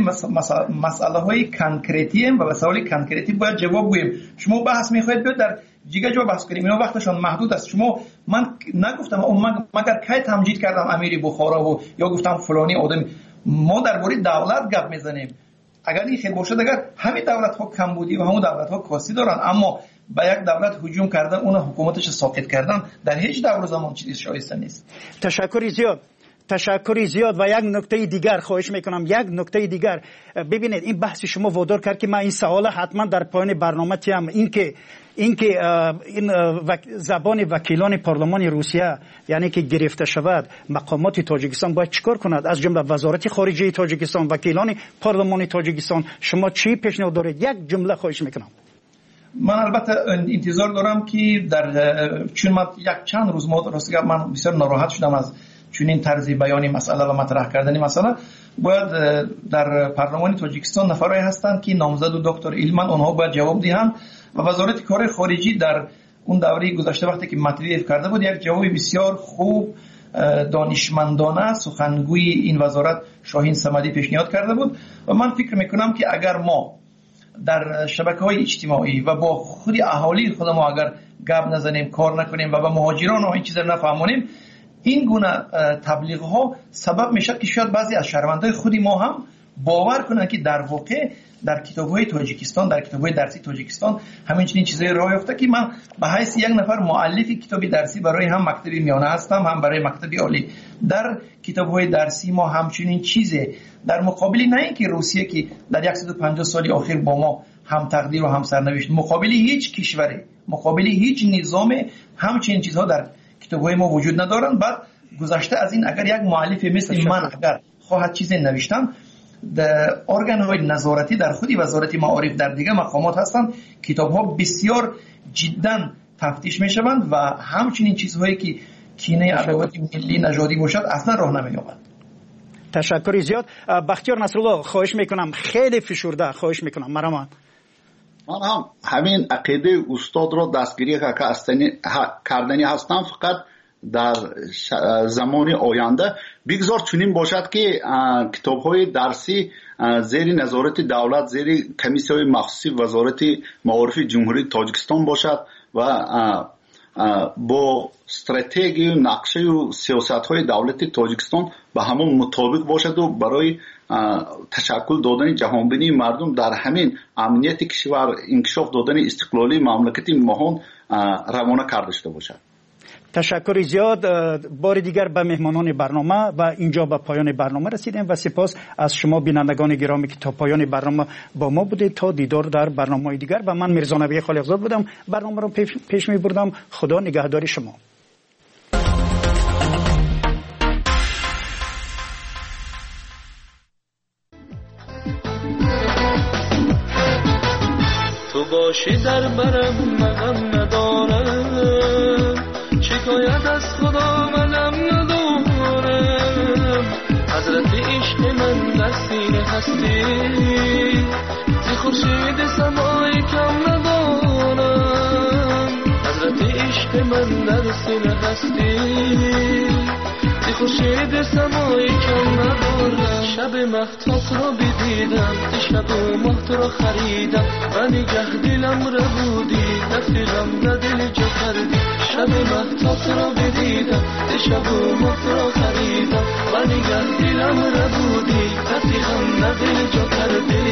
مسئله های کنکریتی ام و مسائل کنکریتی باید جواب گوییم. شما بحث میخواید بیاد در جیگه جا بحث کنیم، اینا وقتشان محدود است. شما من نگفتم مگر کی تمجید کردم امیر بخارا و یا گفتم فلانی آدم. ما درباره دولت گپ میزنیم. اگر این خیلی باشد، اگر همین دولت ها کمبودی و همون دولت ها کاستی دارن، اما به یک دولت هجوم کردن، اون حکومتش ساقط کردن، در هیچ دور زمان چیزی شایسته نیست. تشکری زیاد. و یک نکته دیگر خواهش میکنم، یک نکته دیگر. ببینید این بحث شما وادار کرد که من این سوال حتما در پایان برنامه تیم، اینکه این زبان وکیلان پارلمان روسیه یعنی که گرفته شود، مقامات تاجیکستان باید چیکار کند؟ از جمله وزارت خارجه تاجیکستان، وکیلان پارلمان تاجیکستان، شما چی پیشنهاد دارید؟ یک جمله خواهش میکنم. من البته انتظار دارم که چون من یک چند روز من بسیار ناراحت شدم از چون این طرز بیانی مسئله و مطرح کردن مسئله. باید در پارلمان تاجیکستان نفرایی هستند که نامزد و دکتر ایلمن، اونها باید جواب دهند و وزارت کار خارجی در اون دوره گذشته وقتی که مطرح کرده بود یک جواب بسیار خوب دانشمندانه سخنگوی این وزارت شاهین صمدی پیشنهاد کرده بود و من فکر میکنم که اگر ما در شبکه‌های اجتماعی و با خود اهالی خودمون اگر گپ نزنیم، کار نکنیم و به مهاجران و این چیزا نفهمونیم، این گونه تبلیغ ها سبب میشه که شاید بعضی از شهروندان خودی ما هم باور کنن که در واقع در کتاب‌های تاجیکستان، در کتاب‌های درسی تاجیکستان همین چنین چیزایی راه یافته که من به حیث یک نفر مؤلف کتاب درسی برای هم مکتب میانه هستم، هم برای مکتب عالی. در کتاب‌های درسی ما همچنین چیزه در مقابل نه اینکه روسیه که در 150 سال اخیر با ما هم تقدیر و هم سرنوشت، مقابل هیچ کشوری، مقابل هیچ نظام همچنین چیزها در کتاب‌های ما وجود ندارن. بعد گذشته از این اگر یک مؤلف مثل من اگر خواهد چیزی نوشتم، در ارگان‌های نظارتی در خودی وزارت معارف در دیگه مقامات هستند، کتاب‌ها بسیار جدا تفتیش می‌شوند و همچنین چیزهایی که کینه ادبیات ملی نژادی باشد اصلا راه نمی‌یابد. تشکر زیاد. بختیار نصرالله خواهش میکنم، خیلی فشرده خواهش میکنم. من هم همین عقیده استاد را دستگیری کردنی هستم، فقط در زمان آینده بگذار چنین باشد که کتاب‌های درسی زیر نظارت دولت، زیر کمیسی‌های مخصوصی وزارت معارف جمهوری تاجیکستان باشد و با استراتژی و نقشه و سیاست‌های دولت تاجیکستان به همون مطابق باشد و برای تشکل دادن جهانبینی مردم در همین امنیت کشور، انکشاف دادن استقلالی مملکت مهان روانه کرده شده باشد. تشکر زیاد. بار دیگر به مهمانان برنامه و اینجا به پایان برنامه رسیدیم و سپاس از شما بینندگان گرامی که تا پایان برنامه با ما بودید. تا دیدار در برنامه دیگر. و من میرزا نبی خالقزاد بودم، برنامه رو پیش می بردم. خدا نگهدار شما. تو باشی در برم مغم ندارم، شکایت از خدا منم ندارم. حضرت عشق من در سینه هستی، زی خورشید سمای کم ندارم. حضرت عشق من در سینه هستی، زی خورشید سمای کم ندارم. شب مهتاب را بدیدم، شب و ماه را خریدم و نگه دلم را بودی، دفتی غم در دل جا کردی. شب مهتاب را بدیدم، شب و ماه را خریدم و نگه دلم را بودی، دفتی غم در دل جا کردی.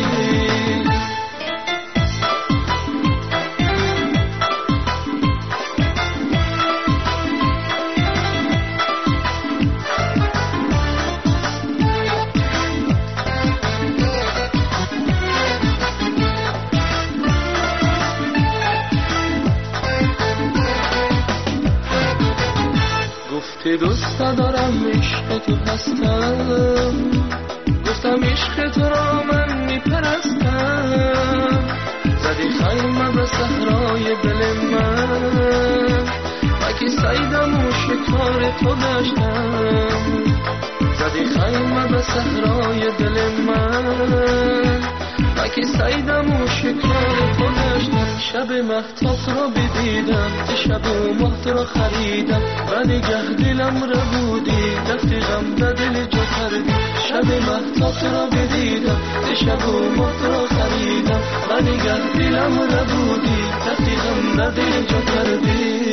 دوست دارم عشق تو هستم، گفتم عشق تو را من میپرستم. زدی خیمه به صحرای دل من، و که سیدم و شکار تو داشتم. زدی خیمه به صحرای دل من، و که سیدم و شکار تو داشتم. شب مهتاب را بدیدم، شب و ماه را خریدم و نگه دلم را بودی، دفتی غم در دل جا کردی. شب مهتاب را بدیدم، شب و ماه را خریدم و نگه دلم را بودی، دفتی غم در دل جا کردی.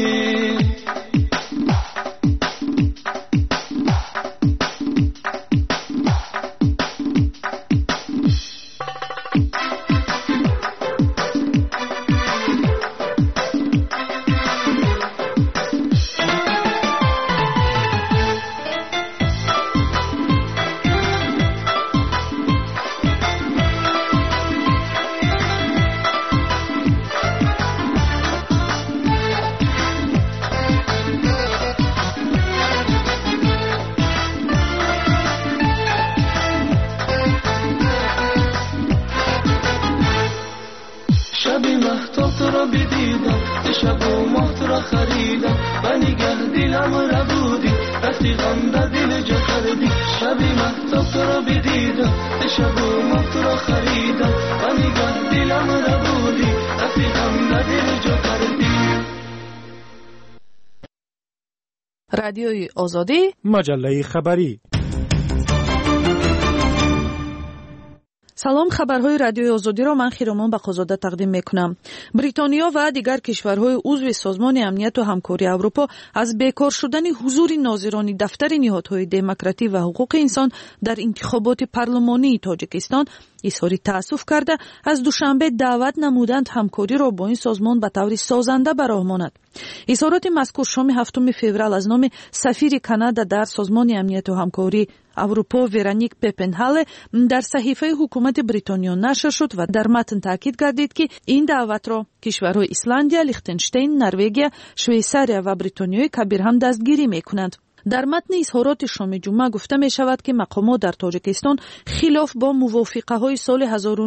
را بدیدم شب و ماه تو را خریدم و نگه دلم را بودی رفیقم را دل جا کردی شبی مهتاب تو را بدیدم شب و ماه تو را خریدم و نگه دلم را بودی رفیقم را دل جا کردی. رادیوی آزادی مجله خبری. салом, хабарҳои радиои озодиро ман хиромон бақозода тақдим мекунам. бритониё ва дигар кишварҳои узви созмони амнияту ҳамкории аврупо аз бекор шудани ҳузури нозирони дафтари ниҳодҳои демократӣ ва ҳуқуқи инсон дар интихоботи парлумонии тоҷикистон изҳори таассуф карда аз душанбе даъват намуданд ҳамкориро бо ин созмон ба таври созанда ба роҳ монад. изҳороти мазкур шоми 7 феврал аз номи сафири Канада дар созмони амнияту ҳамкории аврупо Вероник Пепенҳале дар саҳифаи ҳукумати бритониё нашр шуд ва дар матн таъкид гардид ки ин даъватро кишварҳои Исландия, Лихтенштейн, Норвегия, Швейсария ва Бритониёи Кабир ҳам дастгирӣ мекунанд. дар матни изҳороти шоми ҷумъа гуфта мешавад ки мақомот дар тоҷикистон хилоф бо мувофиқаҳои соли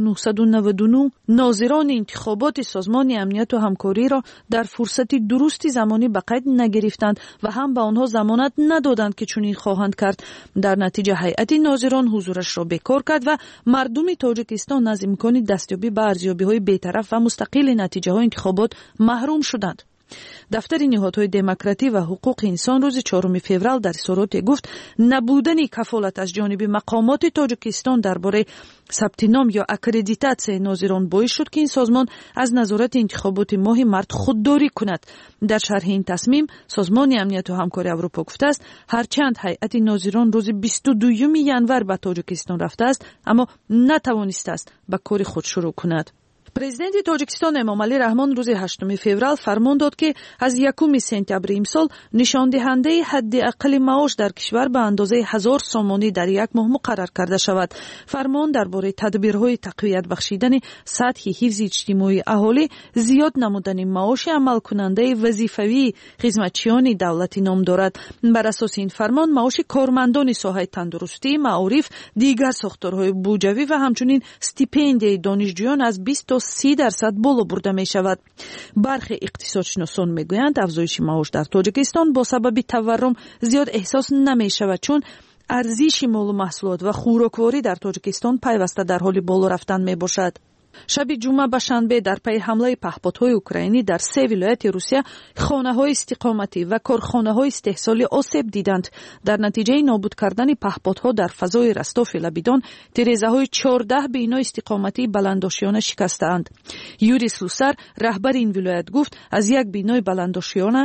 1999 нозирони интихоботи созмони амнияту ҳамкориро дар фурсати дурусти замонӣ ба қайд нагирифтанд ва ҳам ба онҳо замонат надоданд ки чунин хоҳанд кард. дар натиҷа ҳайати нозирон ҳузурашро бекор кард ва мардуми тоҷикистон аз имкони дастёбӣ ба арзёбиҳои бетараф ва мустақили натиҷаҳои интихобот маҳрум шуданд. дафтари ниҳодҳои демократӣ ва ҳуқуқи инсон рӯзи 4 феврал дар изҳороте гуфт набудани кафолат аз ҷониби мақомоти тоҷикистон дар бораи сабти ном ё аккредитатсияи нозирон боис шуд ки ин созмон аз назорати интихоботи моҳи март худдорӣ кунад. дар шарҳи ин тасмим созмони амнияту ҳамкории аврупо гуфтааст ҳарчанд ҳайати нозирон рӯзи 22 январ ба тоҷикистон рафтааст аммо натавонистааст ба кори худ шурӯъ кунад. президенти тоҷикистон эмомалӣ раҳмон рӯзи 8 феврал фармон дод ки аз 1 сентябри имсол нишондиҳандаи ҳадди аққали маош дар кишвар ба андозаи 1000 сомонӣ дар як моҳ муқаррар карда шавад. фармон дар бораи тадбирҳои тақвият бахшидани сатҳи ҳифзи иҷтимоии аҳолӣ, зиёд намудани маоши амалкунандаи вазифавии хизматчиёни давлатӣ ном дорад. бар асоси ин фармон маоши кормандони соҳаи тандурустӣ, маориф, дигар сохторҳои буҷавӣ ва ҳамчунин стипендияи донишҷӯён аз 20% боло бурда мешавад. бархе иқтисодшиносон мегӯянд афзоиши маош дар тоҷикистон бо сабаби таваррум зиёд эҳсос намешавад, чун арзиши молу маҳсулот ва хӯрокворӣ дар тоҷикистон пайваста дар ҳоли боло рафтан мебошад. шаби ҷумъа ба шанбе дар пайи ҳамлаи паҳподҳои украинӣ дар 3 вилояти Русия хонаҳои истиқоматӣ ва корхонаҳои истеҳсолӣ осеб диданд. дар натиҷаи нобуд кардани паҳподҳо дар фазои Ростови Лабидон тирезаҳои 14 бинои истиқоматии баландошиёна шикастаанд. Юрий Слюсар, раҳбари ин вилоят гуфт, аз як бинои баландошиёна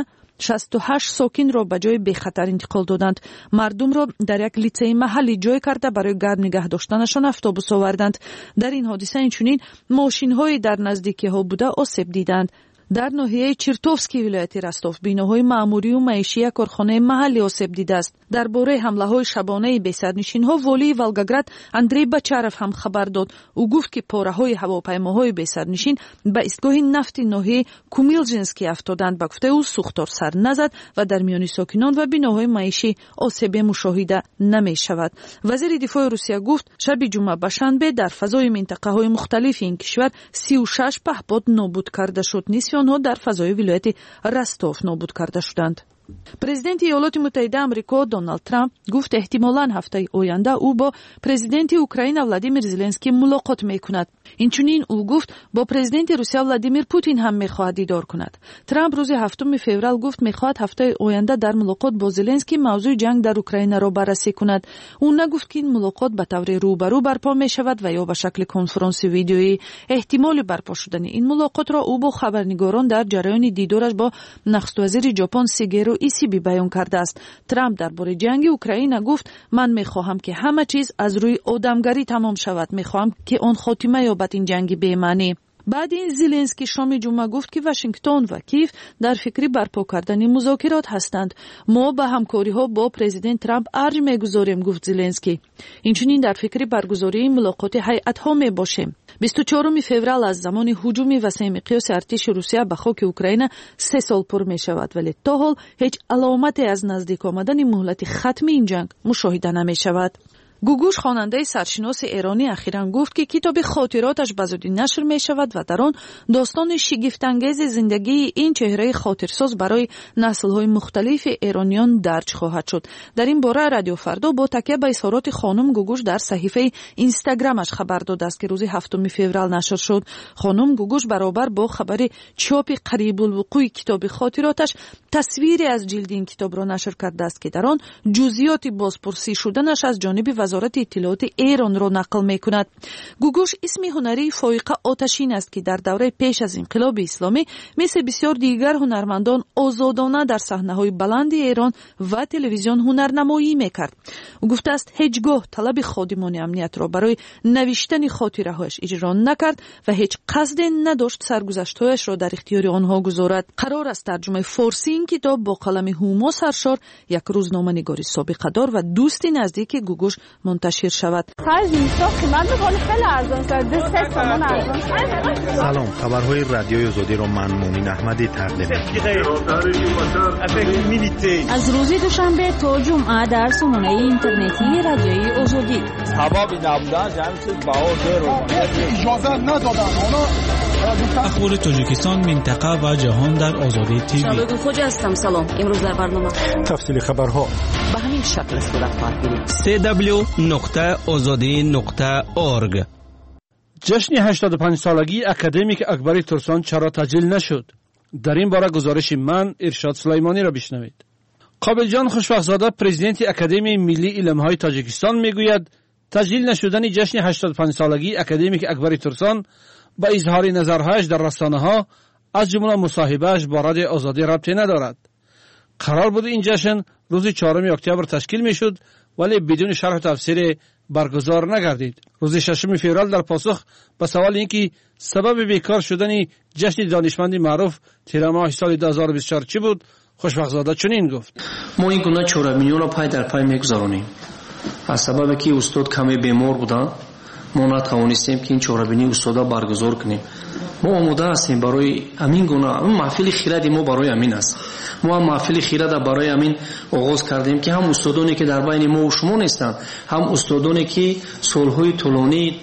68 сокинро ба ҷои бехатар интиқол доданд. мардумро дар як литсеи маҳаллӣ ҷой карда барои гарм нигоҳ доштанашон автобус оварданд. дар ин ҳодиса инчунин мошинҳои дар наздикиҳо буда осеб диданд. дар ноҳияи Чиртовский вилояти Ростов биноҳои маъмурию маишӣ як корхонаи маҳаллӣ осеб дидааст. дар бораи ҳамлаҳои шабонаи бесарнишинҳо волии Волгоград Андрей Бачаров ҳам хабар дод. ӯ гуфт ки пораҳои ҳавопаймоҳои бесарнишин ба истгоҳи нафти ноҳияи Кумилжинский афтоданд. ба гуфтаи ӯ сӯхтор сар назад ва дар миёни сокинон ва биноҳои маишӣ осебе мушоҳида намешавад. вазири дифои Русия гуфт шаби ҷумъа ба шанбе дар фазои минтақаҳои мухталифи ин кишвар 36 паҳпод нобуд карда шуд. нисфи онҳо дар фазои вилояти Ростов нобуд карда шуданд. президенти иёлоти муттаҳидаи амрико Доналд Трамп гуфт эҳтимолан ҳафтаи оянда ӯ бо президенти Украина Владимир Зеленский мулоқот мекунад. инчунин ӯ гуфт бо президенти Русия Владимир Путин ҳам мехоҳад дидор кунад. Трамп рӯзи 7 феврал гуфт мехоҳад ҳафтаи оянда дар мулоқот бо Зеленский мавзӯи ҷанг дар Украинаро баррасӣ кунад. ӯ нагуфт ки ин мулоқот ба таври рӯбарӯ барпо мешавад ва ё ба шакли конфронси видеоӣ. эҳтимоли барпо шудани ин мулоқотро ӯ бо хабарнигорон дар ҷараёни дидораш бо нахствазири Ҷопон Сигеру Исиби баён кардааст. Трамп дар бораи ҷанги Украина гуфт ман мехоҳам ки ҳама чиз аз рӯи одамгарӣ тамом шавад. мехоҳам ки он хотима ёбад ин ҷанги бемаънӣ. баъди ин Зеленский шоми ҷумъа гуфт ки Вашингтон ва Киев дар фикри барпо кардани музокирот ҳастанд. мо ба ҳамкориҳо бо президент Трамп арҷ мегузорем, гуфт Зеленский. инчунин дар фикри баргузории мулоқоти ҳайатҳо мебошем. 24 феврал аз замони ҳуҷуми васеъ миқёси артиши Русия ба хоки Украина 3 сол пур мешавад, вале то ҳол ҳеҷ аломате аз наздик омадани муҳлати хатми ин ҷанг мушоҳида намешавад. گوگوش خواننده سرشناس ایرانی اخیراً گفت که کتاب خاطراتش بزودی نشر می شود و در آن داستان شگفت‌انگیز زندگی این چهره خاطرساز برای نسل‌های مختلف ایرانیان درج خواهد شد. در این باره رادیو فردا با تکیه به اظهارات خانم گوگوش در صحیفه اینستاگرامش خبر داده است که روز 7 فوریه نشر شد. خانم گوگوش برابر با خبر چاپ قریب الوقوع کتاب خاطراتش تصویری از جلد این کتاب را نشر کرده است که در آن جزئیات بازپرسی شدنش از جانب وزارت اطلاعات ایران را نقل می کند. گوگوش اسم هنری فائقه آتشین است که در دوره پیش از انقلاب اسلامی مثل بسیار دیگر هنرمندان آزادانه در صحنه‌های بلند ایران و تلویزیون هنرنمایی می‌کرد. او گفته است هیچگاه طلب خادمان امنیت را برای نوشتن خاطره‌هایش اجرا نکرد و هیچ قصد نداشت سرگذشت‌هایش را در اختیار آنها گذارد. قرار است ترجمه فارسی این کتاب با قلم هوما سرشار، یک روزنامه‌نگاری سابقه دار و دوست نزدیک گوگوش منتشر شود. سلام، خبرهای رادیوی آزادی را من مومن احمدی تقدیم می‌کنم. از روز دوشنبه تا جمعه در سامانه اینترنتی رادیوی آزادی. هوا نبودن جمع شد باور اجازه ندادن. اخبار تاجیکستان، منطقه و جهان در آزادی تیوی. شبکه خوجا هستم. سلام. امروز در برنامه تفصیل خبرها به همین شکل صورت خواهد گرفت. www.azadi.org. جشن 85 سالگی اکادمیک اکبری ترسان چرا تجلیل نشد؟ در این باره گزارش من ارشاد سلیمانی را بشنوید. قابل جان خوشبخت‌زاده پرزیدنت اکادمی ملی علم‌های تاجیکستان میگوید تجلیل نشدن جشن 85 سالگی اکادمیک اکبری ترسان با اظهار نظرهایش در رسانه‌ها از جمله مصاحبه‌اش با رادیو آزادی ربطی ندارد. قرار بود این جشن روز 4 اکتبر تشکیل میشد ولی بدون شرح و تفسیر برگزار نگردید. روز 6 فوریه در پاسخ به سوال اینکه سبب بیکار شدن جشن دانشمندی معروف تیر ماه سال 2024 چی بود، خوشبخت‌زاده چنین گفت: ما این گونه 4 میلیون پای در پای میگذارونیم. از سبب که استاد کمی بیمار بودن ما نتوانستیم که این چهاربینی استادا برگزار کنیم. ما آماده هستیم برای همین گونه محفل خیرات ما برای همین است. ما هم محفل خیرات برای همین آغاز کردیم که هم استادانی که در بین ما و شما نیستند، هم استادانی که سالهای طولانی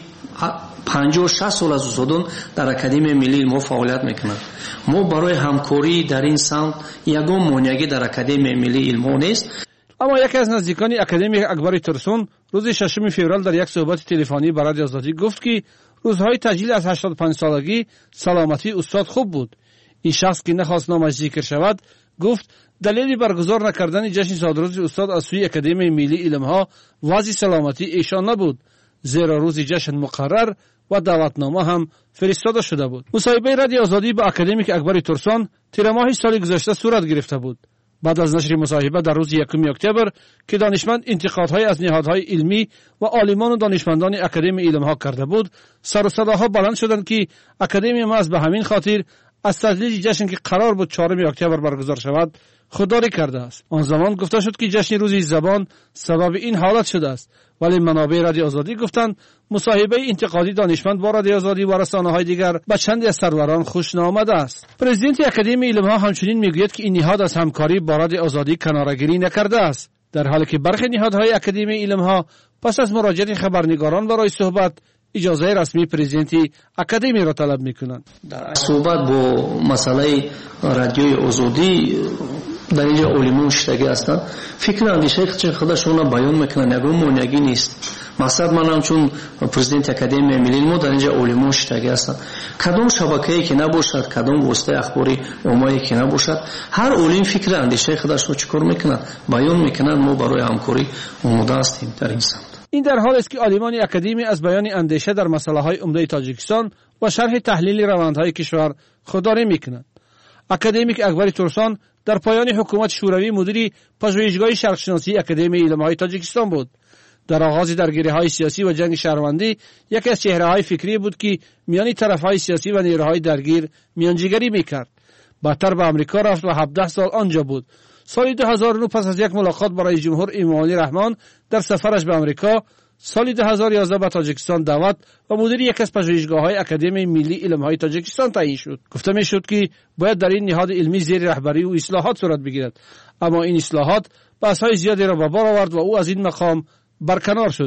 50-60 سال از استادان در اکادمی ملی ما فعالیت میکنند. ما برای همکاری در این سمت یگان مانعی در اکادمی ملی علم نیست. اما یکی از نزدیکان اکادمی اکبری ترسون روز 6 فوریه در یک صحبت تلفنی با رادیو آزادی گفت که روزهای تجلیل از 85 سالگی سلامتی استاد خوب بود. این شخص که نخواست نامش ذکر شود گفت دلیل برگزار نکردن جشن صادروز استاد از سوی اکادمی ملی علم‌ها وضع سلامتی ایشان نبود، زیرا روز جشن مقرر و دعوتنامه هم فرستاده شده بود. مصاحبه رادیو آزادی با اکادمیک اکبری ترسان تیر ماه سال گذشته صورت گرفته بود. بعد از نشر مصاحبه در روز 1 اکتبر که دانشمند انتقادهای از نهادهای علمی و عالمان و دانشمندان اکادمی علم‌ها کرده بود، سر و صداها بلند شدند که اکادمی ما از به همین خاطر از تجلیل جشن که قرار بود 4 اکتبر برگزار شود خودداری کرده است. آن زمان گفته شد که جشن روز زبان سبب این حالت شده است، ولی منابع رادیو آزادی گفتند مصاحبه انتقادی دانشمند با رادیو آزادی و رسانه‌های دیگر به چندی از سروران خوش نآمده است. پرزیدنت اکادمی علم‌ها همچنین میگوید که این نهاد از همکاری با رادیو آزادی کناره‌گیری نکرده است، در حالی که برخی نهادهای اکادمی علم‌ها پس از مراجعه خبرنگاران برای صحبت اجازه رسمی پرزیدنت اکادمی را طلب می‌کنند. در صحبت با مسئله رادیوی آزادی در اینجا علمان شدگی هستند، فکر اندیشه خودشون بیان میکنن، یگان مانعی نیست. مقصد من هم چون پرزیدنت اکادمی ملی ما در اینجا علمان شدگی هستند، کدام شبکه‌ای که نباشد، کدام واسطه اخباری عمومی که نباشد، هر علم فکر اندیشه خودش رو چیکار میکنن، بیان میکنن. ما برای همکاری آماده هستیم در این سمت. این در حالی است که عالمان اکادمی از بیان اندیشه در مسائل‌های عمده تاجیکستان و شرح تحلیل روندهای کشور خودداری میکنند. اکادمیک اکبری ترسان در پایان حکومت شوروی مدیر پژوهشگاه شرقشناسی اکادمی علم‌های تاجیکستان بود. در آغاز درگیری‌های سیاسی و جنگ شهروندی یکی از چهره‌های فکری بود که میان طرف‌های سیاسی و نیروهای درگیر میانجیگری میکرد. بعدتر به آمریکا رفت و 17 سال آنجا بود. سال 2009 پس از یک ملاقات با رئیس جمهور امامی رحمان در سفرش به آمریکا، سال 2011 به تاجیکستان دعوت و مدیر یک از پژوهشگاه‌های اکادمی ملی علم‌های تاجیکستان تعیین شد. گفته می‌شد که باید در این نهاد علمی زیر رهبری و اصلاحات صورت بگیرد، اما این اصلاحات بحث‌های زیادی را به بار آورد و او از این مقام برکنار شد.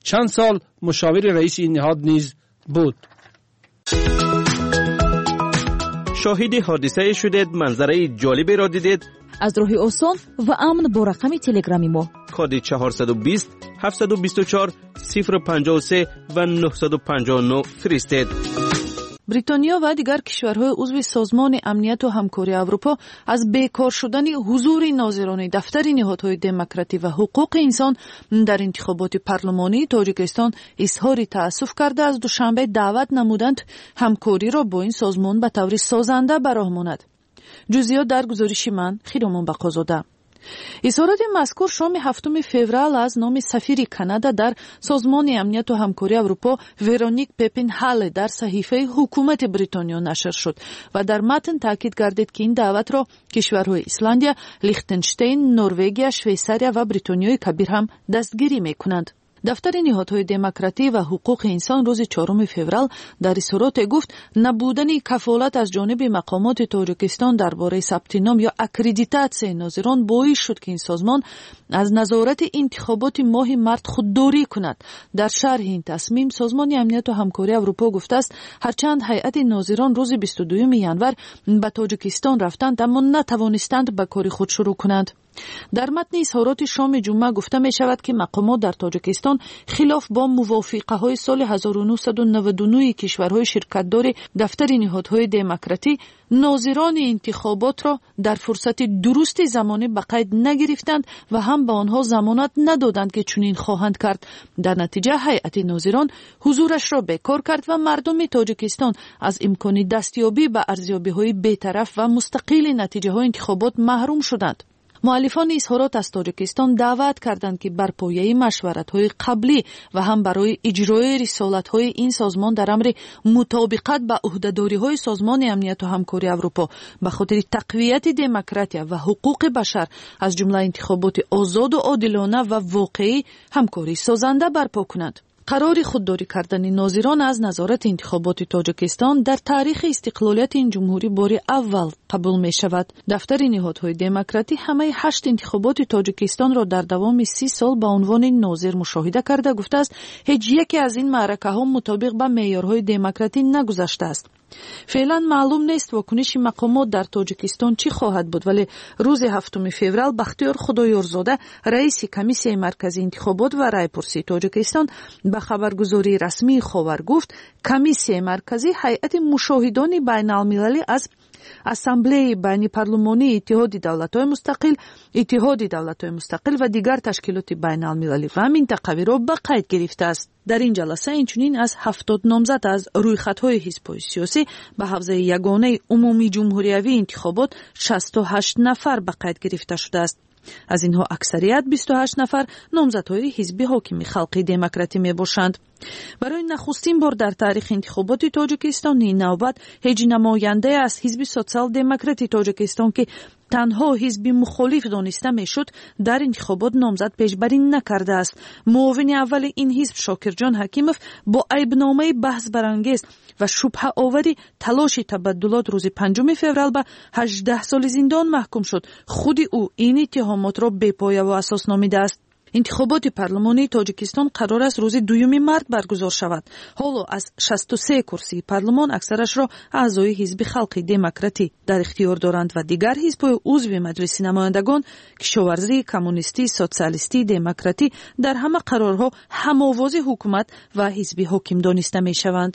چند سال مشاور رئیس این نهاد نیز بود. شاهد حادثه شدید، منظره جالبی را دیدید؟ از راه آسان و امن با رقم تلگرامی ما کد 420 724 053 و 959 فرستید. بریتانیا و دیگر کشورهای عضو سازمان امنیت و همکاری اروپا از بیکار شدن حضور ناظران دفتر نهادهای دموکراتی و حقوق انسان در انتخابات پارلمانی تاجیکستان اظهار تأسف کرده از دوشنبه دعوت نمودند همکاری را با این سازمان به طور سازنده براهماند. جزئیات در گزارش من خیرمان بقازاده. اظهارات مذکور شام 7 فوریه از نام سفیر کانادا در سازمان امنیت و همکاری اروپا ورونیک پپین هال در صحیفه حکومت بریتانیا نشر شد و در متن تاکید گردید که این دعوت را کشورهای ایسلندیا، لیختنشتین، نروژ، شویساریا و بریتانیای کبیر هم دستگیری می‌کنند. دفتر نهادهای دموکراتی و حقوق انسان روز 4 فوریه در اظهارات گفت نبودن کفالت از جانب مقامات تاجیکستان درباره ثبت نام یا اکریدیتاسیون ناظران باعث شد که این سازمان از نظارت انتخابات ماه مارس خودداری کند. در شرح این تصمیم سازمان امنیت و همکاری اروپا گفته است هرچند هیئت ناظران روز 22 ژانویه به تاجیکستان رفتند اما نتوانستند به کار خود شروع کنند. در متن اظهارات شام جمعه گفته می شود که مقامات در تاجیکستان خلاف با موافقه های سال 1999 کشورهای شرکتدار دفتر نهادهای دموکراتی ناظران انتخابات را در فرصت درست زمانی به قید نگرفتند و هم به آنها ضمانت ندادند که چنین خواهند کرد. در نتیجه هیئت ناظران حضورش را بیکار کرد و مردم تاجیکستان از امکان دستیابی به ارزیابی‌های بی‌طرف و مستقل نتیجه‌های انتخابات محروم شدند. مؤلفان اظهارات از تاجیکستان دعوت کردند که بر پایه مشورت‌های قبلی و هم برای اجرای رسالت‌های این سازمان در امر مطابقت با عهده‌داری‌های سازمان امنیت و همکاری اروپا به خاطر تقویت دموکراسی و حقوق بشر از جمله انتخابات آزاد و عادلانه و واقعی همکاری سازنده برپا کنند. قرار خودداری کردن ناظران از نظارت انتخابات تاجیکستان در تاریخ استقلالیت این جمهوری بار اول قبول می شود. دفتر نهادهای دموکراتی همه 8 انتخابات تاجیکستان را در دوام 30 سال به عنوان ناظر مشاهده کرده گفته است هیچ یکی از این معرکه ها مطابق با معیارهای دموکراتی نگذشته است. فعلا معلوم نیست واکنش مقامات در تاجیکستان چی خواهد بود، ولی روز 7 فوریه بختیار خدایارزاده رئیس کمیسیون مرکزی انتخابات و رایپرسی تاجیکستان به خبرگزاری رسمی خاور گفت کمیسیون مرکزی هیئت مشاهدان بین المللی از اسامبله بین پارلمانی اتحاد دولت‌های مستقل و دیگر تشکیلات بین المللی و منطقوی را به قید گرفته است. در این جلسه اینچنین از 70 نامزد از رویخطهای حزب‌های سیاسی به حوزه یگانه عمومی جمهوری انتخابات 68 نفر به قید گرفته شده است. از اینها اکثریت 28 نفر نامزدهای حزب حاکم خلقی دموکراتی می باشند. برای نخستین بار در تاریخ انتخابات تاجیکستان این نوبت هیچ نماینده از حزب سوسیال دموکراتی تاجیکستان که تنها حزب مخالف دانسته میشد در انتخابات نامزد پیشبری نکرده است. معاون اول این حزب شاکرجان حکیموف با عیبنامه بحث برانگیز و شبهه آوری تلاش تبدلات روز 5 فوریه به 18 سال زندان محکوم شد. خود او این اتهامات را بی‌پایه و اساس نامیده است. انتخابات پارلمانی تاجیکستان قرار است روز 2 مارس برگزار شود. حالا از 63 کرسی پارلمان اکثرش را اعضای حزب خلقی دموکراتی در اختیار دارند و دیگر حزب‌های عضو مجلس نمایندگان کشاورزی، کمونیستی، سوسیالیستی، دموکراتی در همه قرارها هم‌آواز حکومت و حزب حاکم دانسته می‌شوند.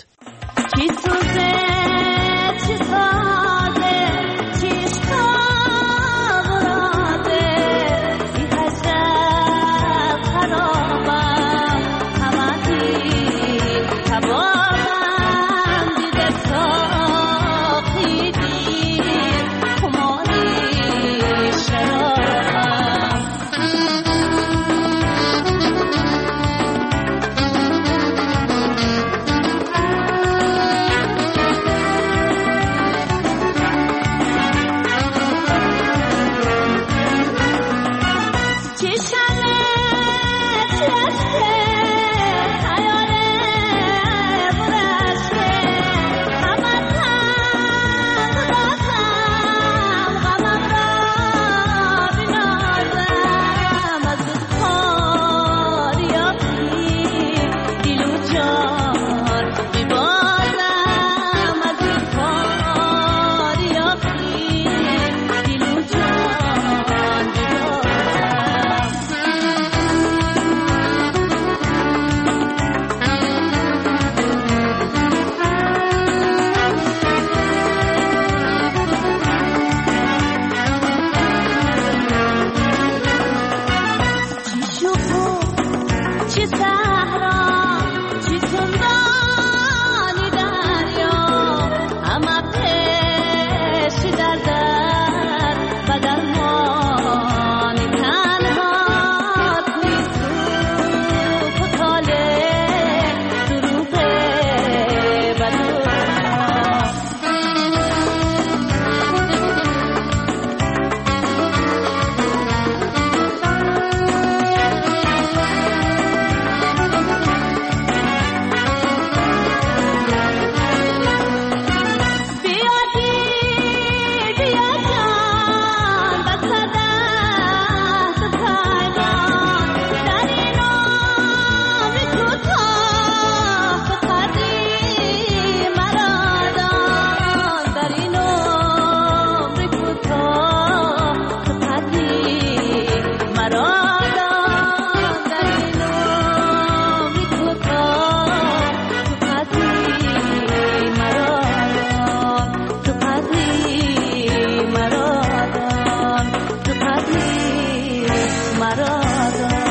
برادر.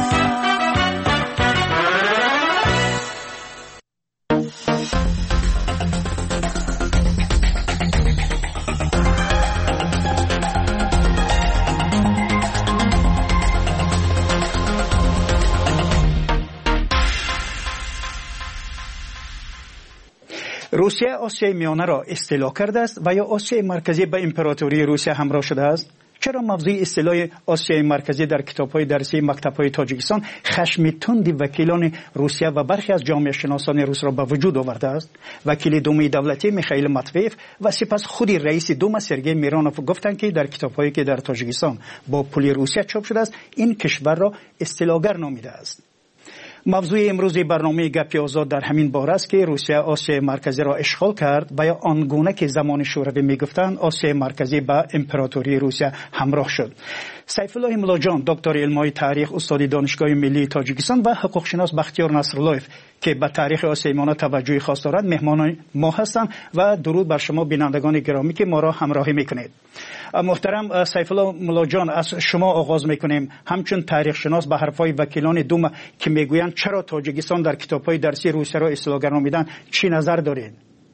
روسیه آسیای میانه را استیلا کرده است و یا آسیای مرکزی به امپراتوری روسیه همراه شده است؟ چرا موضوع اصطلاح آسیای مرکزی در کتاب‌های درسی مکتب‌های تاجیکستان خشم تند وکیلان روسیه و برخی از جامعه شناسان روس را به وجود آورده است؟ وکیل دوم دولتی میخائیل ماتویف و سپس خود رئیس دوم سرگئی میرانوف گفتند که در کتاب‌هایی که در تاجیکستان با پول روسیه چاپ شده است این کشور را استیلاگر نامیده است. موضوع امروز برنامه گپی آزاد در همین باره است که روسیه آسیای مرکزی را اشغال کرد و یا آنگونه که زمان شوروی میگفتند آسیای مرکزی با امپراتوری روسیه همراه شد. سیف الله ملاجان دکتر علمای تاریخ استاد دانشگاه ملی تاجیکستان و حقوق شناس بختیار نصراللهیف که به تاریخ آسیای میانه توجه خاص دارند مهمان ما هستند و درود بر شما بینندگان گرامی که ما را همراهی میکنید. محترم سیف الله ملاجان از شما آغاز میکنیم. همچون تاریخ شناس به حرفای وکیلان دوم که میگویند چرا تاجیکستان در کتاب‌های درسی روسیه را استیلاگر نامیدن چی نظر دارید؟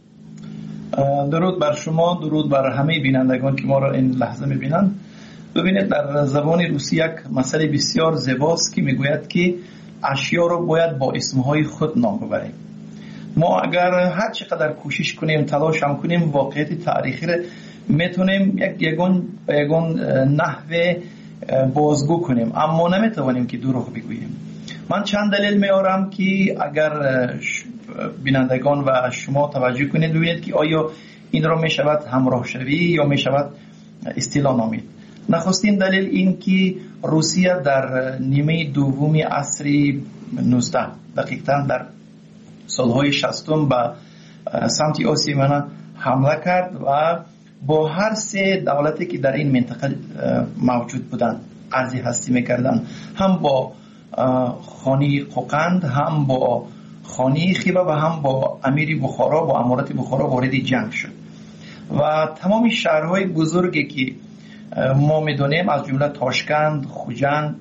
درود بر شما، درود بر همه بینندگان که ما را این لحظه میبینند. ببینید در زبان روسی یک مسئله بسیار زیباست که میگوید که اشیا رو باید با اسمهای خود نام ببریم. ما اگر هر چقدر کوشش کنیم تلاش هم کنیم واقعیت تاریخی رو میتونیم یگون نحوه بازگو کنیم اما نمیتوانیم که دروغ بگوییم. من چند دلیل میارم که اگر بینندگان و شما توجه کنید ببینید که آیا این را میشود همراه شوی یا میشود استیلا نامید. نخستین دلیل این که روسیه در نیمه دومی عصر 19 دقیقاً در سالهای 60 به سمت آسیای میانه حمله کرد و با هر سه دولتی که در این منطقه موجود بودند عرض هستی میکردند، هم با خانی قوقند، هم با خانی خیبه و هم با امیر بخارا با امارت بخارا وارد جنگ شد و تمام شهرهای بزرگی که ما میدونیم از جمله تاشکند، خوجند،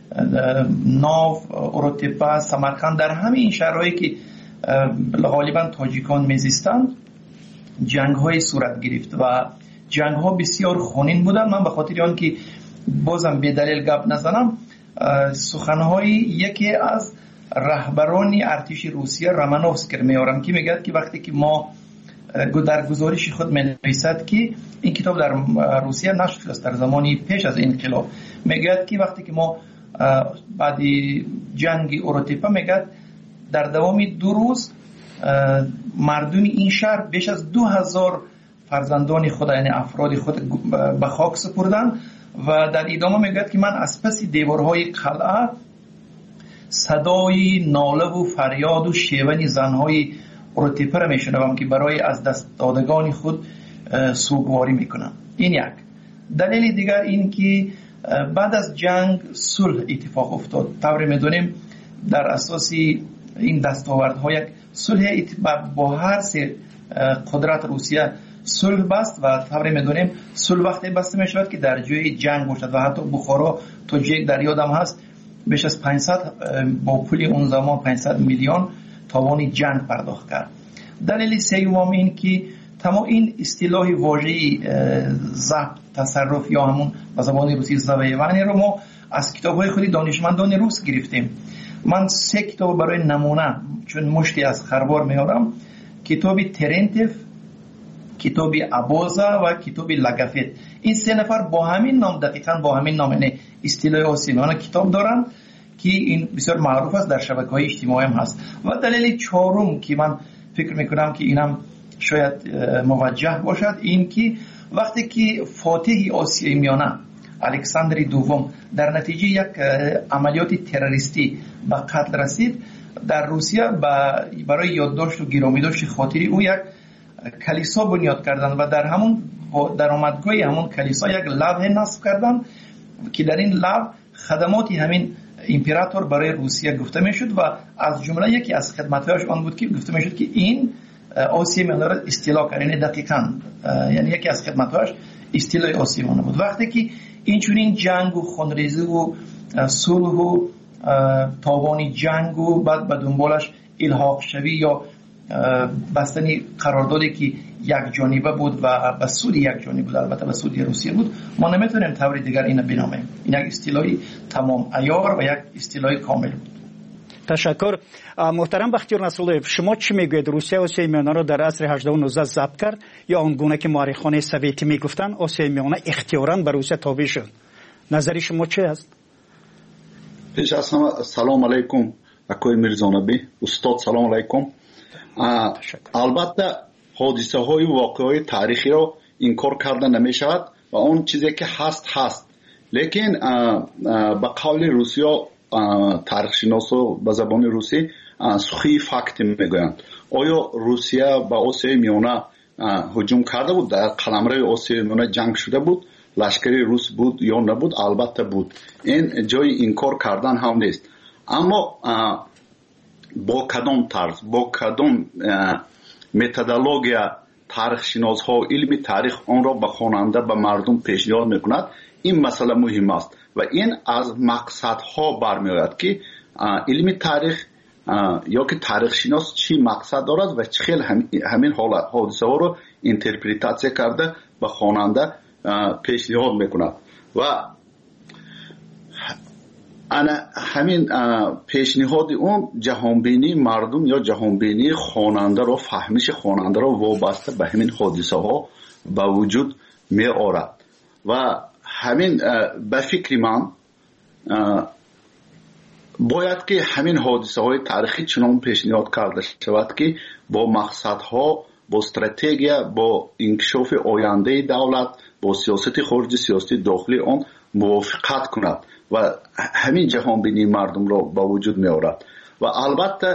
ناو، اروتپا، سمرقند، در همه این شهرهایی که غالبا تاجیکان میزیستند جنگ های صورت گرفت و جنگ ها بسیار خونین بودن. من به خاطر آن که بازم به دلیل گپ نزنم سخنهای یکی از رهبران ارتش روسیه رامانوفسکی میارم که میگه که وقتی که ما در گزارش خود می‌نویسد که این کتاب در روسیه نشر شده است در زمانی پیش از انقلاب، میگه که وقتی که ما بعد جنگ اروتپا میگه در دوام 2 روز مردم این شهر بیش از 2000 فرزندان خود یعنی افراد خود به خاک سپردن و در ادامه میگه که من از پس دیوارهای قلعه صدای ناله و فریاد و شیون زنهای اروتپا را میشنوم که برای از دست دادگان خود سوگواری میکنم. این یک دلیل. دیگر این که بعد از جنگ صلح اتفاق افتاد. طوری میدونیم در اساس این دستاوردها یک صلح با هر سه قدرت روسیه صلح بست و طوری میدونیم صلح وقتی بسته میشود که در جای جنگ باشد و حتی بخارا تو جای در یادم هست بیش از 500 با پول اون زمان 500 میلیون تاوان جنگ پرداخت کرد. دلیل سوم این که تمام این اصطلاح واژه‌ای ضبط تصرف یا همون به زبان روسی زبایوانی رو ما از کتاب‌های خود دانشمندان روس گرفتیم. من 3 کتاب برای نمونه چون مشتی از خربار میارم، کتاب ترنتف، کتاب ابوزا و کتاب لگافت. این 3 نفر با همین نام دقیقاً با همین نام یعنی اصطلاح آسیمانه کتاب دارن که این بسیار معروف است در شبکه‌های اجتماعی هم هست. و دلیل چهارم که من فکر میکنم که اینم شاید موجه باشد این که وقتی که فاتح آسیای میانه الکساندر دوم در نتیجه یک عملیات تروریستی به قتل رسید، در روسیه برای یادداشت و گرامی داشت خاطری او یک کلیسا بنیاد کردن و در همون درآمدگاه همون کلیسا یک لوح نصب کردن که در این لوح خدماتی همین امپراتور برای روسیه گفته میشد و از جمله یکی از خدماتش آن بود که گفته میشد که این آسیای میانه را استیلا کرد. یعنی دقیقاً یعنی یکی از خدماتش استیلای آسیای میانه بود. وقتی که این چنین جنگ و خونریزی و صلح و تاوان جنگ و بعد به دنبالش الحاق شوی یا بستنی قراردادی که یک جانبه بود و به سود یک جانبه بود، البته به سود روسیه بود، ما نمیتونیم طور دیگر اینو بنامیم. این یک اصطلاحی تمام عیار و یک اصطلاح کامل بود. تشکر. محترم بختیار نصرالله، شما چی میگوید؟ روسیه آسیای میانه را در عصر 18 و 19 ضبط کرد یا آنگونه که مورخان سوویتی میگفتن آسیای میانه اختیاراً به روسیه تابع شد؟ نظر شما چی است؟ پیش از همه سلام علیکم اکوی میرزانبی استاد، سلام علیکم. البته حادثه های واقعی تاریخی را انکار کرده نمی شود و اون چیزی که هست لیکن به قول روسیا تاریخ شناسا به زبان روسی سخی فکت میگویند. آیا روسیه به آسیای میانه هجوم کرده بود؟ در قلمرو آسیای میانه جنگ شده بود؟ لشکری روس بود یا نبود؟ البته بود. این جای انکار کردن هم نیست. اما با کدام طرز، با کدام متدولوژیا تاریخ شناس ها علم تاریخ آن را به خواننده به مردم پیشنهاد میکند، این مسئله مهم است و این از مقصد ها برمیآید که علم تاریخ یا که تاریخ شناس چی مقصد دارد و چه خیلی همین حادثه ها را اینترپریتاسیون کرده به خواننده پیشنهاد میکند و همین پیشنهاد اون جهانبینی مردم یا جهانبینی خواننده را، فهمش خواننده را وابسته به همین حادثه ها به وجود می آورد و همین به فکر من باید که همین حادثه های تاریخی چنان پیشنهاد کرده شود که با مقصد ها، با استراتژی، با انکشاف آینده دولت، با سیاست خارجی، سیاست داخلی آن موافقت کند و همین جهان بینی مردم را به وجود می آورد. و البته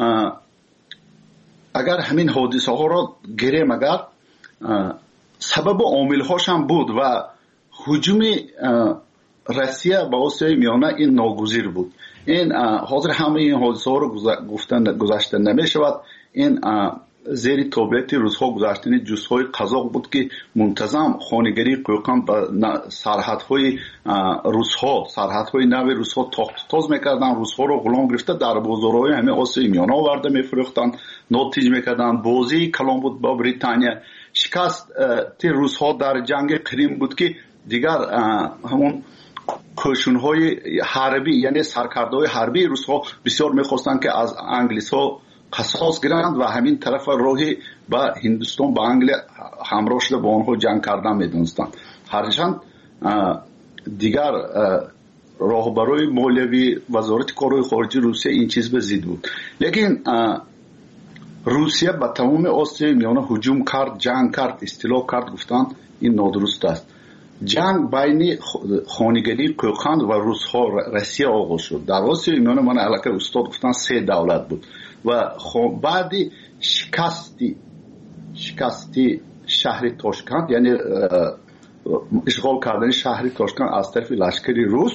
اگر همین حادثه ها را گیریم، اگر سبب و عامل هاش هم بود و هجوم روسیه به آسیای میانه این ناگزیر بود. این حاضر همه این حادثه ها رو گذاشته نمی شود. این زیر تابعیت روزها گذاشتن جزهای قزاق بود که منتظم خانگری قوقان به سرحدهای روزها، سرحدهای نو روزها تاخت تاز میکردن، روزها رو غلام گرفته در بازارهای همه آسیای میانه آورده میفروختن، ناتیج میکردن. بازی کلام بود با بریتانیا. شکست روزها در جنگ کریم بود که دیگر همون کوشش‌های حربی، یعنی سرکردهای حربی روزها بسیار میخواستن که از انگلیس ها قصاص گیرند و همین طرف راهی به هندوستان، به انگلیس همراه شده با آنها جنگ کردن میدونستند. هرچند دیگر راهبرای مالیوی وزارت کارهای خارجی روسیه این چیز به ضد بود. لیکن روسیه به تمام آسیای میانه هجوم کرد، جنگ کرد، استیلا کرد، گفتن این نادرست است. جنگ بین خانگری قوقند و روسها روسیه آغاز شد. در آسیای میانه من علاقه استاد گفتن 3 دولت بود و بعد شکستی شهر تاشکند، یعنی اشغال کردن شهر تاشکند از طرف لشکری روس،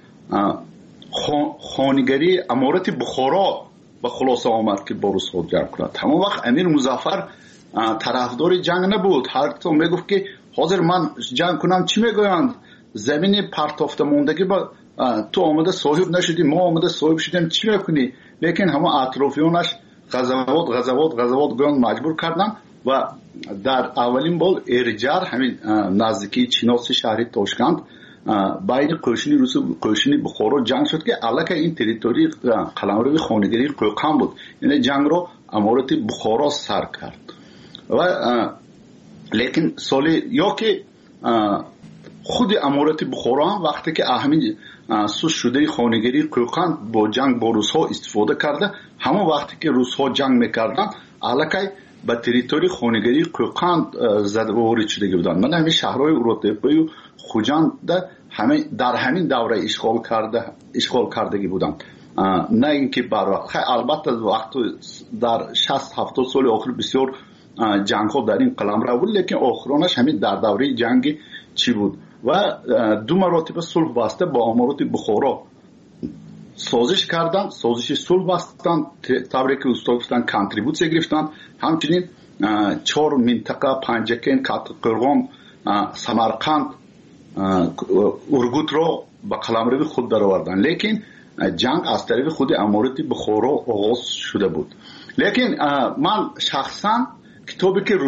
خانگری امارت بخارا به خلاصه آمد که با روس خود جنگ کند. همون وقت امیر مظفر طرفدار جنگ نبود. هر تو میگفت که حاضر من جنگ کنم، چی میگویند زمین پرتافته موندگی با تو آمده صاحب نشدی، ما آمده صاحب شدیم، چی میکنی؟ لیکن همه اطرافیانش غزوات گویند مجبور کردن و در اولین بار ارجار همین نزدیکی چیناس شهر تاشکند بین قوشنی روس و قوشنی بخارا جنگ شد که علاقه این تریتوری قلمرو خانگری قوقان بود. یعنی جنگ رو امارت بخارا سر کرد و لیکن سالی یا که خود امارت بخارا هم وقتی که همین سوس شده خانگری قوقان با جنگ با روس ها استفاده کرده، همون وقتی که روس ها جنگ میکردن علاقه به تریتوری خانگری قوقان زده و وارد شده بودن. من همین شهرهای اروپایی و خوجند در همین دوره اشغال کردگی بودن، نه اینکه برای البته وقت در 60-70 سال آخر بسیار جنگ ها در این قلمرو بود، لیکن آخرانش همین در دوره جنگ چی بود و 2 مراتب صلح بسته با امارات بخارا سازش کردن، سازش صلح بستن، طوری که استاد گفتن کانتریبوسیون گرفتن. همچنین 4 منطقه پنجکین، قرغان، سمرقند، ارگوت رو به قلمرو خود در آوردن. لیکن جنگ از طریق خود امارت بخارا آغاز شده بود. لیکن من شخصا کتابی که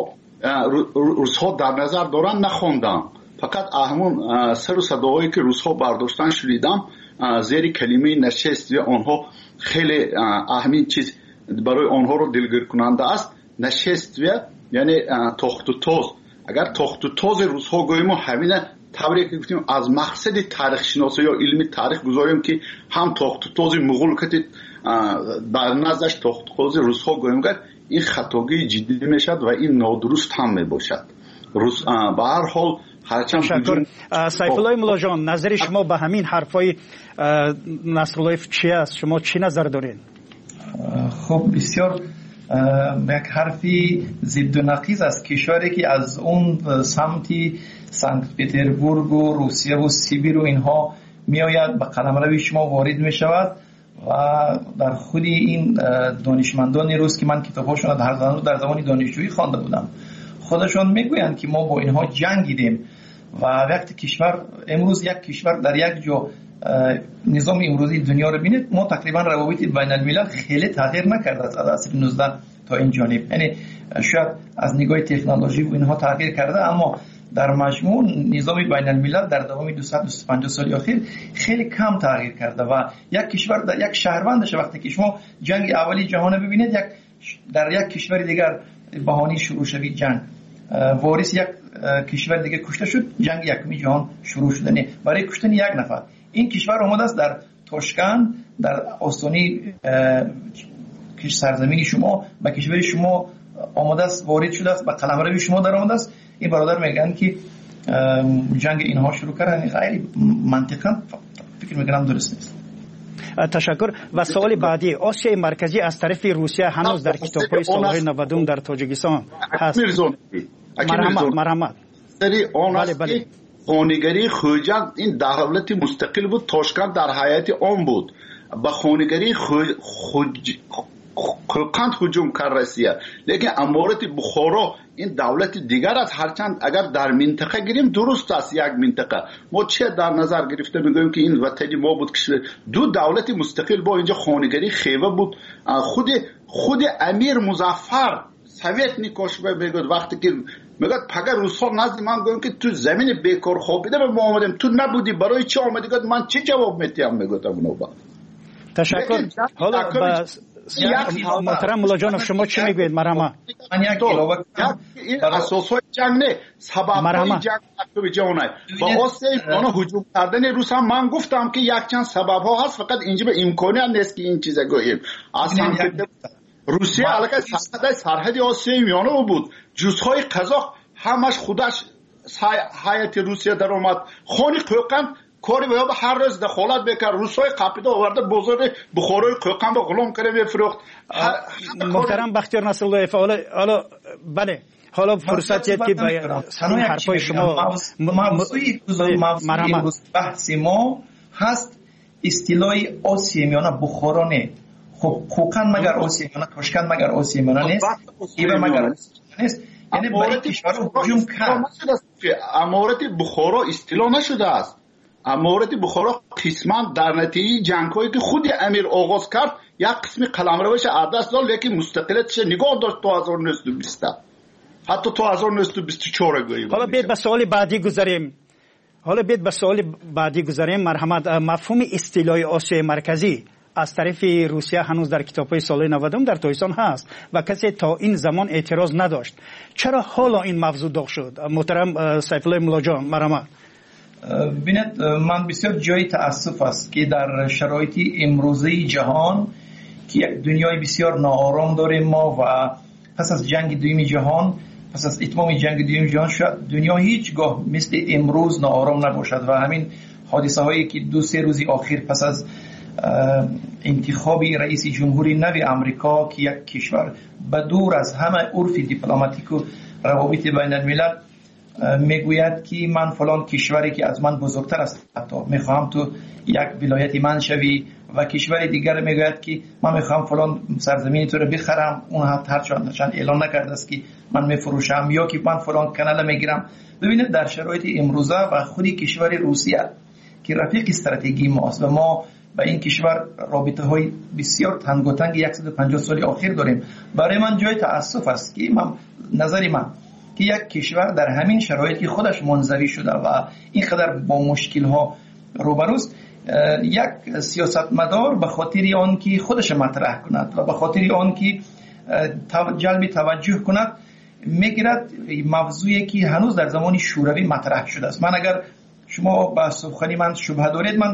روس‌ها در نظر دارن نخوندم، فقط همون سر و صداهایی که روس‌ها برداشتن شنیدم. زیر کلمه نشست و آنها خیلی اهمین چیز برای آنها رو دلگیر کننده است. نشست و یعنی تخت و تاز. اگر تخت و تاز روس‌ها گوییم و همین طوری که گفتیم از مقصد تاریخ شناسی یا علم تاریخ گذاریم که هم تخت و تاز مغول که در نظرش تخت و تاز روس‌ها گوییم که این خطاگی جدی میشد و این نادرست هم میباشد. به هر حال هرچند سیفالله مولا جان، نظر شما به همین حرفای نصرالله چی است؟ شما چی نظر دارین؟ خب بسیار یک حرفی ضد و نقیض است. کشوری که از اون سمتی سنت پترزبورگ و روسیه و سیبیر و اینها می آید به قلمرو شما وارد می شود و در خود این دانشمندان روس که من کتاباشون در زمان دانشجویی خوانده بودم خودشون میگویند که ما با اینها جنگیدیم و وقتی کشور امروز یک کشور در یک جا نظام امروزی دنیا رو بینید، ما تقریبا روابط بین الملل خیلی تغییر نکرده از عصر 19 تا این جانب. یعنی شاید از نگاه تکنولوژی و اینها تغییر کرده، اما در مجموع نظام بین الملل در دوام 250 سال اخیر خیلی کم تغییر کرده و یک کشور در یک شهروندش وقتی که شما جنگ اولی جهان ببینید در یک کشور دیگر بهانه شروع شوید جنگ، وارث یک کشور دیگه کشته شد، جنگ یکمی جهان شروع شدنه برای کشتن یک نفر. این کشور آمده است در تاشکند در آستانه سرزمین شما به کشور شما آمده است، وارد شده است، به قلمرو شما در آمده است. این برادر میگن که جنگ اینها شروع کردن، خیلی منطقاً فکر میکنم درست نیست. تشکر. و سوال بعدی، آسیای مرکزی از طرف روسیه هنوز در کتاب‌های سالهای 90 در تاجیکستان هست. مرحمت سری آن است که خانگری خوجند این دولت مستقل بود، تاشکند در حیات آن بود. به خانگری قند هجوم کرد روسیه، لیکن امارت بخارا این دولت دیگر است. هرچند اگر در منطقه گیریم درست است، یک منطقه ما چه در نظر گرفته میگویم که این وطن ما بود که دو دولت مستقل با اینجا خانگری خیوه بود. خود امیر مظفر سویت نیکاشوف میگه وقتی که میگه پگه روس‌ها نزد من گفتن که تو زمین بیکار خوابیده به ما آمدیم، تو نبودی، برای چی آمدی؟ گفت من چه جواب میدم؟ میگفتم اونو با تشکر. حالا محترم مولا جان شما چی میگوید؟ مرحمت. این اساسهای جنگ نه، سبب‌های جنگ تو جانای با واسه اونا هجوم کردن روس هم من گفتم که یک چند سبب‌ها هست، فقط اینجا به امکانیت نیست که این چیزا گوییم. اصلا روسیه علاقه سرحد آسیای میانه بود، جزهای قزاق همش خودش هیئت روسیه در اومد. خانی قوقند کاری به هر روز دخالت بکرد، روسای قاپیده آورده بازار بخارای قوقند رو غلام کرده میفروخت. محترم بختیار نصرالله، حالا بله، حالا فرصتی که به همین حرفای شما موضوعی بحث ما هست اصطلاح آسیای میانه بخارا نه. خب قوقند مگر آسیای میانه، تاشکند مگر آسیای میانه نیست، ایوه مگر نیست. یعنی برای کشور هجوم کرد. امارت بخارا اصطلاح نشده است. امارت بخارا قسما در نتیجه جنگ‌هایی که خود امیر آغاز کرد یک قسمی قلمروش عدس داد، لیکن مستقلیتش نگاه داشت تا 1920 حتی تا 1924 گوییم. حالا بیاید به سوال بعدی گذاریم. مرحمت. مفهوم اصطلاح آسیای مرکزی از طرف روسیه هنوز در کتاب‌های سال 90 در تاجیکستان هست و کسی تا این زمان اعتراض نداشت. چرا حالا این موضوع داغ شد؟ محترم سیفالله مولا جان، مرحمت. ببینید، من بسیار جای تأسف است که در شرایط امروزی جهان که یک دنیای بسیار ناآرام داریم ما و پس از جنگ دوم جهان، پس از اتمام جنگ دوم جهان شاید دنیا هیچگاه مثل امروز ناآرام نباشد و همین حادثه هایی که 2-3 روزی آخر پس از انتخاب رئیس جمهوری نو امریکا که یک کشور به دور از همه عرف دیپلماتیک و روابط بین الملل میگوید که من فلان کشوری که از من بزرگتر است حتی میخوام تو یک ولایت من شوی و کشور دیگر میگوید که من میخوام فلان سرزمین تو رو بخرم، اون هرچند اعلان نکرده است که من میفروشم، یا که من فلان کانال میگیرم. ببینید در شرایط امروزه و خودی کشور روسیه که رفیق استراتژی ماست و ما با این کشور رابطه های بسیار تنگاتنگ 150 سال اخیر داریم. برای من جای تأسف است که نظری من که یک کشور در همین شرایطی خودش منزوی شده و اینقدر با مشکل ها روبروست، یک سیاستمدار به خاطر آن که خودش مطرح کند و به خاطر آن که جلب توجه کند میگیرد موضوعی که هنوز در زمان شوروی مطرح شده است. من اگر شما با سخنی من شبهه دارید، من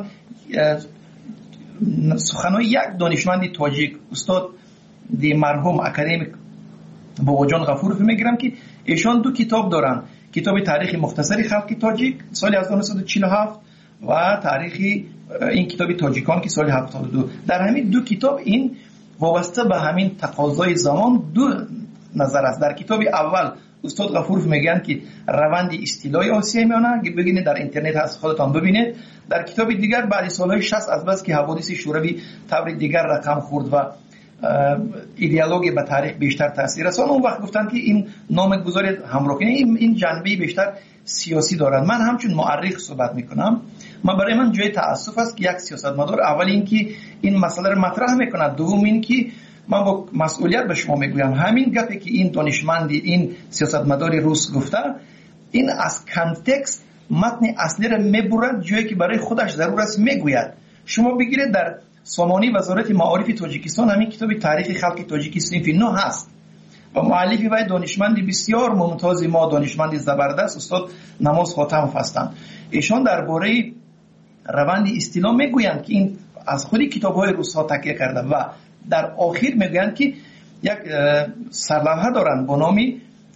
سخنهای یک دانشمند تاجیک استاد دی مرحوم اکادمیک باباجان غفورov میگیرم که ایشان 2 کتاب دارن، کتاب تاریخ مختصر خلق تاجیک سال 1947 و تاریخ این کتاب تاجیکان که سال 72. در همین 2 کتاب این وابسته به همین تقاضای زمان 2 نظر است. در کتاب اول استاد غفورov میگن که روند اصطلاحی آسیای میانه که بگینید در اینترنت هست خودتان ببینید. در کتاب دیگر بعد سالهای 60 از بس که حوادث شوروی طور دیگر رقم خورد و ایدئولوژی به تاریخ بیشتر تاثیر رساند، اون وقت گفتن که این نام گذاری همراه کنید، این جنبه بیشتر سیاسی دارد. من همچون مورخ صحبت میکنم. برای من جای تأسف است که یک سیاستمدار اول این که این مسئله رو مطرح میکند، دوم این که من با مسئولیت به شما میگویم همین گپی که این دانشمندی این سیاستمدار روس گفته، این از کانتکست متن اصلی رو میبرد جایی که برای خودش ضرور است میگوید. شما بگیرید در سامانه وزارت معارف تاجیکستان همین کتاب تاریخ خلق تاجیک صنف 9 هست و مؤلف وی دانشمندی بسیار ممتاز ما، دانشمندی زبردست استاد نماز خاتمov هستند. ایشان درباره روند اصطلاح میگویند که این از خودی کتاب‌های روس‌ها تکیه کرده و در آخر میگویند که یک سرلوحه دارند با نام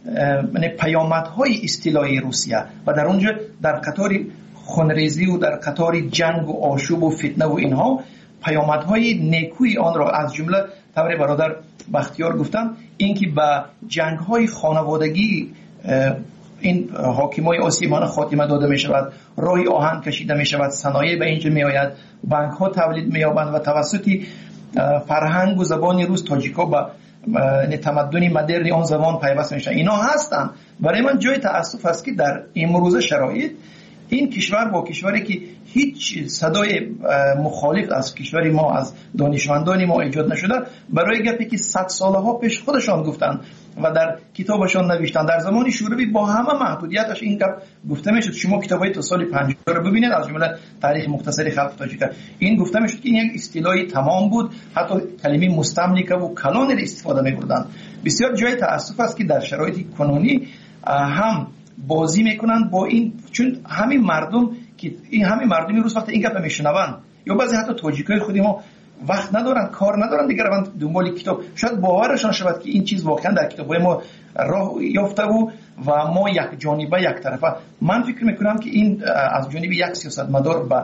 پیامدهای اصطلاحی روسیه و در اونجا در قطار خونریزی و در قطار جنگ و آشوب و فتنه و اینها پیامدهای نیکوی آن را از جمله طور برادر بختیار گفتن، اینکه با جنگ‌های خانوادگی این حاکمای آسیمان خاتمه داده می شود، راه آهن کشیده می شود، صنایع به اینجا می آید، بانک ها تولید می یابند و توسط فرهنگ و زبان روس تاجیکا با تمدن مدرن آن زمان پیوست میشن. اینا هستند. برای من جای تأسف است که در امروز شرایط این کشور با کشوری که هیچ صدای مخالف از کشور ما از دانشمندان ما ایجاد نشده، برای گپی که 100 سالها پیش خودشان گفتند و در کتابشان نوشتن در زمان شوروی با همه محدودیتش این گپ گفته میشد. شما کتابای تا سال 50 رو ببینید، از جمله تاریخ مختصر خلق تاجیک، این گفته میشد که این یک اصطلاحی تمام بود، حتی کلمه مستملکه و کلان را استفاده می‌کردند. بسیار جای تأسف است که در شرایط کنونی هم بازی میکنن با این، چون همین مردم که این همین مردمی روز وقت این گپ میشنون یا بعضی حتی تاجیکای خودی ما وقت ندارن، کار ندارن دیگه، روند دنبال کتاب، شاید باورشان شود که این چیز واقعا در کتابای ما راه یافته و ما یک جانبه یک طرفه. من فکر میکنم که این از جانب یک سیاستمدار به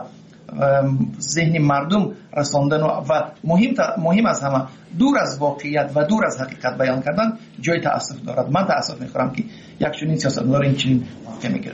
ذهن مردم رساندن و مهم از همه دور از واقعیت و دور از حقیقت بیان کردن جای تأسف دارد. من تأسف میخورم که یک چنین سیاستمدار این چنین واقع میگیرد.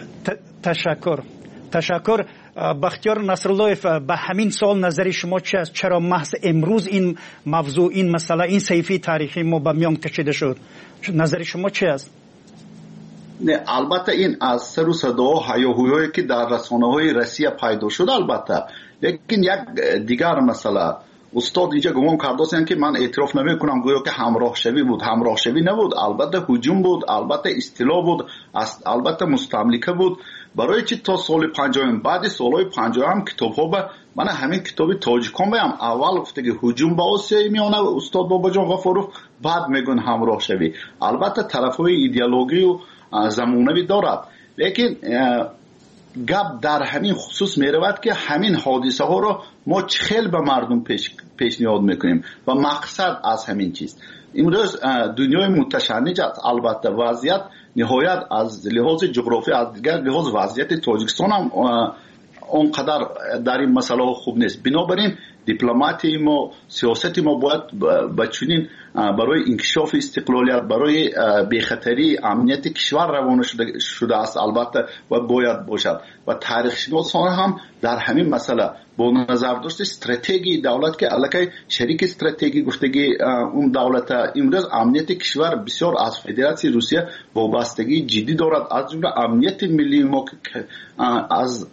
تشکر. بختیار نصراللهیف، به همین سال نظر شما چی است؟ چرا محض امروز این موضوع، این مسئله، این صحیفه تاریخی ما به میان کشیده شد؟ نظر شما چی است؟ نه، البته این از سر و صدا هیاهویی که در رسانه‌های روسیه پیدا شد البته، لیکن یک دیگر مسئله استاد اینجا گمان کرده که من اعتراف نمیکنم گویا که همراه شوی بود. همراه شوی نبود، البته هجوم بود، البته اصطلاح بود، البته مستملکه بود. برای چی تا سال 50 بعد سالهای 50 هم کتاب‌ها من همین کتاب تاجیکان بیم اول گفته که هجوم به آسیای میانه استاد باباجان غفورov، بعد میگن همراه شوی. البته طرف‌های ایدئولوژی و زمانوی دارد، لیکن گپ در همین خصوص میرود که همین حادثه ها رو ما چخیل به مردم پیشنهاد میکنیم و مقصد از همین چیز امروز دنیای متشنج است. البته وضعیت نهایت از لحاظ جغرافی، از دیگر لحاظ وضعیت تاجیکستان هم اونقدر در این مسئله خوب نیست. بنابراین دیپلماتی ما، سیاست ما باید بچونین برای انکشاف استقلالیت، برای بی‌خطری امنیت کشور روانه شده است البته و باید باشد و تاریخ شناسان هم در همین مسئله با نظرداشت استراتژی دولت که علاقه شریک استراتژی گفتگی اون دولت امروز امنیت کشور بسیار از فدراسیون روسیه وابستگی جدی دارد، از جمله امنیت ملی ما از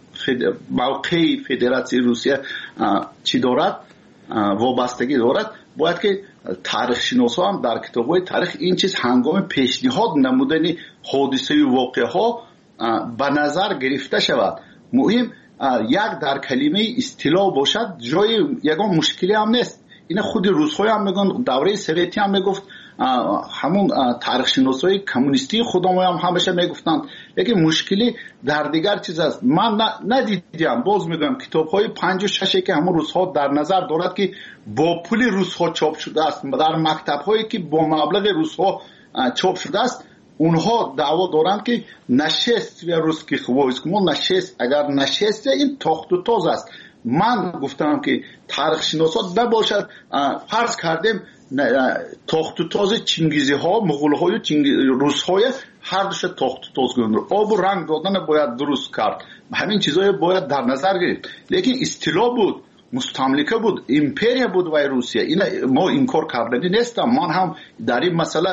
موقع فدراسیون روسیه چی دارد وابستگی دارد. باید که تاریخ شناسا هم در کتاب‌های تاریخ این چیز هنگام پیشنهاد نمودن حادثه و واقعه ها به نظر گرفته شود. مهم یک در کلمه اصطلاح باشد، جای یگان مشکلی هم نیست. این خود روس‌ها هم میگن، دوره سوویتی هم میگفت، همون تاریخ شناسای کمونیستی خودم هم همیشه میگفتند. لیکن مشکلی در دیگر چیز است. من ندیدم، باز میگم کتاب‌های 5 و 6 که همون روس‌ها در نظر دارد که با پول روس‌ها چاپ شده است، در مکتب‌هایی که با مبلغ روس‌ها چاپ شده است، اونها دعوا دارند که نشست و روسکی خوایسکمون نشست، اگر نشست این تاخت و تاز است. من گفتم که تاریخ شناسا نباشد، فرض کردیم تاخت و تاز چنگیزی ها، مغول های روس های هر دوش تاخت و تاز گذاشتن. آب و رنگ دادن باید درست کرد، همین چیزای باید در نظر گرفت. لیکن اصطلاح بود، مستملکه بود، امپریا بود و روسیه. این ما انکار کردنی نیستم، من هم در این مسئله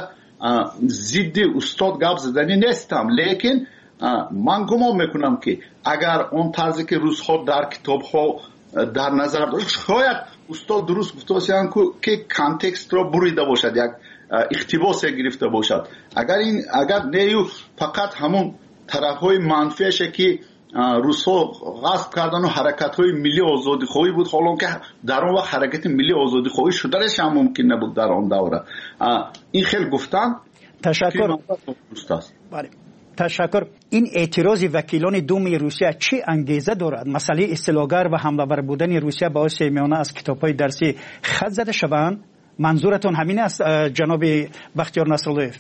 ضد استاد گپ زدنی نیستم. لیکن من گمان میکنم که اگر اون طرزی که روزها در کتاب ها در نظر داشت، شاید استاد درست گفته باشند که کانتکست را بریده باشد، یک اقتباس گرفته باشد. اگر نیو فقط همون طرف های منفیش که روس‌ها غصب کردن و حرکت های ملی آزادی خواهی بود، حالا که در اون وقت حرکت ملی آزادی خواهی شدنش هم ممکن نبود در آن دوره. این خیلی گفتن. تشکر. بله. تشکر. این اعتراض وکیلان دوم روسیه چه انگیزه دارد؟ مسئله اصطلاحگر و حمله‌ور بودن روسیه به آسیای میانه از کتاب‌های درسی خط زده شوند؟ منظورتون همین است جناب بختیار نصرالله؟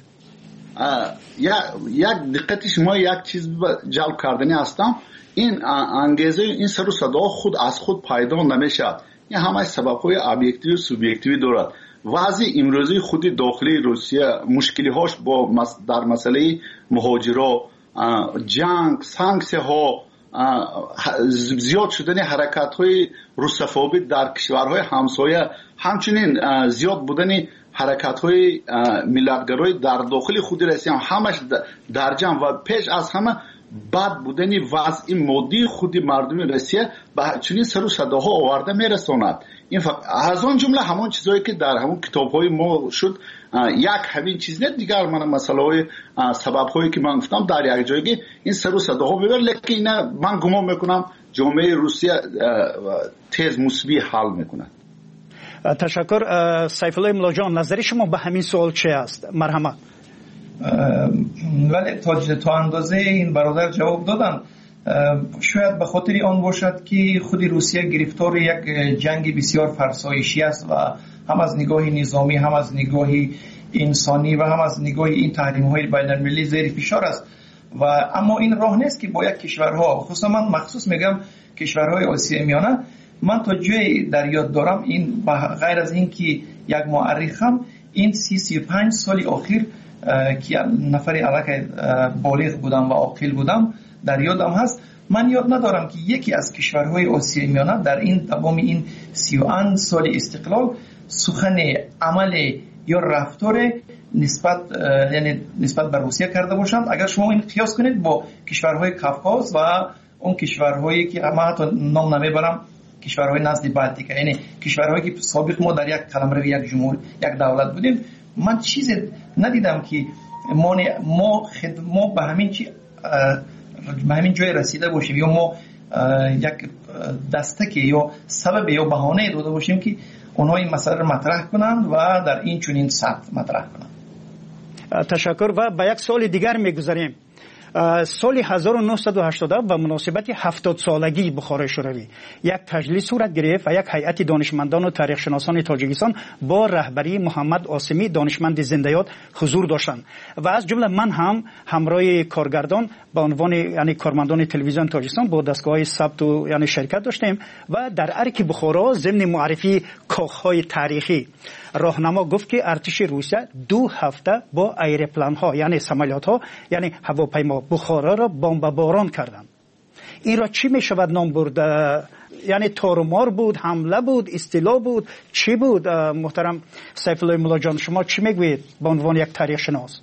یک دقتی شما یک چیز جلب کردنی هستم. این انگیزه، این سر و صدا خود از خود پیدا نمیشد. این همه سبب‌های ابجکتیو و سوبژکتیو دارد. وضع امروزی خود داخلی روسیه مشکلی هاش با در مسئله مهاجرا، جنگ، سانکسیون ها، زیاد شدن حرکت های روسفوبی در کشورهای همسایه، همچنین زیاد بودن حرکت های ملتگرای در داخل خود روسیه همش در جمع و پیش از همه بد بودن وضع مادی خود مردم روسیه به چنین سر و صداها آورده میرساند. این از اون جمله همون چیزایی که در همون کتاب‌های ما شد، یک همین چیز نه دیگر، من مسئله سبب‌هایی که من گفتم در یک جایی این سر و صداها میبره. لیکن اینا من گمان میکنم جامعه روسیه تیز مثبت حل میکنه. تشکر. سیف الله ملا جان، نظر شما به همین سوال چه است؟ مرحمت. ولی تا اندازه این برادر جواب دادن. شاید به خاطر آن باشد که خود روسیه گرفتار یک جنگ بسیار فرسایشی است و هم از نگاه نظامی، هم از نگاه انسانی و هم از نگاه این تحریم‌های بین‌المللی زیر فشار است. و اما این راه نیست که با یک کشورها، خصوصا من مخصوص میگم کشورهای آسیای میانه، من تا جای در یاد دارم، این غیر از این که یک مورخم، این 35 سال اخیر که نفر علاقه بالغ بودم و عاقل بودم در یادم هست، من یاد ندارم که یکی از کشورهای آسیای میانه در این تمام این 31 سال استقلال سخن عمل یا رفتار نسبت به روسیه کرده باشند. اگر شما این قیاس کنید با کشورهای کافکاز و اون کشورهایی که ما حتی نام نمیبرم، کشورهای نزد بالتیک، یعنی کشورهایی که سابق ما در یک قلمرو یک جمهور یک دولت بودیم، من چیزی ندیدم که ما به همین جای رسیده باشیم یا ما یک دستک یا سبب یا بهانه داده باشیم که اونها این مسئله رو مطرح کنند و در این چنین سطح مطرح کنند. تشکر. و به یک سوال دیگر میگذاریم. سال 1980 به مناسبت 70 سالگی بخارای شوروی یک تجلیس صورت گرفت و یک هیئت دانشمندان و تاریخ شناسان تاجیکستان با رهبری محمد عاصمی دانشمند زنده‌یاد حضور داشتند و از جمله من هم همراه کارگردان به عنوان یعنی کارمندان تلویزیون تاجیکستان با دستگاه ثبت و یعنی شرکت داشتیم و در ارک بخارا ضمن معرفی کاخهای تاریخی راهنما گفت که ارتش روسیه 2 هفته با ایروپلان ها یعنی سمالیات ها یعنی هواپیما بخارا را بمباران کردند. این را چی می شود نام برد یعنی تارمار بود، حمله بود، استیلا بود، چی بود؟ محترم سیف الله مولا جان، شما چی میگویید به عنوان یک تاریخ شناس؟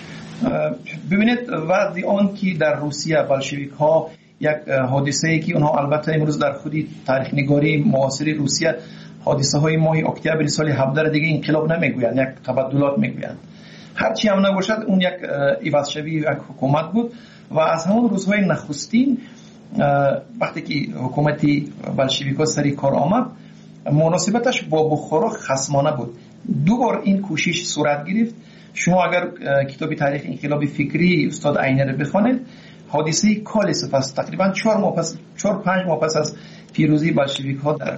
ببینید وضع آن که در روسیه بلشویک ها یک حادثه ای که اونها البته امروز در خودی تاریخ نگاری معاصر روسیه حادثه های ماه اکتبر سال 17 دیگه انقلاب نمیگویند، یک تبدلات میگویند. هرچی هم نباشد اون یک عوض شوی یک حکومت بود و از همون روزهای نخستین وقتی که حکومت بلشویک‌ها سری کار آمد مناسبتش با بخارا خصمانه بود. دو بار این کوشش صورت گرفت. شما اگر کتاب تاریخ انقلاب فکری استاد عینی رو بخونید، حادثه کالسف است. تقریبا 4-5 ماه پس از پیروزی بلشویک‌ها در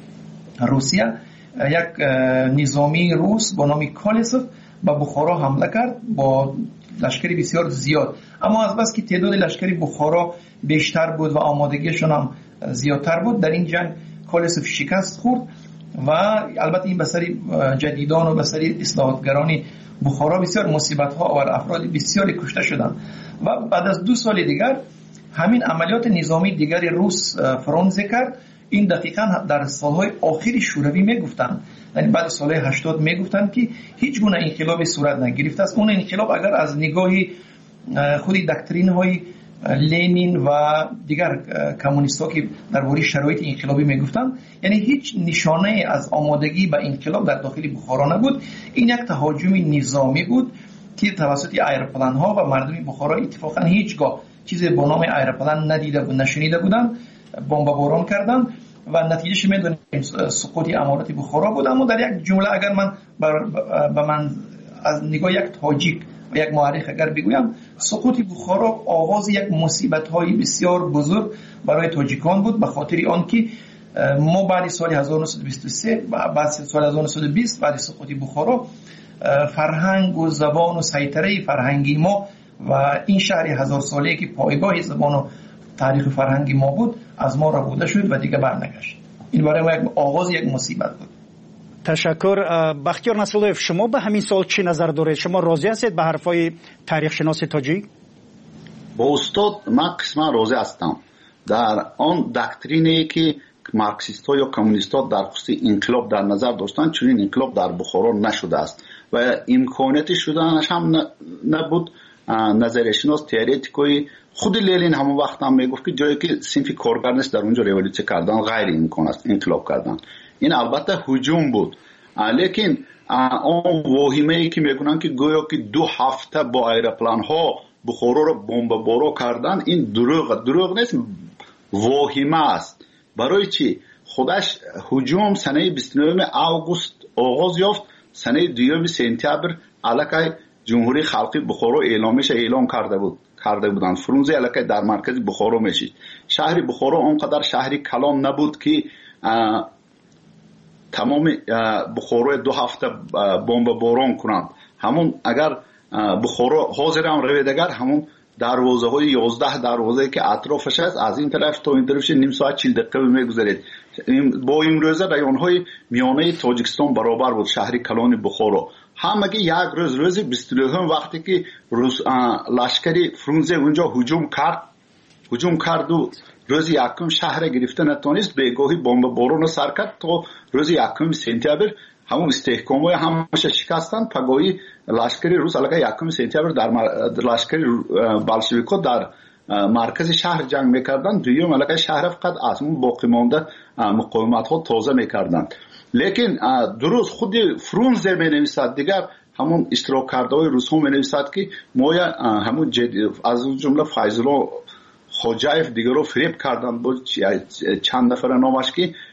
روسیه، یک نظامی روس با نام کالسف به بخارا حمله کرد با لشکری بسیار زیاد. اما از بس که تعداد لشکری بخارا بیشتر بود و آمادگیشون هم زیادتر بود، در این جنگ کالسف شکست خورد و البته این بسری جدیدان و بسری اصلاحاتگرانی بخارا بسیار مصیبت ها و افراد بسیاری کشته شدند و بعد از 2 سال دیگر همین عملیات نظامی دیگر روس فرانسه کرد. این دقیقاً در سالهای آخری شوروی میگفتند، یعنی بعد سالهای 80 میگفتند که هیچ گونه انقلابی صورت نگرفته است. اون انقلاب اگر از نگاهی خودی دکترین های لنین و دیگر کمونیست ها که درباره شرایط انقلابی میگفتند، یعنی هیچ نشانه از آمادگی به انقلاب در داخل بخارا نبود. این یک تهاجم نظامی بود که توسط ایروپلان ها و مردم بخارا اتفاقا هیچگاه چیزی با نام ایروپلان ندیده بود، نشنیده بودند، بمباران کردند و نتیجهش میدونیم سقوط امارات بخارا بود. اما در یک جمله اگر من به من از نگاه یک تاجیک و یک مورخ اگر بگویم، سقوط بخارا آغاز یک مصیبت های بسیار بزرگ برای تاجیکان بود، به خاطر آنکه ما بعد سال 1923 بعد سال 1920 بعد سقوط بخارا فرهنگ و زبان و سیطره فرهنگی ما و این شهر 1000 ساله‌ای که پایگاه زبان و تاریخ فرهنگی ما بود از ما ربوده شد و دیگه برنگشت. این برای ما یک آغاز یک مصیبت بود. تشکر. بختیار نصراللهیف، شما به همین سوال چی نظر دارید؟ شما راضی هستید به حرفای تاریخ شناس تاجیک؟ با استاد من قسما راضی هستم. در آن دکترینی که مارکسیست ها یا کمونیست ها در خصوص انقلاب در نظر داشتن، چنین انقلاب در بخارا نشده است و امکاناتی شدنش هم نبود. نظریه شناس تئوریتیکوی خود لنین همون وقت هم میگفت که جایی که صنف کارگر نیست در اونجا ریولوسیون کردن غیر امکان است، انقلاب کردن. این البته هجوم بود، لیکن اون واهمه ای که میگن که گویا که 2 هفته با ایروپلان ها بخارا رو بمباران کردن، این دروغ نیست، واهمه است. برای چی؟ خودش هجوم سنه 29 آگوست آغاز یافت، سنه 2 سپتامبر علاقه جمهوری خلقی بخارا اعلام کرده بودند. فرانسه علاقه در مرکز بخارا میشید. شهر بخارا اونقدر شهری کلان نبود که تمام بخارا 2 هفته بمباران کنند. همون اگر بخارا حاضر هم رویدگر، همون دروازه های 11 دروازه که اطرافش است، از این طرف تا این طرفش نیم ساعت 40 دقیقه میگذرید. با امروزه رایون های میانه تاجیکستان برابر بود شهر کلان بخارا. همگی یک روز 22 وقتی که لشکری فرانسه اونجا هجوم کرد و روز 1 شهر گرفته نتونست، بگاهی بمباران سر کرد تا روز 1 سپتامبر همون استحکام‌های همش شکستن. پگاهی لشکری روس علاقه 1 سپتامبر در لشکری بلشویک‌ها در مرکز شهر جنگ میکردن، دوم علاقه شهر فقط از اون باقی مانده مقاومت‌ها تازه میکردن. لیکن درست خود فرانسه مینویسد، دیگر همون اشتراک کرده های روس ها مینویسد که ما همون از اون جمله فیض‌الله خوجایف دیگر رو فریب کردن بود چند نفر نامش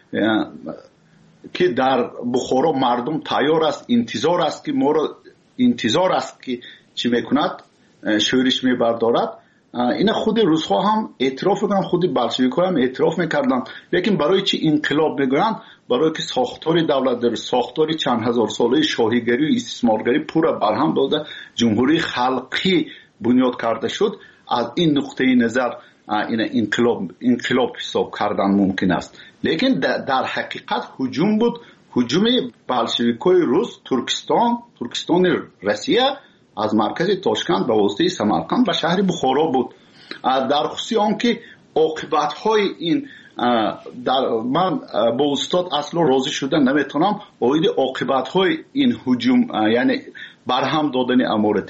که در بخارا مردم تیار است، انتظار است که ما رو انتظار است که چی میکند، شورش میبردارد. این خود روس ها هم اعتراف میکنن، خود بلشویک ها هم اعتراف میکردن. لیکن برای چی انقلاب میگویند؟ برای که ساختار دولت در ساختار چند هزار ساله شاهیگری و استثمارگری پورا برهم داده، جمهوری خلقی بنیاد کرده شد. از این نقطه نظر این انقلاب حساب کردن ممکن است. لیکن در حقیقت هجوم بود، هجوم بلشویکای روس ترکستان روسیه از مرکز تاشکند به واسطه سمرقند و شهر بخارا بود. در خصوص آنکه عاقبت‌های این من با استاد اصلا راضی شدن نمیتونم اوید عاقبت های این هجوم یعنی برهم دادن امارت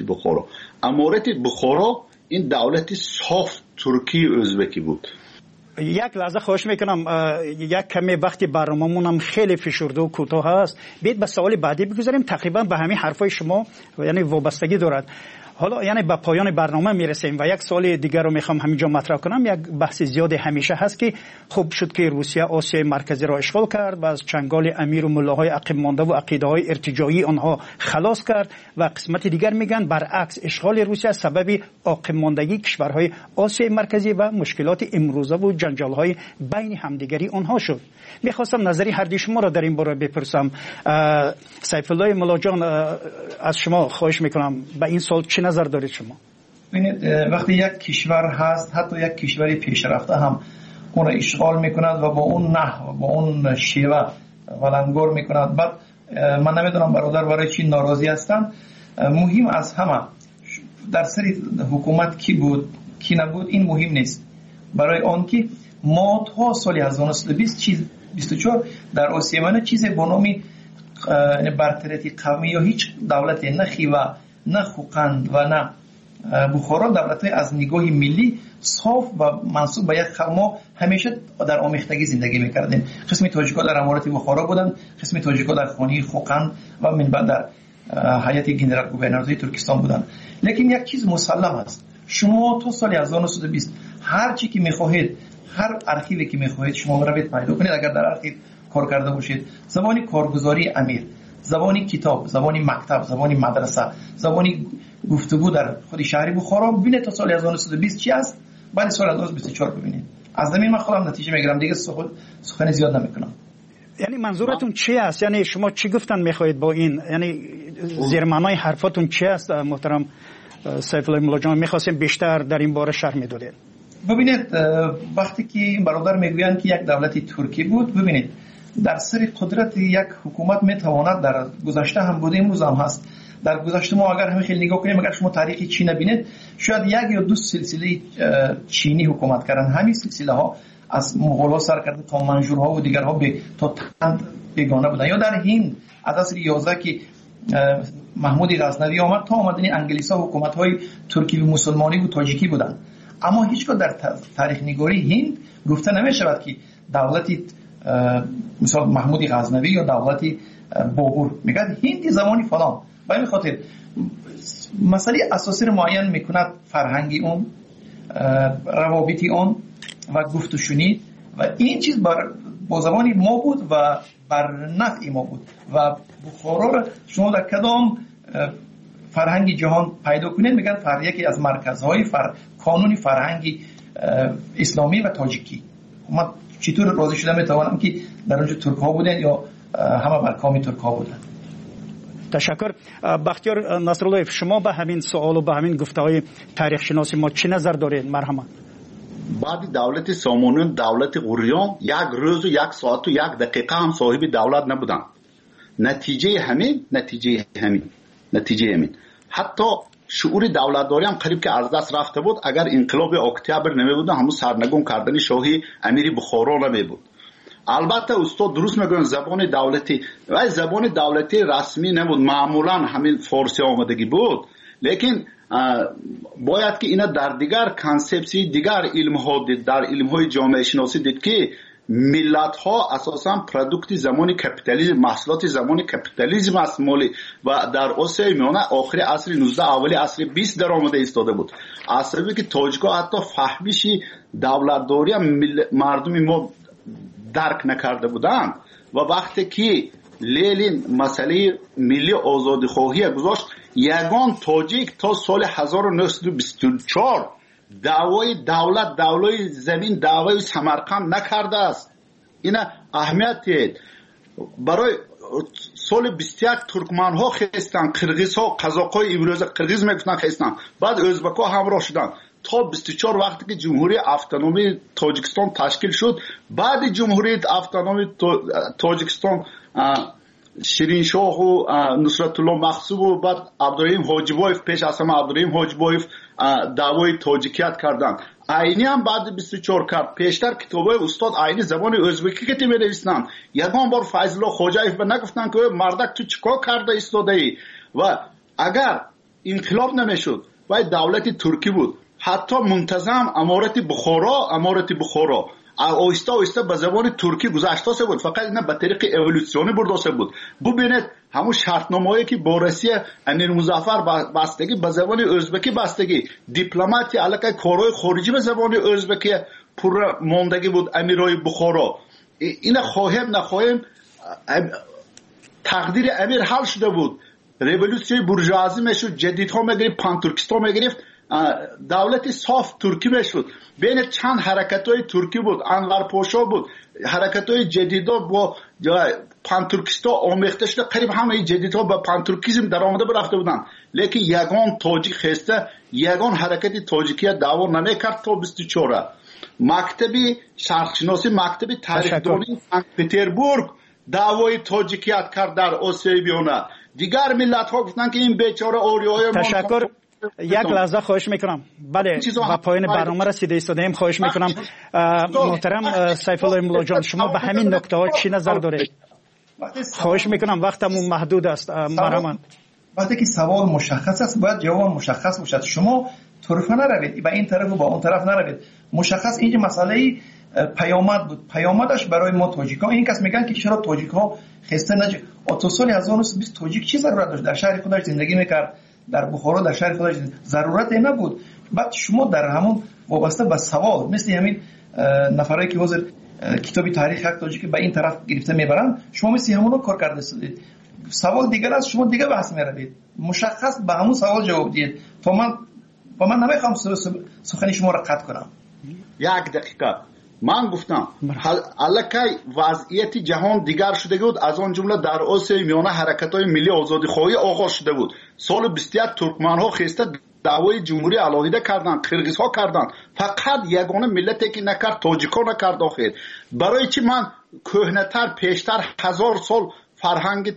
بخارا این دولت صاف ترکی ازبکی بود. یک لحظه خواهش میکنم یک کمی وقتی برنامه‌مون هم خیلی فشرده و کوتاه است، بیاید به سوال بعدی بگذاریم. تقریبا به همین حرفای شما یعنی وابستگی دارد. حالا یعنی به پایان برنامه میرسیم و یک سوال دیگر رو میخوام همینجا مطرح کنم. یک بحث زیاد همیشه هست که خوب شد که روسیه آسیای مرکزی را اشغال کرد و از چنگال امیر و ملاهای عقب مانده و عقیده های ارتجاعی آنها خلاص کرد و قسمت دیگر میگن برعکس اشغال روسیه سبب عقب ماندگی کشورهای آسیای مرکزی و مشکلات امروزه و جنجال های بین همدیگری آنها شد. میخواستم نظری هر دوی شما را در این باره بپرسم. سیف الله ملا جان، از شما خواهش میکنم به این سوال چه نظر دارید شما؟ ببینید وقتی یک کشور هست، حتی یک کشوری پیشرفته هم اون را اشغال میکند و با اون نحو با اون شیوه ولنگار میکند. بعد من نمیدونم برادر برای چی ناراضی هستن. مهم از همه در سر حکومت کی بود کی نبود این مهم نیست، برای آن که ما تا سال 1924 در آسیا من چیزی به نام برتری قومی یا هیچ دولت نه خیوه نه خوقند و نه بخارا دولت‌های از نگاه ملی صاف و منسوب به یک قوم همیشه در آمیختگی زندگی می‌کردیم. قسمی تاجیک‌ها در امارت بخارا بودند، قسمی تاجیک‌ها در خانه خوقند و من بعد در هیئت گنرال گوورنورهای ترکستان بودند. لیکن یک چیز مسلم است، شما تا سال 1920 هر چی که می‌خواهید، هر ارشیوی که می‌خواهید شما روید پیدا کنید. اگر در ارشیو کار کرده باشید، زبان کارگزاری امیر، زبانی کتاب، زبانی مکتب، زبانی مدرسه، زبانی گفتگو در خود شهر بخارا ببینید تا سال 1920 چی است، بعد سال 1924 ببینید. از زمین من خودم نتیجه میگیرم، دیگه سخن زیاد نمیکنم. یعنی منظورتون چی است؟ یعنی شما چی گفتن میخواهید با این؟ یعنی زیر معنای حرفاتون چی است محترم سیف الله ملا جان؟ میخواستیم بیشتر در این باره شرح میدادید. ببینید وقتی که این برادر میگویند که یک دولتی ترکی بود، ببینید در سر قدرت یک حکومت میتواند، در گذشته هم بوده امروز هم هست، در گذشته ما اگر همه خیلی نگاه کنیم، اگر شما تاریخ چین ببینید شاید یک یا دو سلسله چینی حکومت کردن. همین سلسله ها از مغول‌ها سر کرده تا منجورها و دیگرها تا تند بیگانه بودن. یا در هند از عصر 11 که محمود غزنوی آمد تا آمدن انگلیس‌ها حکومت‌های ترکی و مسلمانی و تاجیکی بودن. اما هیچگاه در تاریخ نگاری هند گفته نمی‌شود که دولتی مثلا محمود غزنوی یا دولتی بابور میگه هندی زمانی فلان. به این خاطر مسئله اساسی رو معین میکند فرهنگی اون، روابطی اون و گفت و شنید و این چیز با زبانی ما بود و بر نفع ما بود. و بخارا رو شما در کدام فرهنگی جهان پیدا کنید میگن یکی از مرکزهای کانونی فرهنگی اسلامی و تاجیکی. من چطور راضی شدم میتوانم که در اونجا ترک ها بودن یا همه بر کامی ترک ها بودن. تشکر. بختیار نصرالله، شما به همین سوال و به همین گفته‌های تاریخ شناسی ما چه نظر دارید؟ مرحمت. بعد دولت سامانیان، دولت غوریان یک روز و یک ساعت و یک دقیقه هم صاحب دولت نبودن. نتیجه همین حتی شعور دولتداری هم قریب که از دست رفته بود. اگر انقلاب اکتبر نمی بود همون سرنگون کردن شاهی امیر بخارا نمی بود. البته استاد درست میگن زبان دولتی و زبان دولتی رسمی نبود، معمولا همین فارسی آمدگی بود. لیکن باید که اینا در دیگر کانسپسی دیگر علم ها دید، در علم های جامعه شناسی دید که ملت ها اساسا پروداکت زمان کپیتالیسم، محصولات زمان کپیتالیسم است مالی و در آسیای میانه آخر عصر 19 اولی عصر 20 در آمده ایستاده بود. اصلا که تاجیک‌ها حتی فهمیشی دولتداری مردم ما درک نکرده بودند و وقتی که لیلین مسئله ملی آزادی خواهی گذاشت، یگان تاجیک تا سال 1924 دعوای دولت، دعوای زمین، دعوای سمرقند نکرده است. این اهمیت دید. برای سال 21 ترکمن ها خستن، قرغیز ها، قزاق های امروز قرغیز میگفتن خستن، بعد ازبک ها همراه شدن تا 24 وقتی که جمهوری اتونومی تاجیکستان تشکیل شد. بعد جمهوری اتونومی تاجیکستان شیرین شاه و نصرت الله مخصوب و بعد عبدالرحیم حاجیبایف، پیش از همه عبدالرحیم حاجیبایف دعوای تاجیکیت کردند. عینی هم بعد 24 کرد. پیشتر کتابای استاد عینی زبان ازبکی که می نویسن. یگان بار فیض الله خوجایف به نگفتن که مردک تو چیکار کرده ایستاده ای؟ و اگر انقلاب نمیشد و دولت ترکی بود، حتی منتظم امارت بخارا آیسته آیسته به زبان ترکی گذاشته بود، فقط نه به طریق اِوولوسیونی برداشته بود. ببینید همون شرطنامه‌ای که با روسیه امیر مظفر بستگی به زبان ازبکی بستگی، دیپلماتی علاقه کارهای خارجی به زبان ازبکی پر ماندگی بود. امیرای بخارا اینا خواهیم نخواهیم تقدیر امیر حل شده بود. رولوسیون بورژوازی میشد، جدیدها میگرفت، پان ترکستان میگرفت، دولت صاف ترکی میشد. بین چند حرکت‌های ترکی بود، انور پاشا بود، حرکت‌های جدیدا با پان ترکستان آمیخته شده. قریب همه جدیدها با پان ترکیسم در آمده برفته بودن، لیکن یگان تاجیک خسته، یگان حرکت تاجیکیه دعوا نمیکرد تا 24. مکتبی شرقشناسی، مکتبی تاریخ‌دانی سنت پترزبورگ دعوای تاجیکیت کرد در آسیای بیونه. دیگر ملت‌ها گفتن که این بیچاره آریای ما. تشکر. یک لحظه خواهش میکنم. بله، با پایان برنامه رسیده ایستادیم. خواهش میکنم محترم سیف الله مولا جان، شما به همین نکته ها چی نظر دارید؟ خواهش میکنم، وقتمون محدود است. مرحبا. وقتی که سوال مشخص است باید جواب مشخص باشد. شما طرفه نروید، به این طرف و با اون طرف نروید. مشخص اینجا مسئله پیامد بود. پیامدش برای ما تاجیک‌ها این کس میگن که چرا تاجیک‌ها خسته نشه. تو سال 1920 تاجیک چی ضرورت داشت؟ در شهر خودش زندگی میکرد، در بخارا در شهر خودش ضرورت نبود. بعد شما در همون وابسته به سوال مثل همین نفرایی که حاضر کتابی تاریخ حق تاجیک به این طرف گرفته میبرن، شما مثل همون کار کرده استید. سوال دیگر است، شما دیگه بحث میروید. مشخص به همون سوال جواب دید. تو من نمیخوام سخن شما را قطع کنم. یک دقیقه من گفتم الکی وضعیت جهان دیگر شده بود. از آن جمله در آسیای میانه حرکت‌های ملی آزادی‌خواهی آغاز شده بود. سال 21 ترکمن‌ها خسته دعوای جمهوری علاهیده کردند، قرقیزها کردند. فقط یگانه ملتی که نکرد تاجیک‌ها نکرد. آخر برای چی من کهنه‌تر پیشتر 1000 سال فرهنگ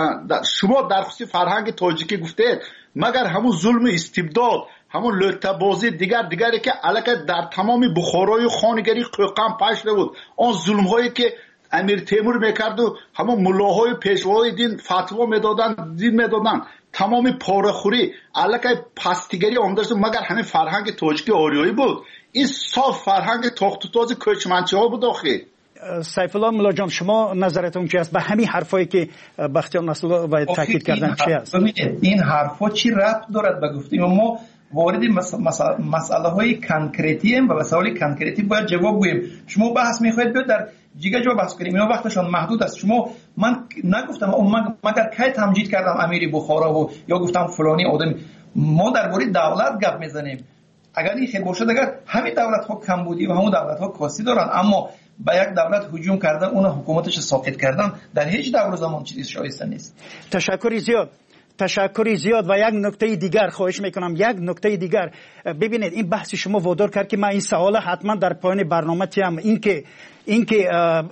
شما در خصوص فرهنگ تاجیکی گفتید، مگر همون ظلم استبداد، همون لطبازی دیگری که علاقه در تمام بخارای خانگری قوقم پشت بود، آن ظلم هایی که امیر تیمور میکرد و همون ملاهای پیشوای دین فتوا میدادن، دین میدادن، تمام پاره‌خوری علاقه پستیگری آمده شد، مگر همین فرهنگ تاجیکی آریایی بود. این صاف فرهنگ تاخت و تاز کوچمنچی ها بود. آخه سیف الله مولا جان، شما نظرتون چی است به همین حرفایی که بختیار نصرالله باید تاکید کردن چی است؟ این حرفا چی ربط دارد به گفتیم ما؟ وارد مسئله های کنکریتی و مسائل کنکریتی باید جواب بدیم. شما بحث میخواید بیاد در جیگه جا بحث کنیم، اینا وقتشان محدود است. من نگفتم مگر کی تمجید کردم امیر بخارا و یا گفتم فلانی آدم. ما درباره دولت گپ میزنیم. اگر این خیر باشد، اگر همین دولت ها کمبودی و همون دولت ها کاستی دارن، اما به یک دولت هجوم کردن، اون حکومتش ساقط کردن، در هیچ دور زمان چیزی شایسته نیست. تشکری زیاد. و یک نکته دیگر خواهش میکنم، یک نکته دیگر. ببینید این بحث شما وادار کرد که من این سوال حتما در پایان برنامه تیم این که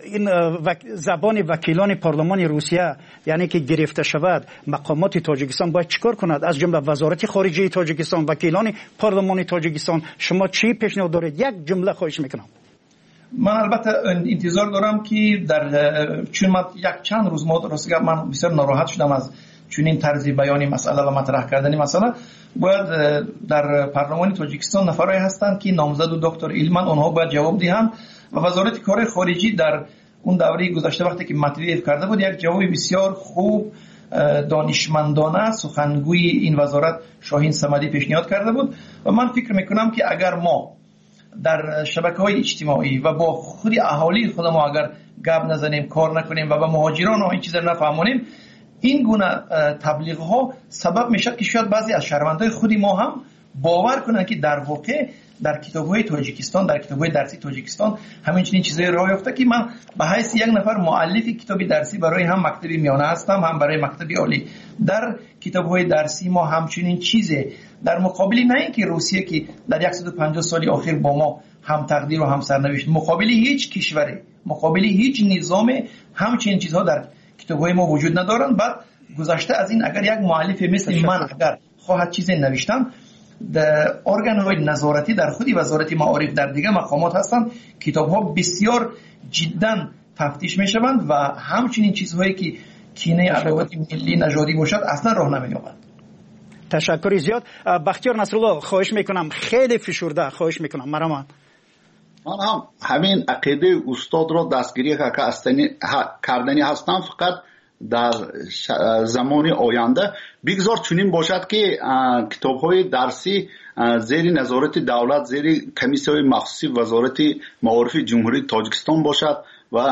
زبان وکیلان پارلمان روسیه یعنی که گرفته شود، مقامات تاجیکستان باید چیکار کند؟ از جمله وزارت خارجه تاجیکستان، وکیلان پارلمان تاجیکستان، شما چی پیشنهاد دارید؟ یک جمله خواهش میکنم. من البته انتظار دارم که چون من چند روز من بسیار ناراحت شدم از چون این طرز بیانی مسئله و مطرح کردن مسئله. باید در پارلمان تاجیکستان نفرایی هستند که نامزد و دکتر ایلمن، اونها باید جواب دهند و وزارت کار خارجی در اون دوره گذشته وقتی که مطرح کرده بود یک جواب بسیار خوب دانشمندانه سخنگوی این وزارت شاهین صمدی پیشنهاد کرده بود و من فکر میکنم که اگر ما در شبکه‌های اجتماعی و با خود اهالی خودمون اگر گپ نزنیم، کار نکنیم و به مهاجران این چیزا نفهمونیم، این گونه تبلیغ ها سبب میشه که شاید بعضی از شهروندای خودی ما هم باور کنن که در واقع در کتاب‌های تاجیکستان، در کتاب‌های درسی تاجیکستان همین چنین چیزای راه یافته که من به حیث یک نفر مؤلف کتابی درسی برای هم مکتب میانه هستم، هم برای مکتب عالی. در کتاب‌های درسی ما همچنین چیزه در مقابل نه اینکه روسیه که در 150 سال اخیر با ما هم تقدیر و هم سرنوشت، مقابل هیچ کشوری، مقابل هیچ نظام همچنین چیزها در کتاب‌های ما وجود ندارن. بعد گذشته از این اگر یک مؤلف مثل من اگر خواهد چیزی نوشتم، ارگان‌های نظارتی در خودی وزارت معارف در دیگه مقامات هستند. کتاب‌ها بسیار جدا تفتیش می‌شوند و همچنین چیزهایی که کینه عداوت ملی نژادی باشد اصلا راه نمی‌یابد. تشکر زیاد. بختیار نصرالله خواهش میکنم، خیلی فشرده خواهش میکنم. مرحبا. من هم همین عقیده استاد را دستگیری کردنی هستم، فقط در زمان آینده بگذار چنین باشد که کتاب‌های درسی زیر نظارت دولت، زیر کمیسیون مخصوصی وزارت معارف جمهوری تاجیکستان باشد و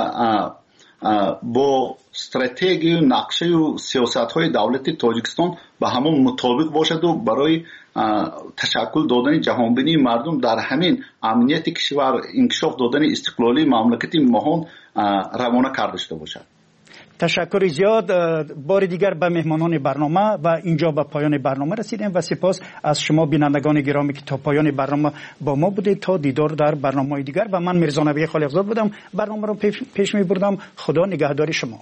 با استراتژی و نقشه و سیاست‌های دولت تاجیکستان به همون مطابق باشد و برای تشکل دادن جهانبینی مردم در همین امنیت کشور، انکشاف دادن استقلالی مملکت مهان روانه کرده شده باشد. تشکر زیاد. بار دیگر به مهمانان برنامه و اینجا به پایان برنامه رسیدیم و سپاس از شما بینندگان گرامی که تا پایان برنامه با ما بودید. تا دیدار در برنامه‌های دیگر و من میرزا نبی خالق‌زاد بودم، برنامه رو پیش می‌بردم. خدا نگهدار شما.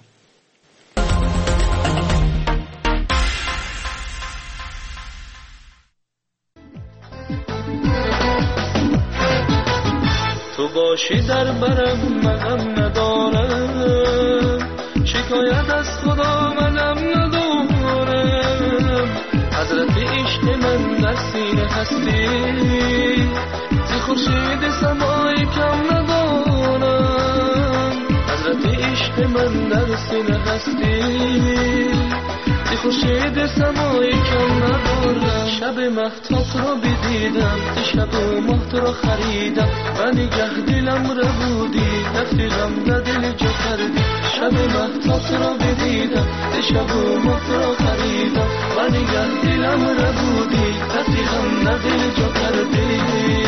تو باشی در برم من ندارم، شکایت از خدا منم ندارم. حضرت عشق من در سینه هستی، زی خورشید سمای کم ندارم. حضرت عشق من در سینه هستی، زی خورشید سمای کم ندارم. شب مهتاب را بدیدم، شب و ماه را خریدم و نگه دلم را بودی، رفتی غم در دل جا کردی. شب مهتاب را بدیدم، شب و ماه را خریدم و نگه دلم را بودی، رفتی غم در دل جا کردی.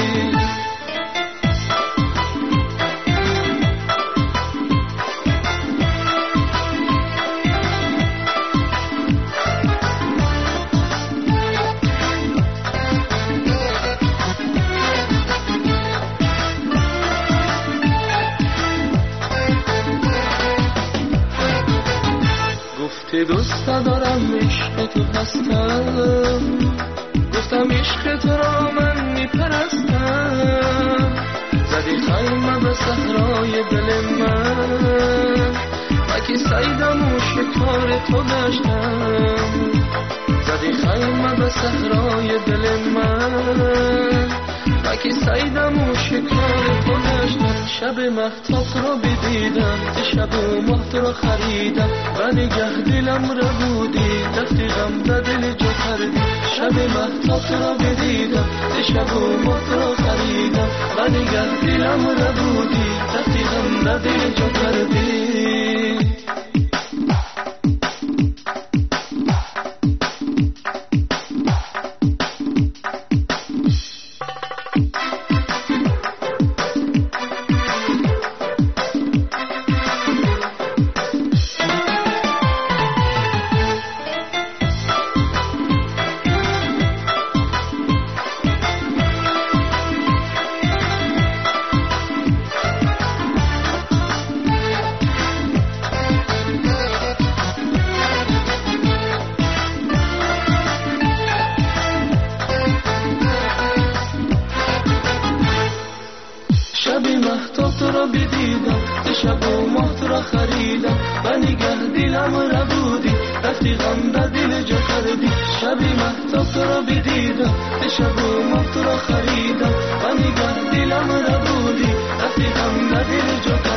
دوست دارم عشق تو هستم، گفتم عشق تو را من میپرستم. زدی خیمه به صحرای دل من، وکی سیدم و شکار تو داشتم. زدی خیمه به صحرای دل من، وکی سیدم و شکار تو داشتم. شب مهتاب را بدیدم، شب و ماه را خریدم و نگه دلم را بودی، رفتی غم در دل جا کردی. شب مهتاب را بدیدم، شب و ماه را خریدم و نگه دلم را بودی، رفتی غم در دل جا کردی. شبی مهتاب تو را بدیدم، شب و ماه تو را خریدم و نگاه دلم را بودی، رفتی غم در دل جا